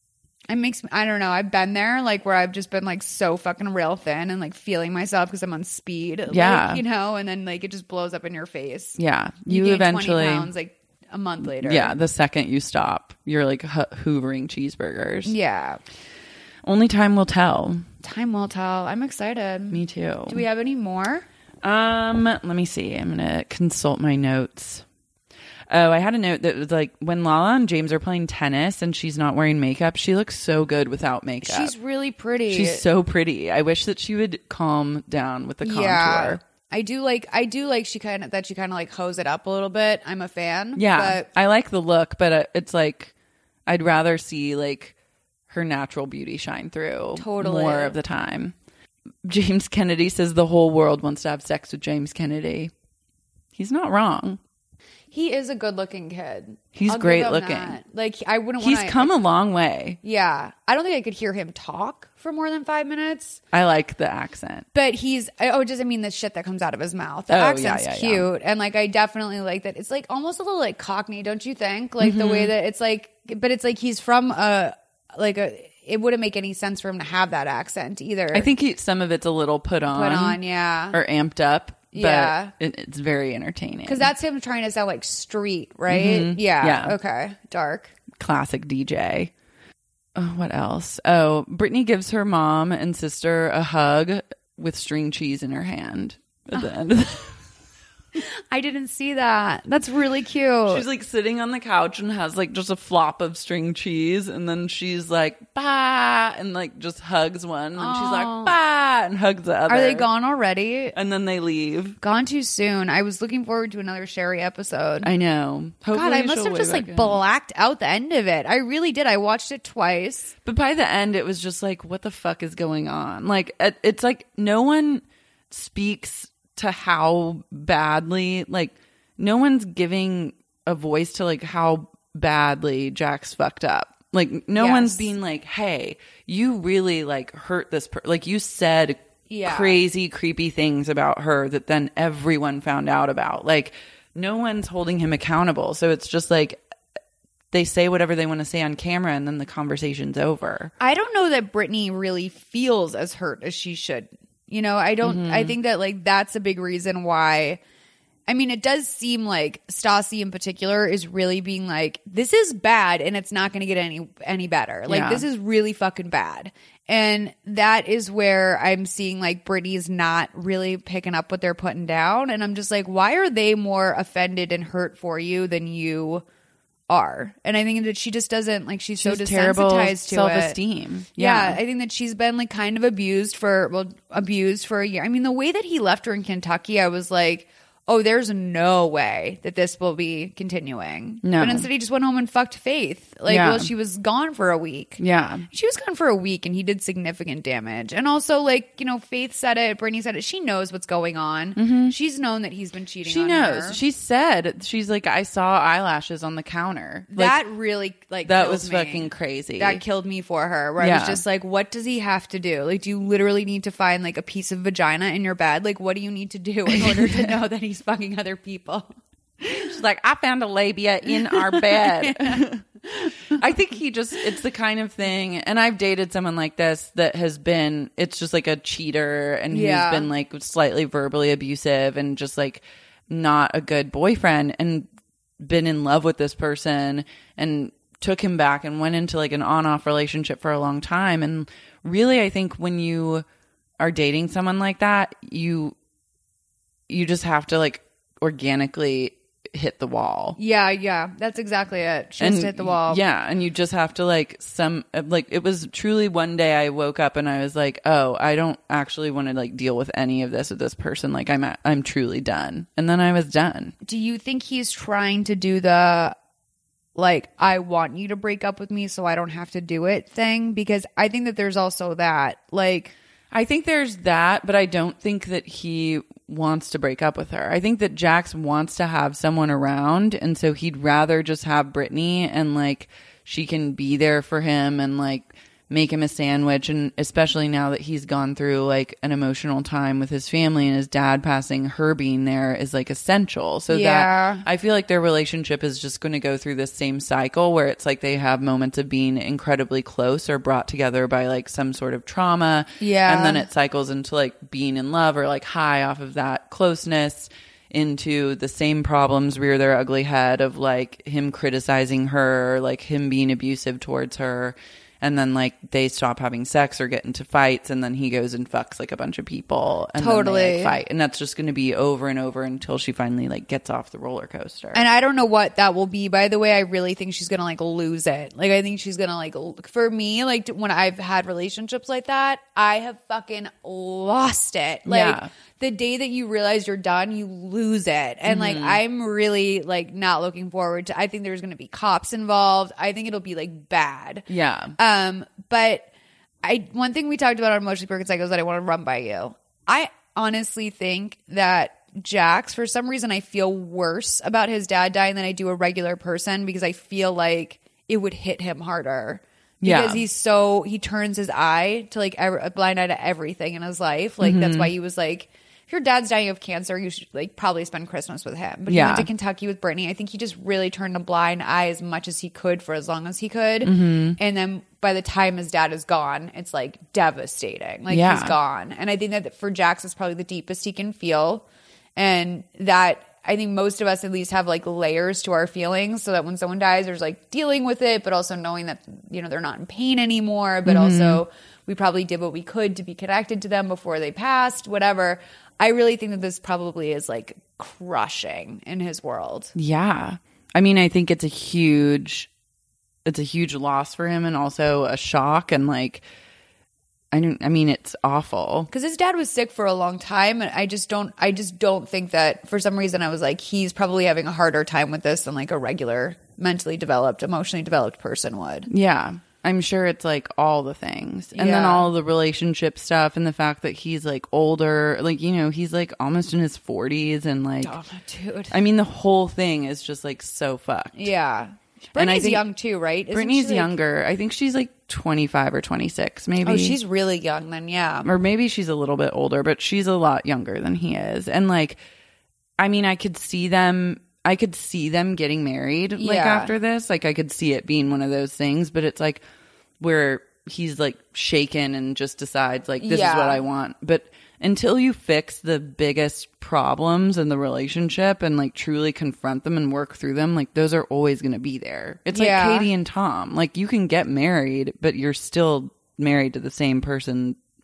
It makes me, I don't know. I've been there, like where I've just been like so fucking real thin and like feeling myself because I'm on speed. like, Yeah. you know, and then like it just blows up in your face. Yeah. You, You, gain eventually, twenty pounds like a month later. yeah, the second you stop, you're like ho- hoovering cheeseburgers. Yeah. Only time will tell. Time will tell. I'm excited. Me too. Do we have any more? Um, let me see. I'm gonna consult my notes. Oh, I had a note that was like when Lala and James are playing tennis and she's not wearing makeup, she looks so good without makeup. She's really pretty. She's so pretty. I wish that she would calm down with the contour. Yeah. I do like I do like she kind of that she kind of like hose it up a little bit. I'm a fan. Yeah, But I like the look, but uh, it's like I'd rather see like her natural beauty shine through Totally. more of the time. James Kennedy says the whole world wants to have sex with James Kennedy. He's not wrong. he is a good looking kid. He's I'll give great him looking. that. Like I wouldn't He's wanna, come a long way. Yeah. I don't think I could hear him talk for more than five minutes. I like the accent. But he's oh, it doesn't mean the shit that comes out of his mouth. The Oh, yeah, accent's yeah, yeah. cute. And like I definitely like that. It's like almost a little like Cockney, don't you think? Like the Mhm. way that it's like but it's like he's from a like a it wouldn't make any sense for him to have that accent either. I think he, some of it's a little put on. Put on, yeah. Or amped up. But Yeah. it, it's very entertaining. Because that's him trying to sound like street, right? Mhm. Yeah. Yeah. Okay. Dark. Classic D J. Oh, what else? Oh, Brittany gives her mom and sister a hug with string cheese in her hand at the end of the I didn't see that. That's really cute. She's like sitting on the couch and has like just a flop of string cheese, and then she's like bah and like just hugs one, and then she's like Aw. bah and hugs the other. Are they gone already? And then they leave. Gone too soon. I was looking forward to another Sherry episode. I know. Hopefully God, I must she'll have weigh just back like in. blacked out the end of it. I really did. I watched it twice. But by the end, it was just like, what the fuck is going on? Like, it, it's like no one speaks to how badly, like, no one's giving a voice to like how badly Jack's fucked up. Like, no Yes. one's being like, hey, you really like hurt this per- like you said Yeah. crazy, creepy things about her that then everyone found out about. Like, no one's holding him accountable. So it's just like they say whatever they want to say on camera and then the conversation's over. I don't know that Brittany really feels as hurt as she should. You know, I don't, Mhm. I think that like that's a big reason why. I mean, it does seem like Stassi in particular is really being like, this is bad and it's not going to get any, any better. Like, Yeah. this is really fucking bad. And that is where I'm seeing like Brittany's not really picking up what they're putting down. And I'm just like, why are they more offended and hurt for you than you are? And I think that she just doesn't like, she's so She has terrible desensitized to self-esteem. it. Yeah. Yeah. I think that she's been like kind of abused for, well, abused for a year. I mean, the way that he left her in Kentucky, I was like, oh, there's no way that this will be continuing. No. But instead he just went home and fucked Faith. Like, Yeah. well, she was gone for a week. Yeah. She was gone for a week and he did significant damage. And also, like, you know, Faith said it, Brittany said it. She knows what's going on. Mhm. She's known that he's been cheating She on knows. her. She said, she's like, I saw eyelashes on the counter. Like, That really, like, that killed was me. fucking crazy. That killed me for her. Where I Yeah. was just like, what does he have to do? Like, do you literally need to find like a piece of vagina in your bed? Like, what do you need to do in order to know that he's fucking other people? She's like, I found a labia in our bed. I think he just, it's the kind of thing, and I've dated someone like this that has been, it's just like a cheater and Yeah. who's been like slightly verbally abusive and just like not a good boyfriend, and been in love with this person and took him back and went into like an on-off relationship for a long time. And really, I think when you are dating someone like that, you you just have to like organically hit the wall. Yeah, yeah. That's exactly it. She has And to hit the wall. Yeah, and you just have to like some like it was truly one day I woke up and I was like, "Oh, I don't actually want to like deal with any of this with this person. Like I'm at, I'm truly done." And then I was done. Do you think he's trying to do the like, I want you to break up with me so I don't have to do it thing? Because I think that there's also that. Like, I think there's that, but I don't think that he wants to break up with her. I think that Jax wants to have someone around, and so he'd rather just have Brittany, and like she can be there for him and like make him a sandwich. And especially now that he's gone through like an emotional time with his family and his dad passing, her being there is like essential. So Yeah. that I feel like their relationship is just going to go through this same cycle where it's like they have moments of being incredibly close or brought together by like some sort of trauma. Yeah. And then it cycles into like being in love or like high off of that closeness into the same problems rear their ugly head of like him criticizing her, like him being abusive towards her. And then like they stop having sex or get into fights, and then he goes and fucks like a bunch of people and Totally. then they, like, fight. And that's just going to be over and over until she finally like gets off the roller coaster. and I don't know what that will be. By the way, I really think she's gonna like lose it. Like, I think she's gonna like l- for me, like t- when I've had relationships like that, I have fucking lost it. Like Yeah. the day that you realize you're done, you lose it. And like Mhm. I'm really like not looking forward to. I think there's gonna be cops involved. I think it'll be like bad. Yeah. Um, but I one thing we talked about on Emotionally Broken Psychos that I want to run by you. I honestly think that Jax, for some reason, I feel worse about his dad dying than I do a regular person, because I feel like it would hit him harder. Yeah. Because he's so he turns his eye to like ev- a blind eye to everything in his life. Like that's Mhm. why he was like, if your dad's dying of cancer, you should like probably spend Christmas with him. But he Yeah. went to Kentucky with Brittany. I think he just really turned a blind eye as much as he could for as long as he could. Mhm. And then by the time his dad is gone, it's like devastating. Like Yeah. he's gone. And I think that for Jax, it's probably the deepest he can feel. And that I think most of us at least have like layers to our feelings, so that when someone dies, there's like dealing with it, but also knowing that, you know, they're not in pain anymore, but Mhm. also we probably did what we could to be connected to them before they passed, whatever. I really think that this probably is like crushing in his world. Yeah. I mean, I think it's a huge, it's a huge loss for him, and also a shock. And like, I don't, I mean, it's awful. Because his dad was sick for a long time, and I just don't, I just don't think that for some reason I was like, he's probably having a harder time with this than like a regular mentally developed, emotionally developed person would. Yeah. I'm sure it's like all the things. And then Yeah. all the relationship stuff, and the fact that he's like older, like, you know, he's like almost in his forties, and like, Oh, dude. I mean, the whole thing is just like so fucked. Yeah. And I Brittany's think- young too, right? Isn't Brittany's she, like- younger. I think she's like twenty-five or twenty-six, maybe. Oh, she's really young then, yeah. Or maybe she's a little bit older, but she's a lot younger than he is. And like, I mean, I could see them, I could see them getting married like Yeah. after this. Like, I could see it being one of those things, but it's like where he's like shaken and just decides like, this Yeah. is what I want. But until you fix the biggest problems in the relationship and like truly confront them and work through them, like those are always going to be there. It's Yeah. like Katie and Tom. Like, you can get married, but you're still married to the same person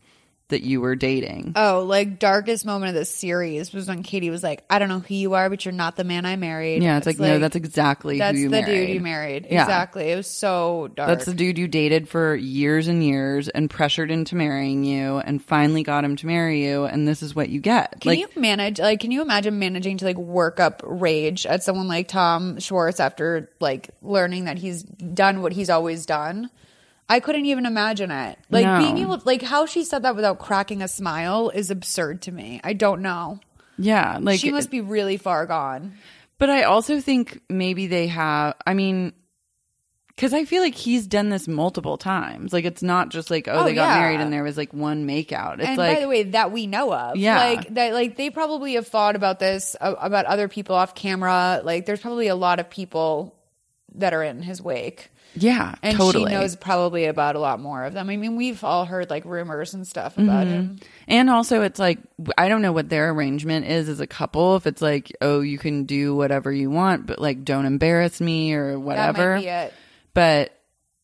that you were dating? Oh, like darkest moment of this series was when Katie was like, I don't know who you are, but you're not the man I married. Yeah, it's, it's like, like, no, that's exactly that's who you the married. dude you married. Yeah. Exactly. It was so dark. That's the dude you dated for years and years and pressured into marrying you and finally got him to marry you, and this is what you get. Can like, you manage, like, can you imagine managing to, like, work up rage at someone like Tom Schwartz after, like, learning that he's done what he's always done? I couldn't even imagine it. Like, no. being able, like, how she said that without cracking a smile is absurd to me. I don't know. Yeah. Like, she must be really far gone. But I also think maybe they have, I mean, because I feel like he's done this multiple times. Like, it's not just like, oh, Oh, they got yeah. married and there was like one makeout. It's And like, by the way, that we know of. Yeah. Like, that, like, they probably have thought about this, uh, about other people off camera. Like, there's probably a lot of people that are in his wake. yeah, And totally. she knows probably about a lot more of them. I mean, we've all heard like rumors and stuff about Mhm. him. And also, it's like, I don't know what their arrangement is as a couple. If it's like, oh, you can do whatever you want, but like, don't embarrass me or whatever. That might be it. But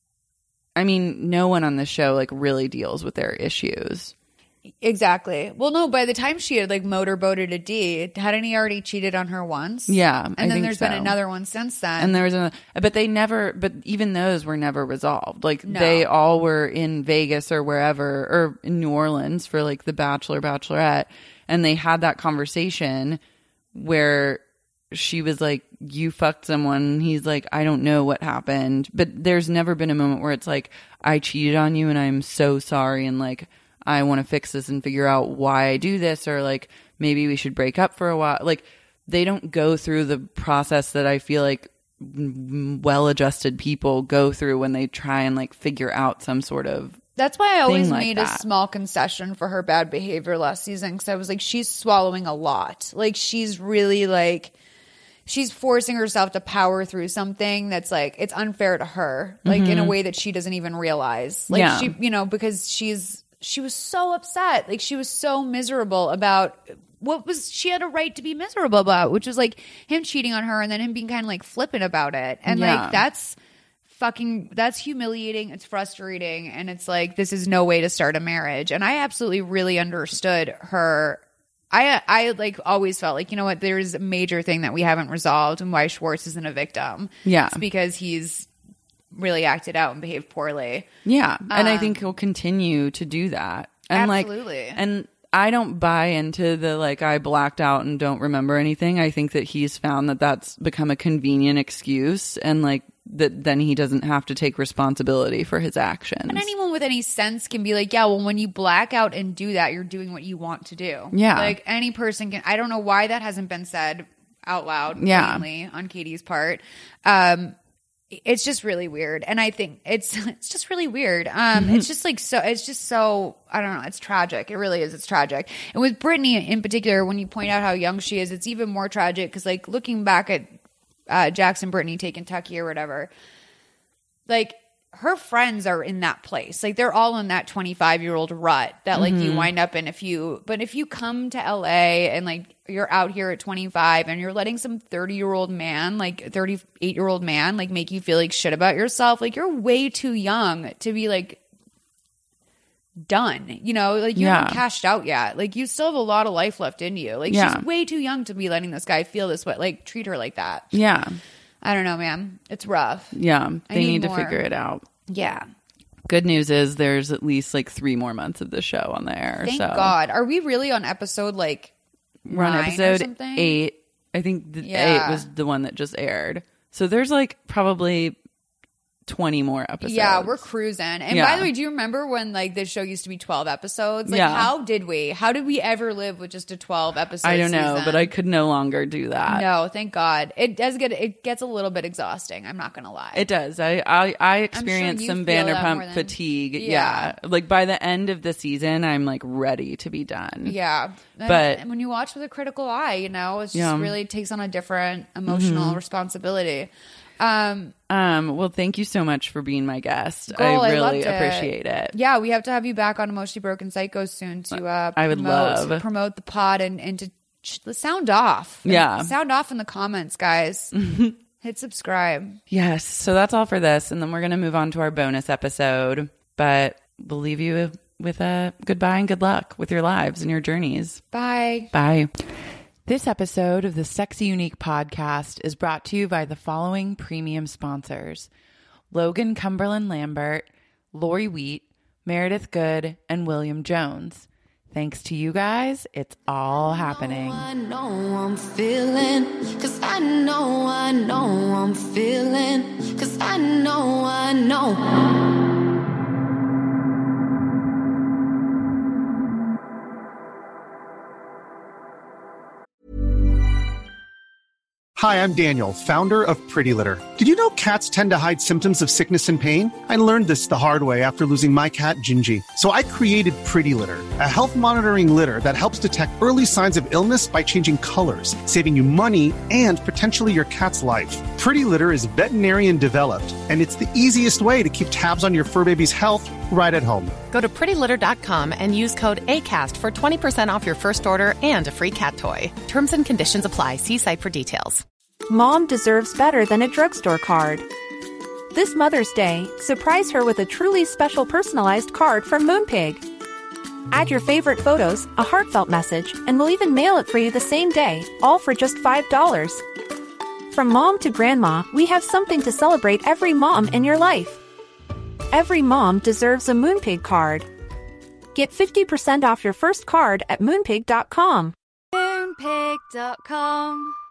I mean, no one on the show like really deals with their issues. Exactly. Well, no, by the time she had like motorboated a D, hadn't he already cheated on her once? Yeah, And I then think there's so. been another one since then. And there was a, but they never, but even those were never resolved. Like No. they all were in Vegas or wherever, or in New Orleans for like the Bachelor, Bachelorette. And they had that conversation where she was like, you fucked someone. And he's like, I don't know what happened. But there's never been a moment where it's like, I cheated on you and I'm so sorry. And like, I want to fix this and figure out why I do this, or like maybe we should break up for a while. Like they don't go through the process that I feel like well-adjusted people go through when they try and like figure out some sort of That's why I always thing like made that. a small concession for her bad behavior last season, because I was like, she's swallowing a lot. Like she's really like, she's forcing herself to power through something that's like, it's unfair to her, like in a Mhm. way that she doesn't even realize. Like Yeah. she, you know, because she's, she was so upset. Like she was so miserable about what was she had a right to be miserable about, which was like him cheating on her and then him being kind of like flippant about it. And Yeah. like that's fucking, that's humiliating. It's frustrating. And it's like, this is no way to start a marriage. And I absolutely really understood her. I, I like always felt like, you know what, there's a major thing that we haven't resolved and why Schwartz isn't a victim. Yeah. It's because he's really acted out and behaved poorly. Yeah. And I Um, think he'll continue to do that. And Absolutely. like, and I don't buy into the like, I blacked out and don't remember anything. I think that he's found that that's become a convenient excuse, and like that then he doesn't have to take responsibility for his actions. And anyone with any sense can be like, yeah, well, when you black out and do that, you're doing what you want to do. Yeah. Like any person can. I don't know why that hasn't been said out loud, Yeah. plainly, on Katie's part. Um, it's just really weird. And I think it's it's just really weird. Um, Mm-hmm. It's just like so, it's just so, I don't know, it's tragic. It really is. It's tragic. And with Brittany in particular, when you point out how young she is, it's even more tragic because like looking back at uh, Jackson Brittany taking Tucky or whatever, like her friends are in that place. Like they're all in that twenty-five year old rut that like you Mhm. wind up in if you, but if you come to L A and like you're out here at twenty-five and you're letting some thirty year old man, like thirty-eight year old man, like make you feel like shit about yourself, like you're way too young to be like done, you know, like you Yeah. haven't cashed out yet. Like you still have a lot of life left in you. Like Yeah. she's way too young to be letting this guy feel this way, like treat her like that. Yeah. I don't know, man. It's rough. Yeah. I They need need, to more. figure it out. Yeah. Good news is there's at least like three more months of the show on the air. Thank so God. Are we really on episode like we're on nine or episode something? eight. I think the Yeah. eight was the one that just aired. So there's like probably twenty more episodes. Yeah, we're cruising. And Yeah. by the way, do you remember when like this show used to be twelve episodes? Like Yeah. how did we? How did we ever live with just a twelve episode I don't know, season? but I could no longer do that. No, thank God. It does get it gets a little bit exhausting, I'm not gonna lie. It does. I I, I experienced you some feel that more Vanderpump than- fatigue. Yeah. Yeah. Like by the end of the season, I'm like ready to be done. Yeah. And- But- and when you watch with a critical eye, you know, it just Yeah. really takes on a different emotional Mhm. responsibility. Um Um, well, thank you so much for being my guest. Girl, I I really loved it. appreciate it. Yeah, we have to have you back on Emotionally Broken Psychos soon to uh, I would promote, love. promote the pod and, and to ch- sound off. Yeah. Sound off in the comments, guys. Hit subscribe. Yes. So that's all for this. And then we're going to move on to our bonus episode. But we'll leave you with a goodbye and good luck with your lives and your journeys. Bye. Bye. This episode of the Sexy Unique podcast is brought to you by the following premium sponsors: Logan Cumberland Lambert, Lori Wheat, Meredith Good, and William Jones. Thanks to you guys, it's all happening. I know I'm feeling, cause I know, I know I'm feeling, cause I know, I know. Hi, I'm Daniel, founder of Pretty Litter. Did you know cats tend to hide symptoms of sickness and pain? I learned this the hard way after losing my cat, Gingy. So I created Pretty Litter, a health monitoring litter that helps detect early signs of illness by changing colors, saving you money and potentially your cat's life. Pretty Litter is veterinarian developed, and it's the easiest way to keep tabs on your fur baby's health right at home. Go to pretty litter dot com and use code ACAST for twenty percent off your first order and a free cat toy. Terms and conditions apply. See site for details. Mom deserves better than a drugstore card. This Mother's Day, surprise her with a truly special personalized card from Moonpig. Add your favorite photos, a heartfelt message, and we'll even mail it for you the same day, all for just five dollars. From mom to grandma, we have something to celebrate every mom in your life. Every mom deserves a Moonpig card. Get fifty percent off your first card at moonpig dot com. Moonpig dot com